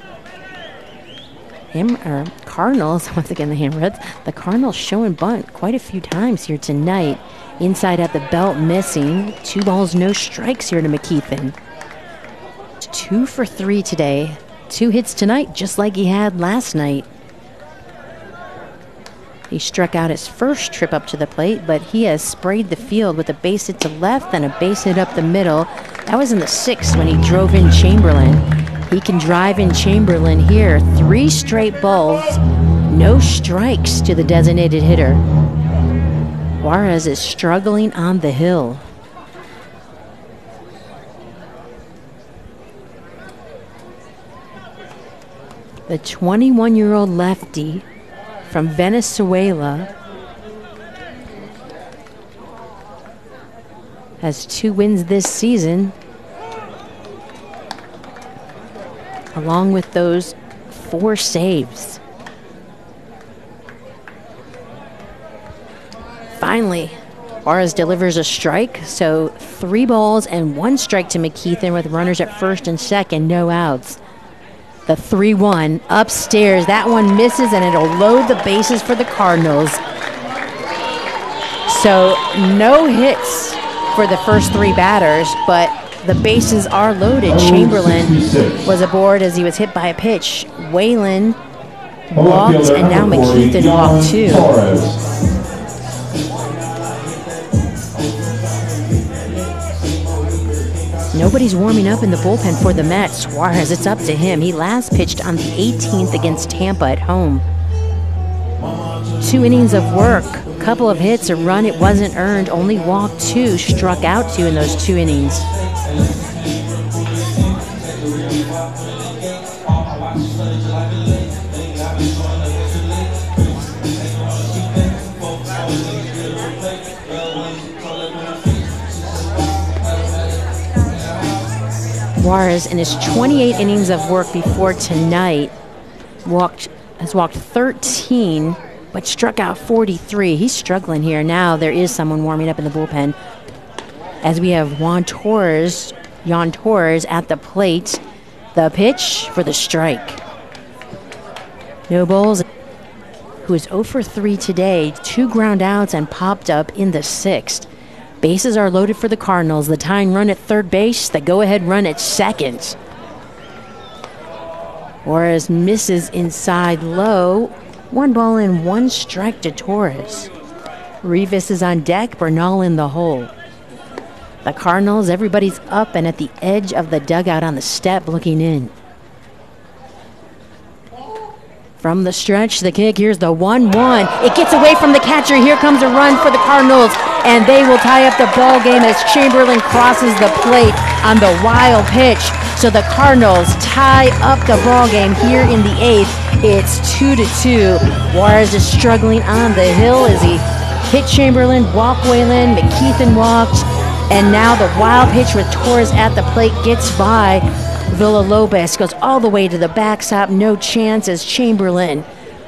Cardinals, once again the Hammerheads, the Cardinals showing bunt quite a few times here tonight. Inside at the belt, missing. 2 balls, no strikes here to McKeithen. 2 for 3 today. 2 hits tonight, just like he had last night. He struck out his first trip up to the plate, but he has sprayed the field with a base hit to left and a base hit up the middle. That was in the 6th when he drove in Chamberlain. He can drive in Chamberlain here. 3 straight balls, no strikes to the designated hitter. Juarez is struggling on the hill. The 21-year-old lefty from Venezuela has 2 wins this season, along with those 4 saves. Finally, Juarez delivers a strike, so 3 balls and 1 strike to McKeithen with runners at first and second, no outs. The 3-1 upstairs. That one misses, and it'll load the bases for the Cardinals. So no hits for the first 3 batters, but the bases are loaded. Chamberlain was aboard as he was hit by a pitch. Whalen walked, and now McKeithen walked too. Nobody's warming up in the bullpen for the Mets. Juarez, it's up to him. He last pitched on the 18th against Tampa at home. 2 innings of work, a couple of hits, a run it wasn't earned, only walked 2, struck out 2 in those 2 innings. Juarez, in his 28 innings of work before tonight, has walked 13, but struck out 43. He's struggling here. Now there is someone warming up in the bullpen, as we have Jan Torres at the plate. The pitch for the strike. No balls. Who is 0 for 3 today, 2 ground outs and popped up in the 6th. Bases are loaded for the Cardinals. The tying run at third base, the go-ahead run at second. Juarez misses inside low. 1 ball and 1 strike to Torres. Rivas is on deck, Bernal in the hole. The Cardinals, everybody's up and at the edge of the dugout on the step looking in. From the stretch, the kick, here's the 1-1. It gets away from the catcher. Here comes a run for the Cardinals, and they will tie up the ball game as Chamberlain crosses the plate on the wild pitch. So the Cardinals tie up the ball game here in the 8th. It's 2-2. Juarez is struggling on the hill as he hit Chamberlain, walked Whalen, McKeithen walked, and now the wild pitch with Torres at the plate gets by Villalobos, goes all the way to the backstop, no chance as Chamberlain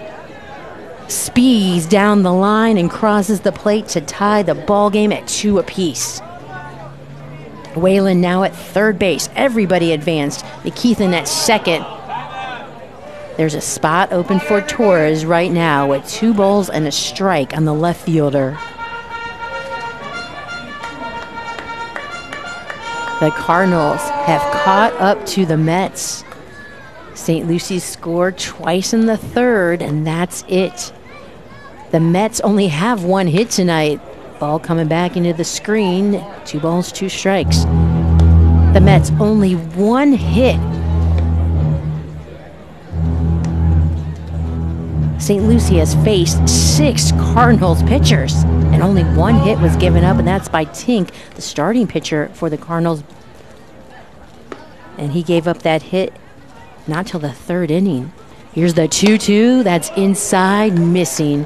speeds down the line and crosses the plate to tie the ball game at 2 apiece. Whalen now at third base. Everybody advanced. McKeithen at second. There's a spot open for Torres right now with 2 balls and a strike on the left fielder. The Cardinals have caught up to the Mets. St. Lucie scored twice in the 3rd, and that's it. The Mets only have 1 hit tonight. Ball coming back into the screen. 2 balls, 2 strikes. The Mets only 1 hit. St. Lucie has faced 6 Cardinals pitchers, and only 1 hit was given up, and that's by Tink, the starting pitcher for the Cardinals. And he gave up that hit not till the 3rd inning. Here's the 2-2. That's inside, missing.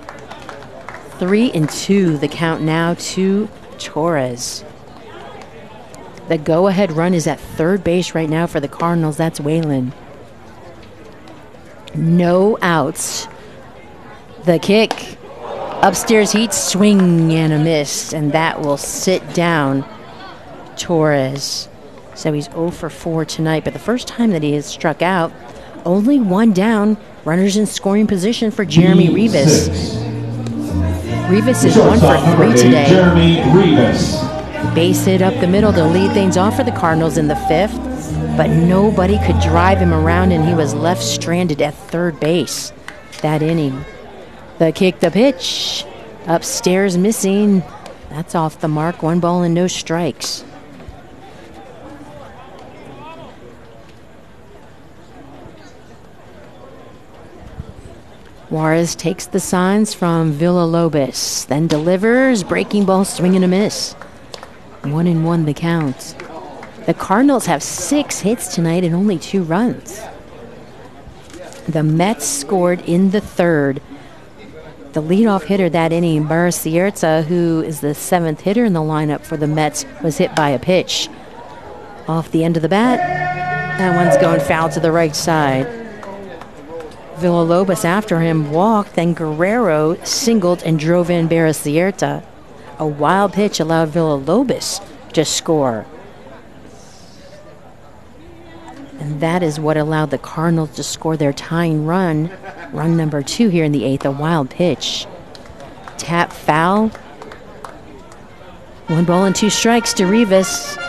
3-2, the count now to Torres. The go-ahead run is at third base right now for the Cardinals. That's Whalen. No outs. The kick. Upstairs heat, swing and a miss, and that will sit down Torres. So he's 0 for 4 tonight, but the first time that he has struck out, only 1 down, runners in scoring position for Jeremy Rivas. Rivas is 1 for 3 today. Jeremy Rivas. Base hit up the middle to lead things off for the Cardinals in the 5th, but nobody could drive him around, and he was left stranded at third base that inning. The kick, the pitch, upstairs missing. That's off the mark. 1 ball and no strikes. Juarez takes the signs from Villalobos, then delivers, breaking ball, swing and a miss. 1-1 the count. The Cardinals have 6 hits tonight and only 2 runs. The Mets scored in the 3rd. The leadoff hitter that inning, Baracierta, who is the 7th hitter in the lineup for the Mets, was hit by a pitch. Off the end of the bat, that one's going foul to the right side. Villalobos after him walked, then Guerrero singled and drove in Baracierta. A wild pitch allowed Villalobos to score. And that is what allowed the Cardinals to score their tying run. Run number 2 here in the 8th, a wild pitch. Tap foul. 1 ball and 2 strikes to Rivas.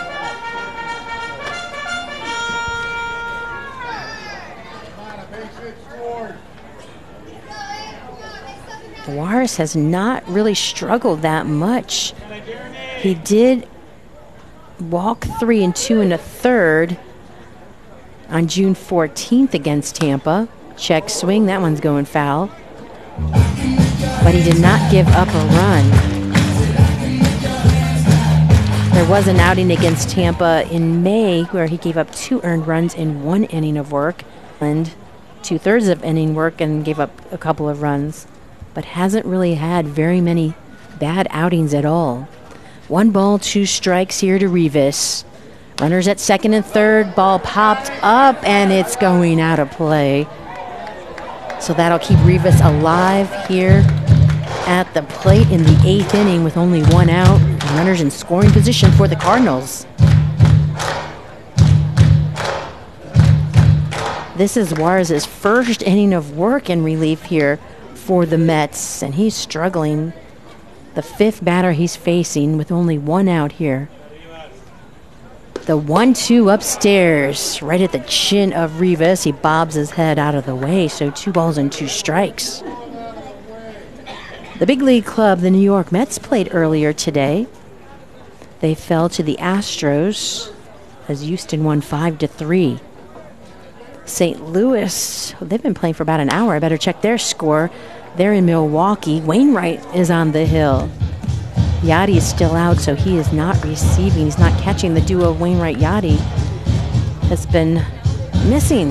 Juarez has not really struggled that much. He did walk 3 and 2 in the 3rd on June 14th against Tampa. Check swing, that one's going foul. But he did not give up a run. There was an outing against Tampa in May where he gave up 2 earned runs in 1 inning of work and 2/3 of inning work and gave up a couple of runs, but hasn't really had very many bad outings at all. 1 ball, 2 strikes here to Rivas. Runners at second and third. Ball popped up, and it's going out of play. So that'll keep Rivas alive here at the plate in the 8th inning with only 1 out. Runners in scoring position for the Cardinals. This is Juarez's first inning of work in relief here for the Mets, and he's struggling. The 5th batter he's facing with only 1 out here. The 1-2 upstairs, right at the chin of Rivas. He bobs his head out of the way, so 2 balls and 2 strikes. The big league club, the New York Mets, played earlier today. They fell to the Astros as Houston won 5-3. St. Louis, they've been playing for about an hour. I better check their score. They're in Milwaukee. Wainwright is on the hill. Yachty is still out, so he is not receiving. He's not catching. The duo of Wainwright-Yachty has been missing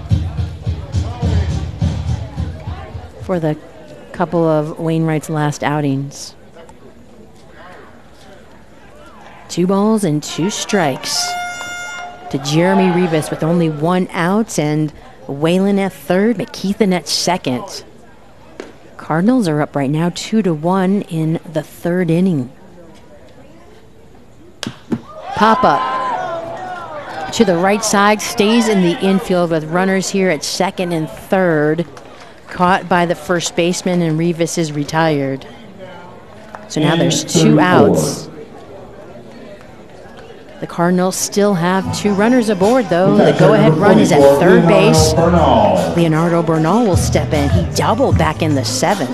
for the couple of Wainwright's last outings. 2 balls and 2 strikes to Jeremy Rivas with only 1 out, and Whalen at third, McKeithen at second. Cardinals are up right now 2-1 in the 3rd inning. Pop up to the right side, stays in the infield with runners here at second and third. Caught by the first baseman, and Rivas is retired. So now there's 2 outs. The Cardinals still have 2 runners aboard, though. The go-ahead run is at third base. Leonardo Bernal will step in. He doubled back in the 7th.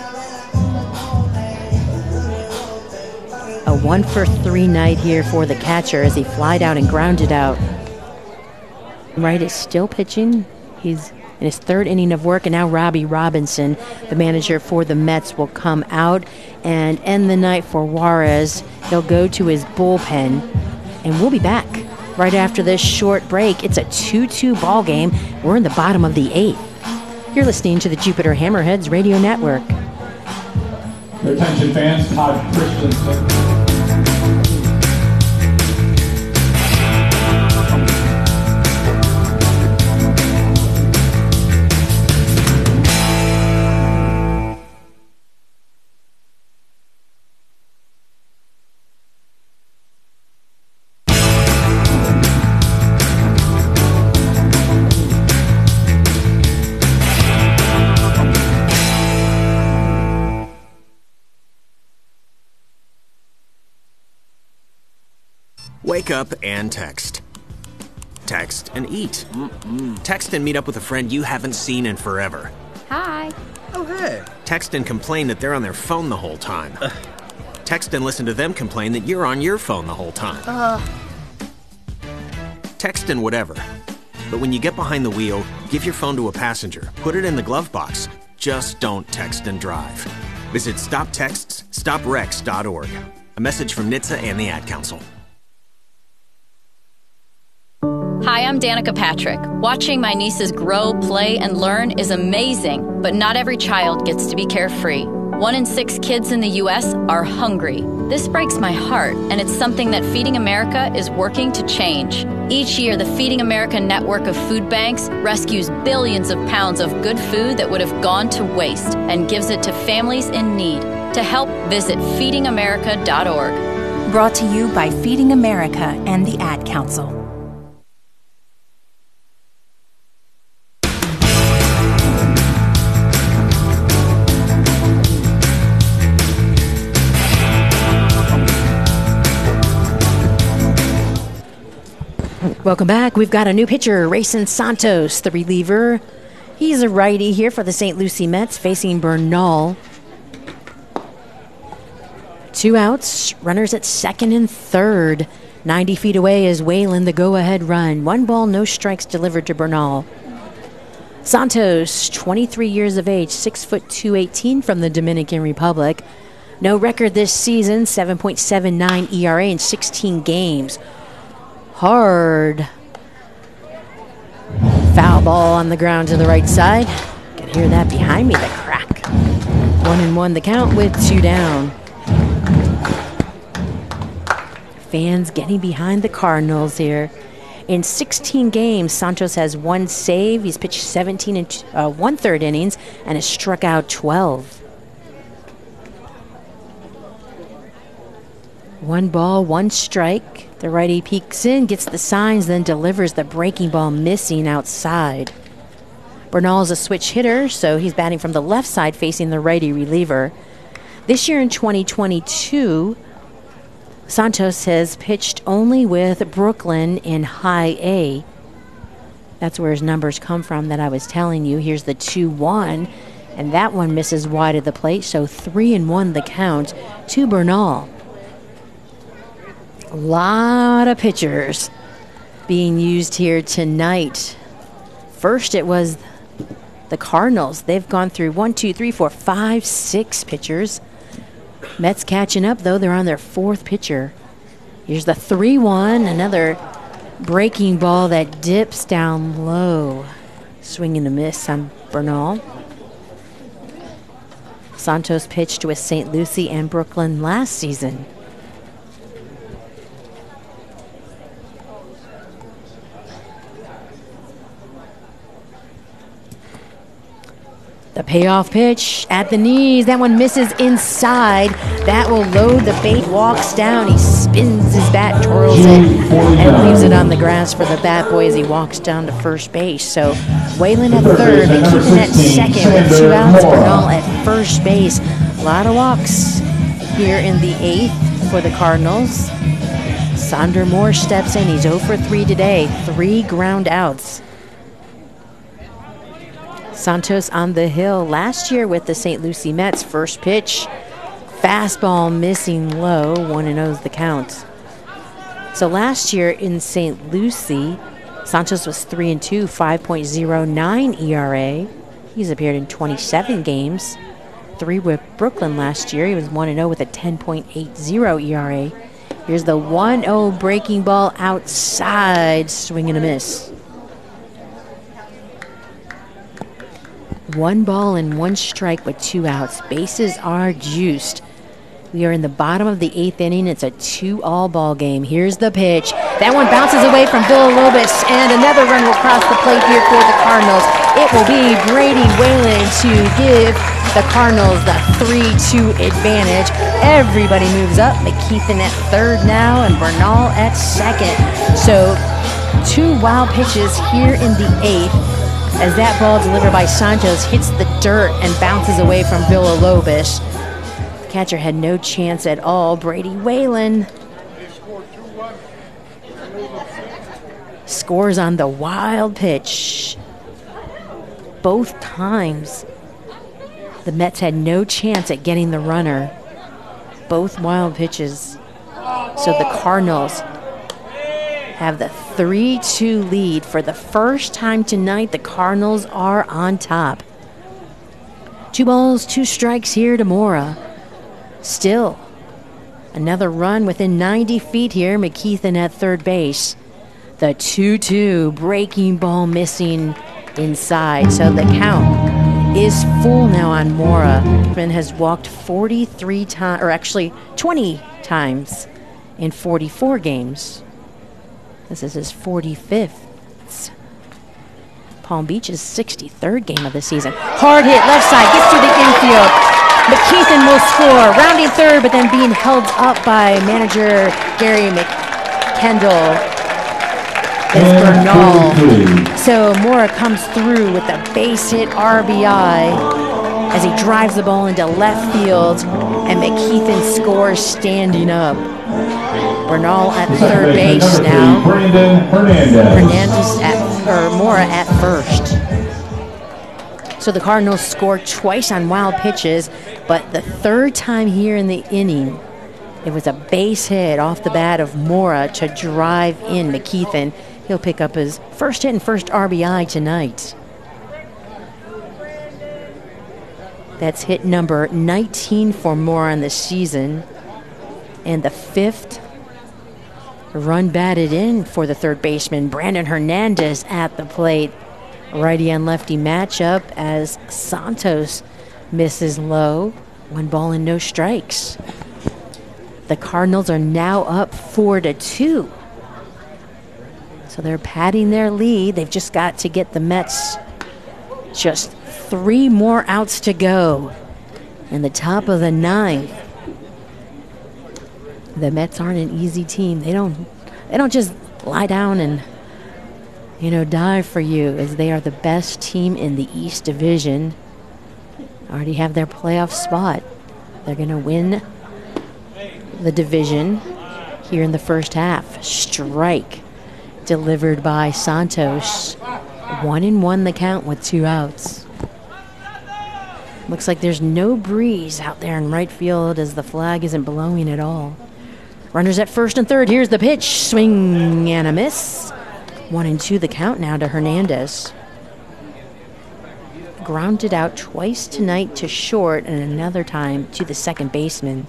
A 1-for-3 night here for the catcher as he flied out and grounded out. Wright is still pitching. He's in his 3rd inning of work, and now Robbie Robinson, the manager for the Mets, will come out and end the night for Juarez. He'll go to his bullpen. And we'll be back right after this short break. It's a 2-2 ball game. We're in the bottom of the 8th. You're listening to the Jupiter Hammerheads Radio Network. Attention fans, Todd Christensen. Wake up and text. Text and eat. Text and meet up with a friend you haven't seen in forever. Hi. Oh, hey. Text and complain that they're on their phone the whole time. Text and listen to them complain that you're on your phone the whole time. Text and whatever. But when you get behind the wheel, give your phone to a passenger. Put it in the glove box. Just don't text and drive. Visit StopTextsStopWrecks.org. A message from NHTSA and the Ad Council. Hi, I'm Danica Patrick. Watching my nieces grow, play, and learn is amazing, but not every child gets to be carefree. 1 in 6 kids in the U.S. are hungry. This breaks my heart, and it's something that Feeding America is working to change. Each year, the Feeding America network of food banks rescues billions of pounds of good food that would have gone to waste and gives it to families in need. To help, visit feedingamerica.org. Brought to you by Feeding America and the Ad Council. Welcome back. We've got a new pitcher, Rayson Santos, the reliever. He's a righty here for the St. Lucie Mets, facing Bernal. 2 outs, runners at second and third. 90 feet away is Whalen, the go-ahead run. 1 ball, no strikes delivered to Bernal. Santos, 23 years of age, 6 foot 218 from the Dominican Republic. No record this season, 7.79 ERA in 16 games. Hard foul ball on the ground to the right side. Can hear that behind me, the crack. 1-1 the count with 2 down. Fans getting behind the Cardinals here. In 16 games, Santos has 1 save. He's pitched 17 and 1/3 innings and has struck out 12. 1 ball, 1 strike. The righty peeks in, gets the signs, then delivers the breaking ball missing outside. Bernal's a switch hitter, so he's batting from the left side facing the righty reliever. This year in 2022, Santos has pitched only with Brooklyn in High A. That's where his numbers come from that I was telling you. Here's the 2-1, and that one misses wide of the plate, so 3-1 the count to Bernal. A lot of pitchers being used here tonight. First, it was the Cardinals. They've gone through 1, 2, 3, 4, 5, 6 pitchers. Mets catching up, though. They're on their 4th pitcher. Here's the 3-1. Another breaking ball that dips down low. Swing and a miss on Bernal. Santos pitched with St. Lucie and Brooklyn last season. The payoff pitch at the knees. That one misses inside. That will load the bait. Walks down. He spins his bat, twirls it, and leaves it on the grass for the bat boy as he walks down to first base. So Whalen at third, McKeithen at second with 2 outs. Bernal at first base. A lot of walks here in the 8th for the Cardinals. Sonder Moore steps in. He's 0 for 3 today. 3 ground outs. Santos on the hill last year with the St. Lucie Mets. First pitch, fastball missing low, 1-0 is the count. So last year in St. Lucie, Santos was 3-2, 5.09 ERA. He's appeared in 27 games. 3 with Brooklyn last year. He was 1-0 with a 10.80 ERA. Here's the 1-0 breaking ball outside, swing and a miss. 1 ball and 1 strike with 2 outs. Bases are juiced. We are in the bottom of the 8th inning. It's a 2-all ball game. Here's the pitch. That one bounces away from Villalobos, and another run will cross the plate here for the Cardinals. It will be Brady Whalen to give the Cardinals the 3-2 advantage. Everybody moves up. McKeithen at third now, and Bernal at second. So 2 wild pitches here in the 8th. As that ball delivered by Santos hits the dirt and bounces away from Villalobos. The catcher had no chance at all. Brady Whalen scores on the wild pitch. Both times the Mets had no chance at getting the runner. Both wild pitches. So the Cardinals have the 3-2 lead. For the first time tonight, the Cardinals are on top. 2 balls, 2 strikes here to Mora. Still, another run within 90 feet here. McKeithen at third base. The 2-2 breaking ball missing inside. So the count is full now on Mora. Brooklyn has walked 43 times, or actually 20 times in 44 games. This is his 45th. It's Palm Beach's 63rd game of the season. Hard hit, left side, gets to the infield. McKeithen will score, rounding third, but then being held up by manager Gary McKendall. It's Bernal. So Mora comes through with a base hit RBI as he drives the ball into left field, and McKeithen scores standing up. Bernal at third base now. Mora at first. So the Cardinals scored twice on wild pitches, but the third time here in the inning, it was a base hit off the bat of Mora to drive in McKeithen. He'll pick up his first hit and first RBI tonight. That's hit number 19 for Mora on the season, and the 5th run batted in for the third baseman. Brandon Hernandez at the plate. Righty and lefty matchup as Santos misses low. 1 ball and no strikes. The Cardinals are now up 4-2. So they're padding their lead. They've just got to get the Mets just 3 more outs to go. In the top of the 9th. The Mets aren't an easy team. They don't just lie down and, die for you, as they are the best team in the East Division. Already have their playoff spot. They're going to win the division here in the first half. Strike delivered by Santos. 1-1 the count with 2 outs. Looks like there's no breeze out there in right field as the flag isn't blowing at all. Runners at first and third. Here's the pitch. Swing and a miss. 1-2 the count now to Hernandez. Grounded out twice tonight to short and another time to the second baseman.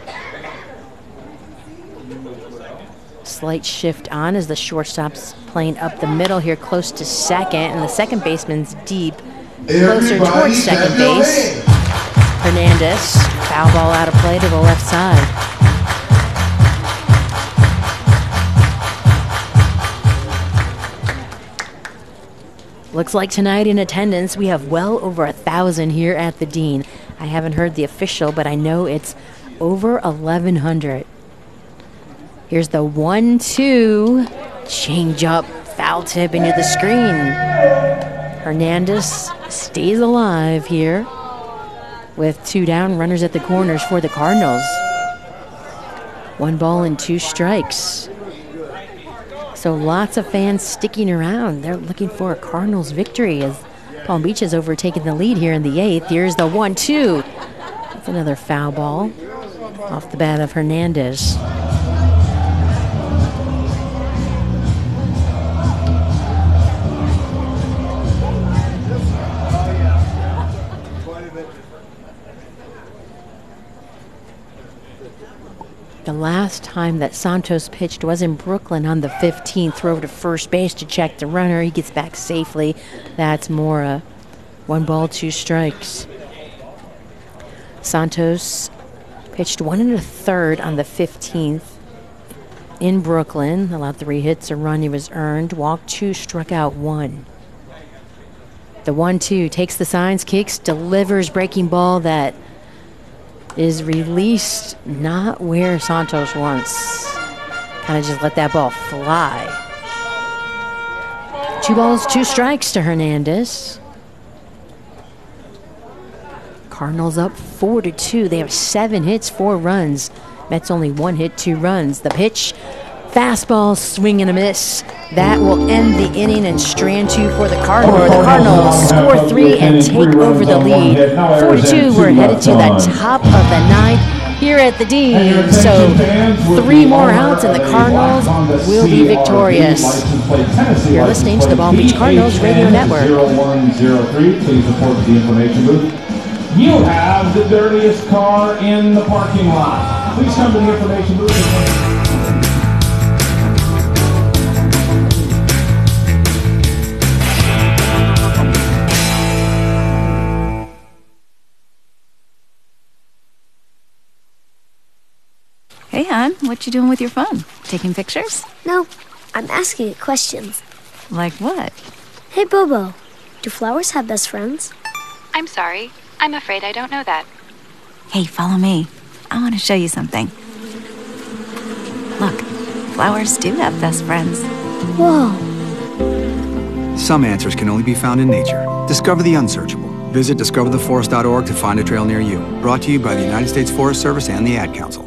Slight shift on as the shortstop's playing up the middle here close to second, and the second baseman's deep, closer towards second base. Hernandez, foul ball out of play to the left side. Looks like tonight in attendance we have well over 1,000 here at the Dean. I haven't heard the official, but I know it's over 1,100. Here's the 1-2. Change up, foul tip into the screen. Hernandez stays alive here with 2 down, runners at the corners for the Cardinals. 1 ball and 2 strikes. So lots of fans sticking around. They're looking for a Cardinals victory as Palm Beach has overtaken the lead here in the 8th. Here's the 1-2. That's another foul ball off the bat of Hernandez. The last time that Santos pitched was in Brooklyn on the 15th. Throw to first base to check the runner. He gets back safely. That's Mora. 1 ball, 2 strikes. Santos pitched 1 1/3 on the 15th in Brooklyn. Allowed 3 hits, a run he was earned. Walked 2, struck out 1. The 1-2 takes the signs, kicks, delivers breaking ball that is released not where Santos wants. Kind of just let that ball fly. 2 balls, 2 strikes to Hernandez. Cardinals up 4-2. They have 7 hits, 4 runs. Mets only 1 hit, 2 runs. The pitch, fastball, swing and a miss. That will end the inning and strand 2 for the Cardinals. The Cardinals score 3 and take over the lead. 4-2, we're headed to the top of the 9th here at the Dean. So 3 more outs and the Cardinals will be victorious. You're listening to the Palm Beach Cardinals Radio Network. 0103, please report to the information booth. You have the dirtiest car in the parking lot. Please come to the information booth. Hey, hon, what you doing with your phone? Taking pictures? No, I'm asking it questions. Like what? Hey, Bobo, do flowers have best friends? I'm sorry. I'm afraid I don't know that. Hey, follow me. I want to show you something. Look, flowers do have best friends. Whoa. Some answers can only be found in nature. Discover the unsearchable. Visit discovertheforest.org to find a trail near you. Brought to you by the United States Forest Service and the Ad Council.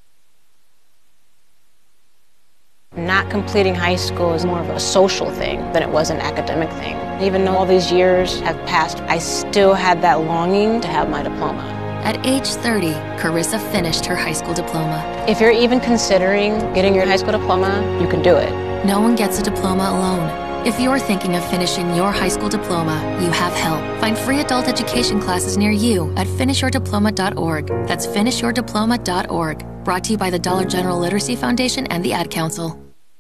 Not completing high school is more of a social thing than it was an academic thing. Even though all these years have passed, I still had that longing to have my diploma. At age 30, Carissa finished her high school diploma. If you're even considering getting your high school diploma, you can do it. No one gets a diploma alone. If you're thinking of finishing your high school diploma, you have help. Find free adult education classes near you at finishyourdiploma.org. That's finishyourdiploma.org. Brought to you by the Dollar General Literacy Foundation and the Ad Council.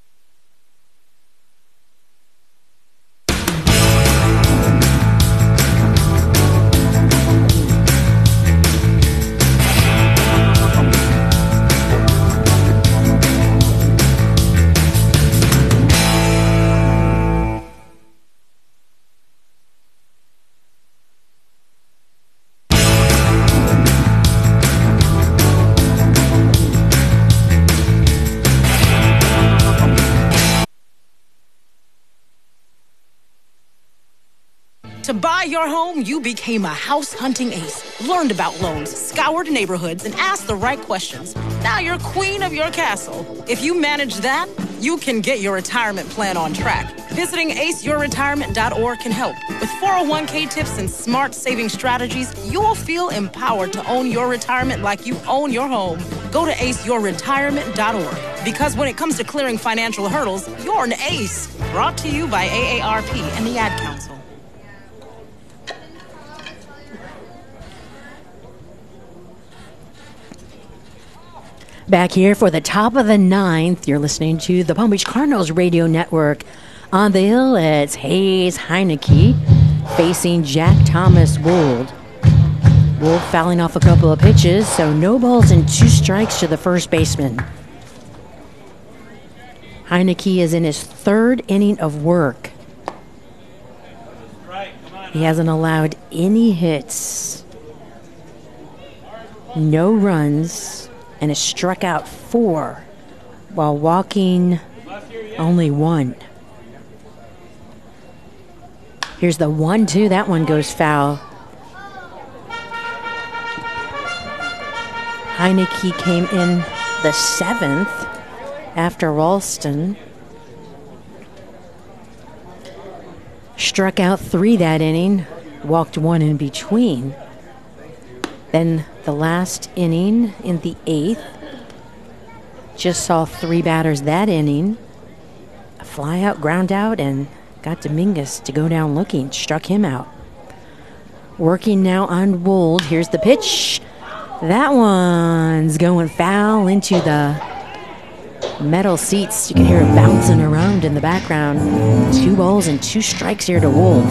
To buy your home, you became a house hunting ace. Learned about loans, scoured neighborhoods, and asked the right questions. Now you're queen of your castle. If you manage that, you can get your retirement plan on track. Visiting aceyourretirement.org can help. With 401k tips and smart saving strategies, you will feel empowered to own your retirement like you own your home. Go to aceyourretirement.org. Because when it comes to clearing financial hurdles, you're an ace. Brought to you by AARP and the Ad Council. Back here for the top of the ninth, you're listening to the Palm Beach Cardinals Radio Network. On the hill, it's Hayes Heineke facing Jack Thomas Wold. Wold fouling off a couple of pitches, so no balls and 2 strikes to the first baseman. Heineke is in his 3rd inning of work. He hasn't allowed any hits, no runs, and has struck out 4 while walking only 1. Here's the 1-2. That one goes foul. Heineke came in the 7th after Ralston. Struck out 3 that inning, walked 1 in between. Then the last inning in the 8th, just saw 3 batters that inning. A fly out, ground out, and got Dominguez to go down looking, struck him out. Working now on Wold. Here's the pitch. That one's going foul into the metal seats. You can hear it bouncing around in the background. 2 balls and 2 strikes here to Wold.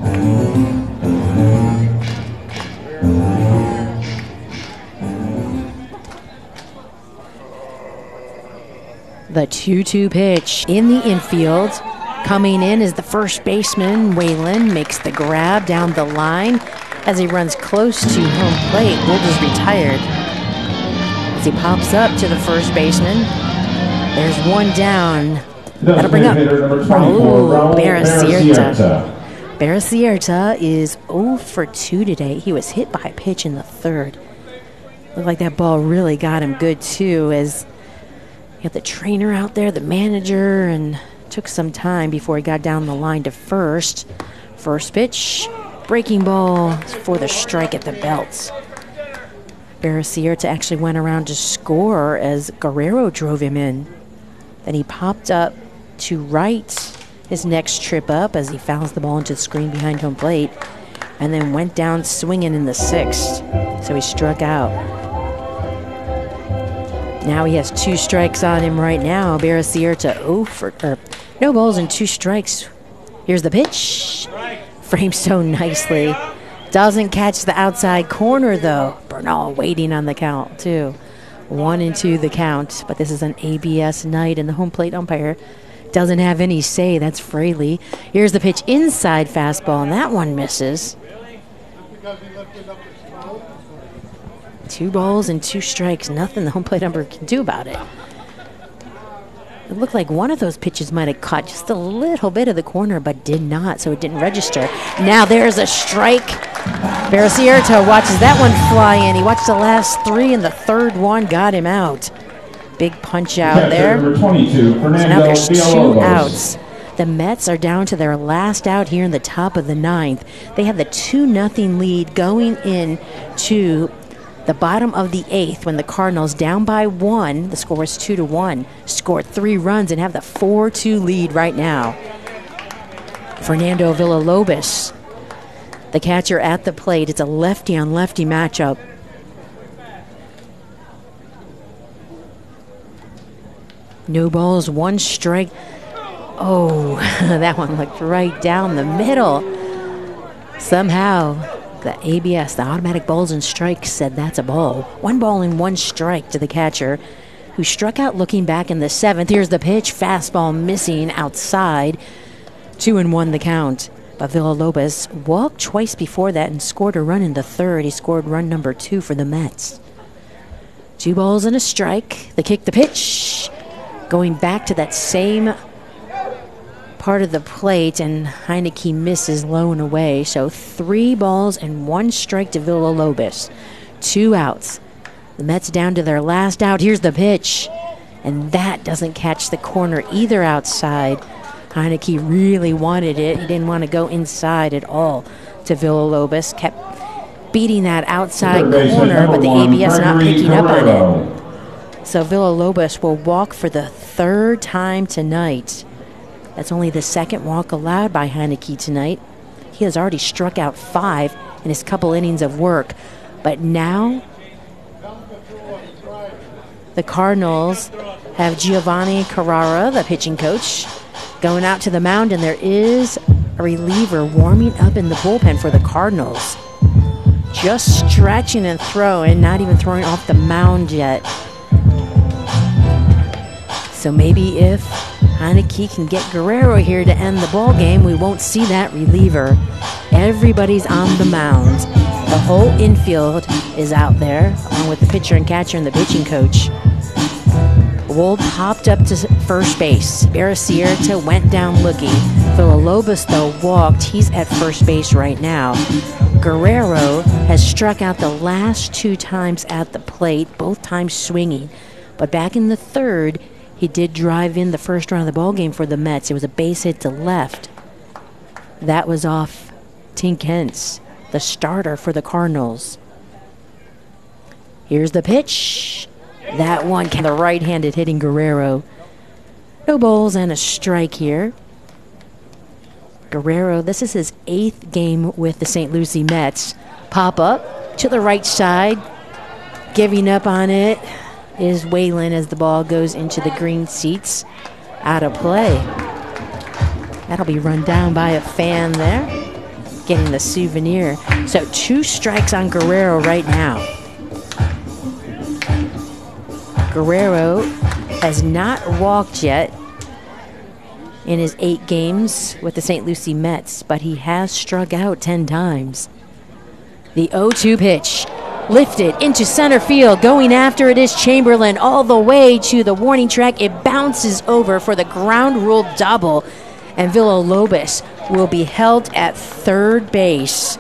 The 2-2 pitch in the infield. Coming in is the first baseman, Whalen, makes the grab down the line. As he runs close to home plate, Wold is retired. As he pops up to the first baseman, there's 1 down. That'll bring up Raul Baracierta. Baracierta is 0 for 2 today. He was hit by a pitch in the 3rd. Looked like that ball really got him good, too, as you got the trainer out there, the manager, and took some time before he got down the line to first. First pitch, breaking ball for the strike at the belt. Baracierta actually went around to score as Guerrero drove him in. Then he popped up to right his next trip up as he fouls the ball into the screen behind home plate, and then went down swinging in the 6th. So he struck out. Now he has 2 strikes on him right now. Baracierta no balls and 2 strikes. Here's the pitch. Framed so nicely. Doesn't catch the outside corner, though. Bernal waiting on the count, too. 1-2 the count, but this is an ABS night, and the home plate umpire doesn't have any say. That's Fraley. Here's the pitch inside fastball, and that one misses. 2 balls and 2 strikes. Nothing the home plate umpire can do about it. It looked like one of those pitches might have caught just a little bit of the corner, but did not, so it didn't register. Now there's a strike. Baracierta watches that one fly in. He watched the last 3, and the 3rd one got him out. Big punch out there. Number 22, So now there's 2 Villalobos. outs. The Mets are down to their last out here in the top of the 9th. They have the 2-0 lead going in to the bottom of the 8th when the Cardinals, down by 1, the score was 2-1, scored 3 runs and have the 4-2 lead right now. Fernando Villalobos, the catcher at the plate. It's a lefty-on-lefty matchup. No balls, 1 strike. Oh, that one looked right down the middle. Somehow, the ABS, the automatic balls and strikes, said that's a ball. 1 ball and 1 strike to the catcher, who struck out looking back in the 7th. Here's the pitch, fastball missing outside. 2-1 the count. But Villalobos walked twice before that and scored a run in the 3rd. He scored run number 2 for the Mets. 2 balls and a strike. The kick, the pitch. Going back to that same part of the plate, and Heineke misses low and away. So 3 balls and 1 strike to Villalobos. 2 outs. The Mets down to their last out. Here's the pitch. And that doesn't catch the corner either outside. Heineke really wanted it. He didn't want to go inside at all to Villalobos. Kept beating that outside corner, but the ABS not picking up on it. So Villalobos will walk for the third time tonight. That's only the second walk allowed by Heineke tonight. He has already struck out 5 in his couple innings of work. But now the Cardinals have Giovanni Carrara, the pitching coach, going out to the mound, and there is a reliever warming up in the bullpen for the Cardinals. Just stretching and throwing, not even throwing off the mound yet. So maybe if Heineke can get Guerrero here to end the ball game, we won't see that reliever. Everybody's on the mound. The whole infield is out there, along with the pitcher and catcher and the pitching coach. Wold hopped up to first base. Baracierta went down looking. Villalobos, though, walked. He's at first base right now. Guerrero has struck out the last 2 times at the plate, both times swinging. But back in the third, he did drive in the first run of the ball game for the Mets. It was a base hit to left. That was off Tink Hence, the starter for the Cardinals. Here's the pitch. That one, the right-handed hitting Guerrero. No balls and a strike here. Guerrero, this is his 8th game with the St. Lucie Mets. Pop up to the right side. Giving up on it is Whalen as the ball goes into the green seats. Out of play. That'll be run down by a fan there. Getting the souvenir. So 2 strikes on Guerrero right now. Guerrero has not walked yet in his 8 games with the St. Lucie Mets, but he has struck out 10 times. The 0-2 pitch. Lifted into center field. Going after it is Chamberlain all the way to the warning track. It bounces over for the ground rule double. And Villalobos will be held at third base.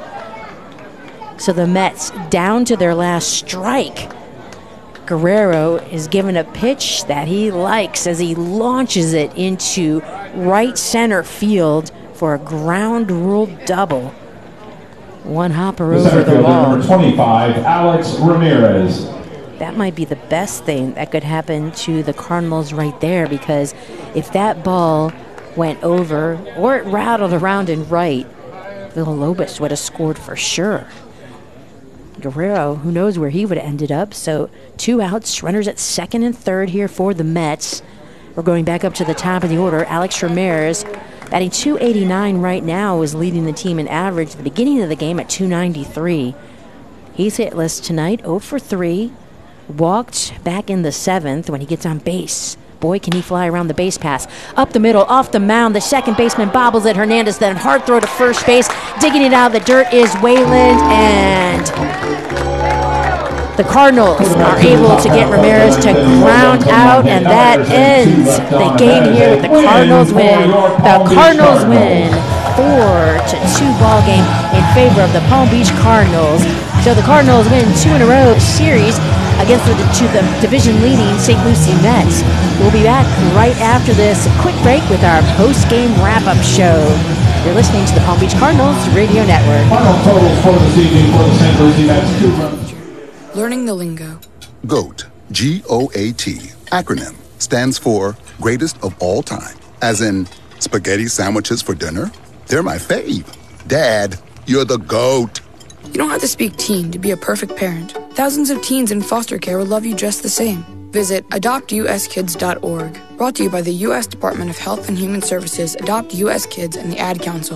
So the Mets down to their last strike. Guerrero is given a pitch that he likes as he launches it into right center field for a ground rule double. One hopper over the wall. Number 25, Alex Ramirez. That might be the best thing that could happen to the Cardinals right there, because if that ball went over or it rattled around and right, Villalobos would have scored for sure. Guerrero, who knows where he would have ended up. So 2 outs, runners at second and third here for the Mets. We're going back up to the top of the order. Alex Ramirez, batting .289 right now, is leading the team in average at the beginning of the game at .293. He's hitless tonight, 0 for 3. Walked back in the 7th when he gets on base. Boy, can he fly around the base pass. Up the middle, off the mound. The second baseman bobbles at Hernandez. Then hard throw to first base. Digging it out of the dirt is Wayland. And the Cardinals are able to get Ramirez to ground out. And that ends the game here with the Cardinals win. The Cardinals win 4-2 ball game in favor of the Palm Beach Cardinals. So the Cardinals win 2 in a row series against the division-leading St. Lucie Mets. We'll be back right after this quick break with our post-game wrap-up show. You're listening to the Palm Beach Cardinals Radio Network. Final totals for this evening for the St. Lucie Mets. 2 runs. Learning the lingo. GOAT, G-O-A-T, acronym, stands for greatest of all time. As in, spaghetti sandwiches for dinner? They're my fave. Dad, you're the GOAT. You don't have to speak teen to be a perfect parent. Thousands of teens in foster care will love you just the same. Visit adoptuskids.org. Brought to you by the U.S. Department of Health and Human Services, Adopt U.S. Kids, and the Ad Council.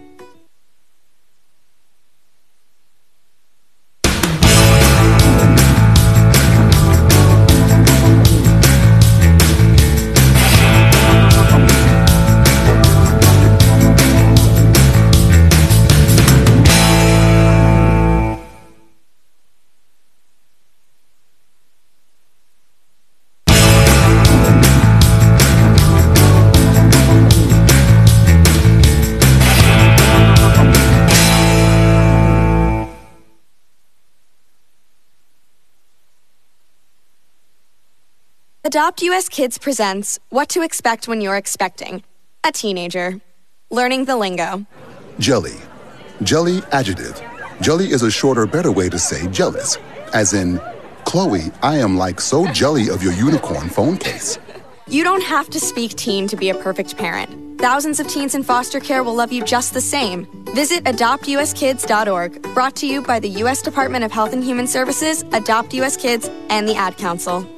Adopt US Kids presents What to Expect When You're Expecting a Teenager. Learning the lingo. Jelly. Jelly adjective. Jelly is a shorter, better way to say jealous. As in, Chloe, I am like so jelly of your unicorn phone case. You don't have to speak teen to be a perfect parent. Thousands of teens in foster care will love you just the same. Visit adoptuskids.org, brought to you by the U.S. Department of Health and Human Services, Adopt U.S. Kids, and the Ad Council.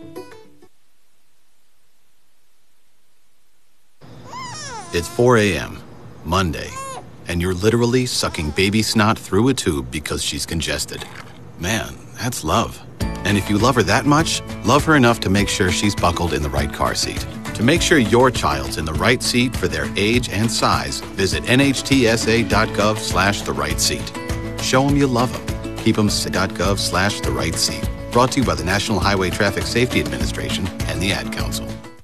It's 4 a.m., Monday, and you're literally sucking baby snot through a tube because she's congested. Man, that's love. And if you love her that much, love her enough to make sure she's buckled in the right car seat. To make sure your child's in the right seat for their age and size, visit nhtsa.gov/the right seat. Show them you love them. Keep them .gov/the right seat. Brought to you by the National Highway Traffic Safety Administration and the Ad Council.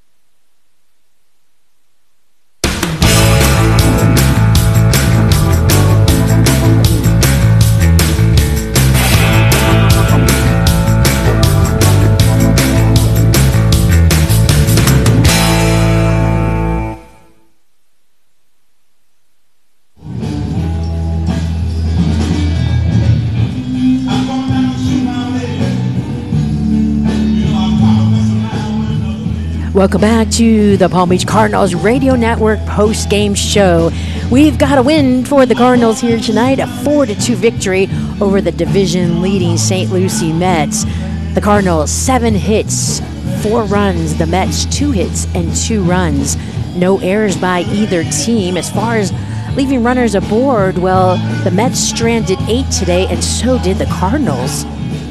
Welcome back to the Palm Beach Cardinals Radio Network post-game show. We've got a win for the Cardinals here tonight, a 4-2 victory over the division-leading St. Lucie Mets. The Cardinals, 7 hits, 4 runs. The Mets, 2 hits and 2 runs. No errors by either team. As far as leaving runners aboard, well, the Mets stranded 8 today, and so did the Cardinals.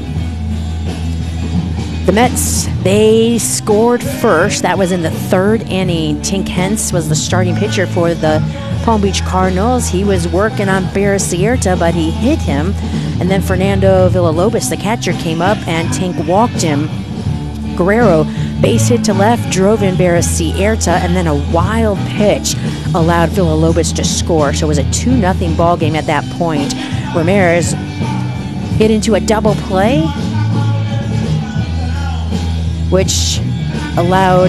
The Mets, they scored first. That was in the 3rd inning. Tink Hence was the starting pitcher for the Palm Beach Cardinals. He was working on Baracierta, but he hit him. And then Fernando Villalobos, the catcher, came up and Tink walked him. Guerrero, base hit to left, drove in Baracierta, and then a wild pitch allowed Villalobos to score. So it was a 2-0 ball game at that point. Ramirez hit into a double play, which allowed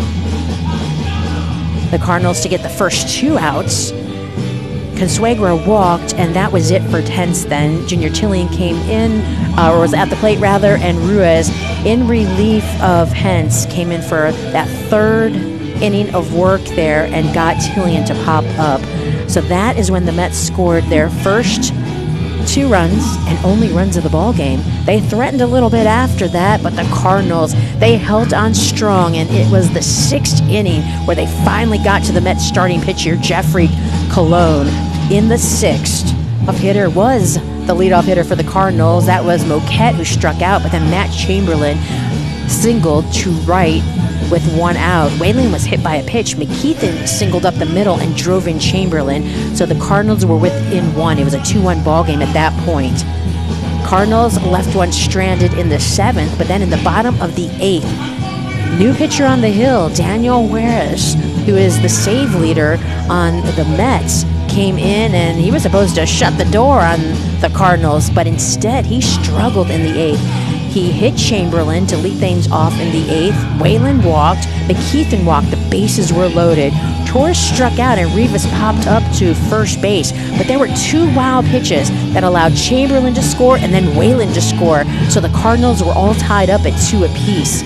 the Cardinals to get the first 2 outs. Consuegra walked, and that was it for Hence then. Junior Tillian came in, or was at the plate rather, and Ruiz, in relief of Hence, came in for that 3rd inning of work there and got Tillian to pop up. So that is when the Mets scored their first 2 runs and only runs of the ball game. They threatened a little bit after that, but the Cardinals, they held on strong, and it was the 6th inning where they finally got to the Mets starting pitcher, Jeffrey Colon. In the 6th, a hitter was the leadoff hitter for the Cardinals. That was Moquette, who struck out, but then Matt Chamberlain singled to right with 1 out. Whalen was hit by a pitch. McKeithen singled up the middle and drove in Chamberlain. So the Cardinals were within 1. It was a 2-1 ball game at that point. Cardinals left one stranded in the 7th, but then in the bottom of the 8th, new pitcher on the hill, Daniel Juarez, who is the save leader on the Mets, came in, and he was supposed to shut the door on the Cardinals, but instead he struggled in the 8th. He hit Chamberlain to lead things off in the 8th. Whalen walked. McKeithen walked. The bases were loaded. Torres struck out, and Rivas popped up to first base. But there were 2 wild pitches that allowed Chamberlain to score and then Whalen to score. So the Cardinals were all tied up at 2 apiece.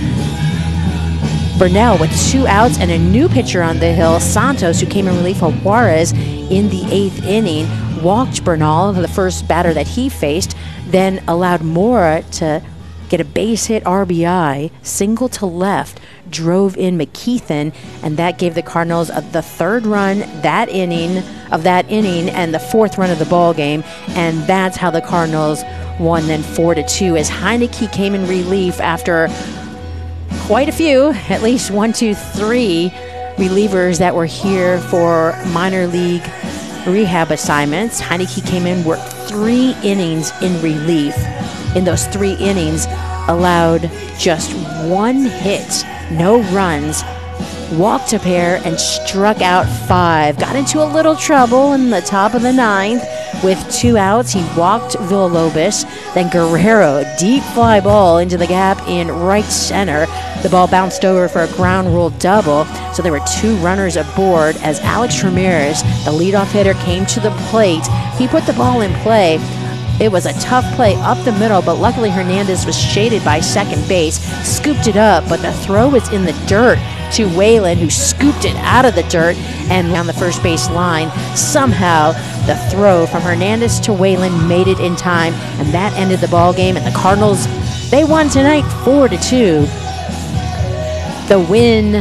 Burnell with 2 outs and a new pitcher on the hill, Santos, who came in relief for Juarez in the 8th inning, walked Bernal, the first batter that he faced, then allowed Mora to get a base hit RBI, single to left, drove in McKeithen, and that gave the Cardinals the 3rd run that inning and the 4th run of the ball game, and that's how the Cardinals won then 4-2 as Heineke came in relief after quite a few, at least 1, 2, 3 relievers that were here for minor league rehab assignments. Heineke came in, worked 3 innings in relief. In those 3 innings, allowed just 1 hit, no runs, walked a pair, and struck out 5. Got into a little trouble in the top of the 9th with 2 outs. He walked Villalobos. Then Guerrero, deep fly ball into the gap in right center. The ball bounced over for a ground rule double. So there were 2 runners aboard as Alex Ramirez, the leadoff hitter, came to the plate. He put the ball in play. It was a tough play up the middle, but luckily Hernandez was shaded by second base, scooped it up, but the throw was in the dirt to Whalen, who scooped it out of the dirt and down the first base line. Somehow, the throw from Hernandez to Whalen made it in time, and that ended the ball game. And the Cardinals, they won tonight 4-2. The win.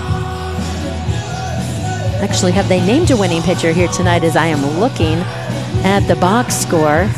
Actually, have they named a winning pitcher here tonight as I am looking at the box score?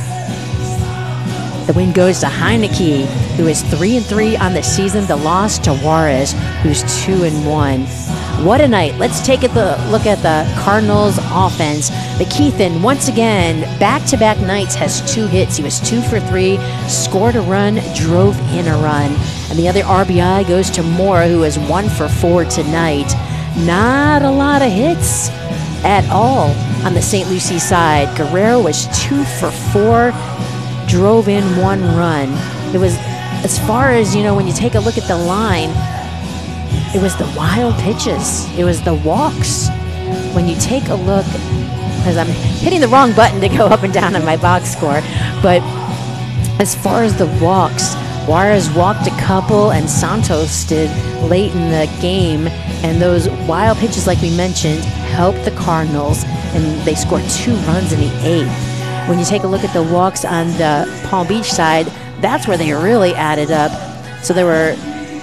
The win goes to Heineke, who is 3-3 on the season. The loss to Juarez, who's 2-1. What a night. Let's take a look at the Cardinals offense. McKeithen, once again, back-to-back nights, has 2 hits. He was 2 for 3, scored a run, drove in a run. And the other RBI goes to Moore, who is 1 for 4 tonight. Not a lot of hits at all on the St. Lucie side. Guerrero was 2 for 4, drove in 1 run. It was, as far as, when you take a look at the line, it was the wild pitches. It was the walks. When you take a look, because I'm hitting the wrong button to go up and down on my box score, but as far as the walks, Juarez walked a couple and Santos did late in the game, and those wild pitches, like we mentioned, helped the Cardinals, and they scored 2 runs in the 8th. When you take a look at the walks on the Palm Beach side, that's where they really added up. So there were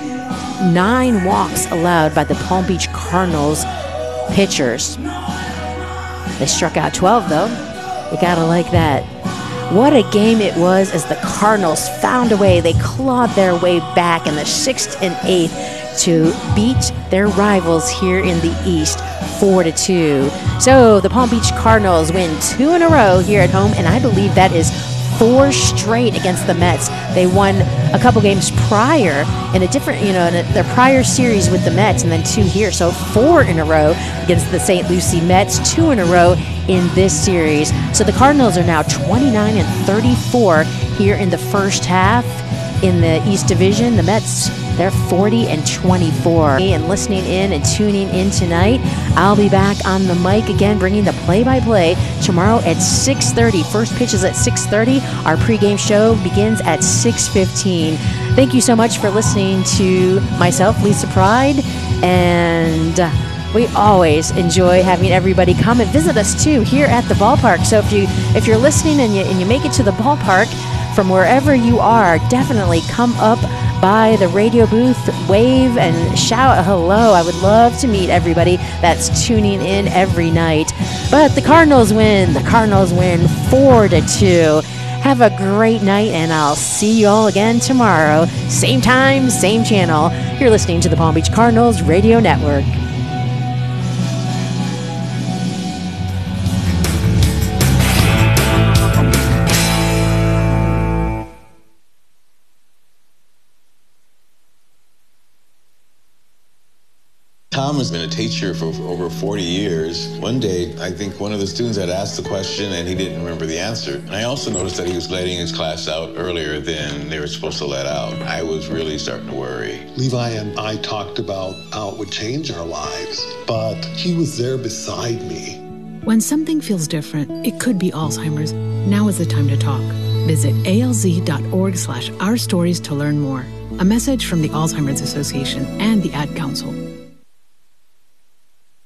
9 walks allowed by the Palm Beach Cardinals pitchers. They struck out 12, though. You gotta like that. What a game it was as the Cardinals found a way. They clawed their way back in the 6th and 8th to beat their rivals here in the East 4-2. So the Palm Beach Cardinals win 2 in a row here at home, and I believe that is 4 straight against the Mets. They won a couple games prior in a different, in their prior series with the Mets, and then 2 here. So 4 in a row against the St. Lucie Mets, 2 in a row in this series. So the Cardinals are now 29-34 here in the first half in the East Division. The Mets, they're 40-24. And listening in and tuning in tonight, I'll be back on the mic again, bringing the play-by-play tomorrow at 6:30. First pitch is at 6:30. Our pregame show begins at 6:15. Thank you so much for listening to myself, Lisa Pride, and we always enjoy having everybody come and visit us too here at the ballpark. So if you're listening and you make it to the ballpark from wherever you are, definitely come up by the radio booth, wave and shout hello. I would love to meet everybody that's tuning in every night. But the Cardinals win. The Cardinals win 4-2. Have a great night, and I'll see you all again tomorrow. Same time, same channel. You're listening to the Palm Beach Cardinals Radio Network. Tom has been a teacher for over 40 years. One day, I think one of the students had asked the question and he didn't remember the answer. And I also noticed that he was letting his class out earlier than they were supposed to let out. I was really starting to worry. Levi and I talked about how it would change our lives, but he was there beside me. When something feels different, it could be Alzheimer's. Now is the time to talk. Visit alz.org/ourstories to learn more. A message from the Alzheimer's Association and the Ad Council.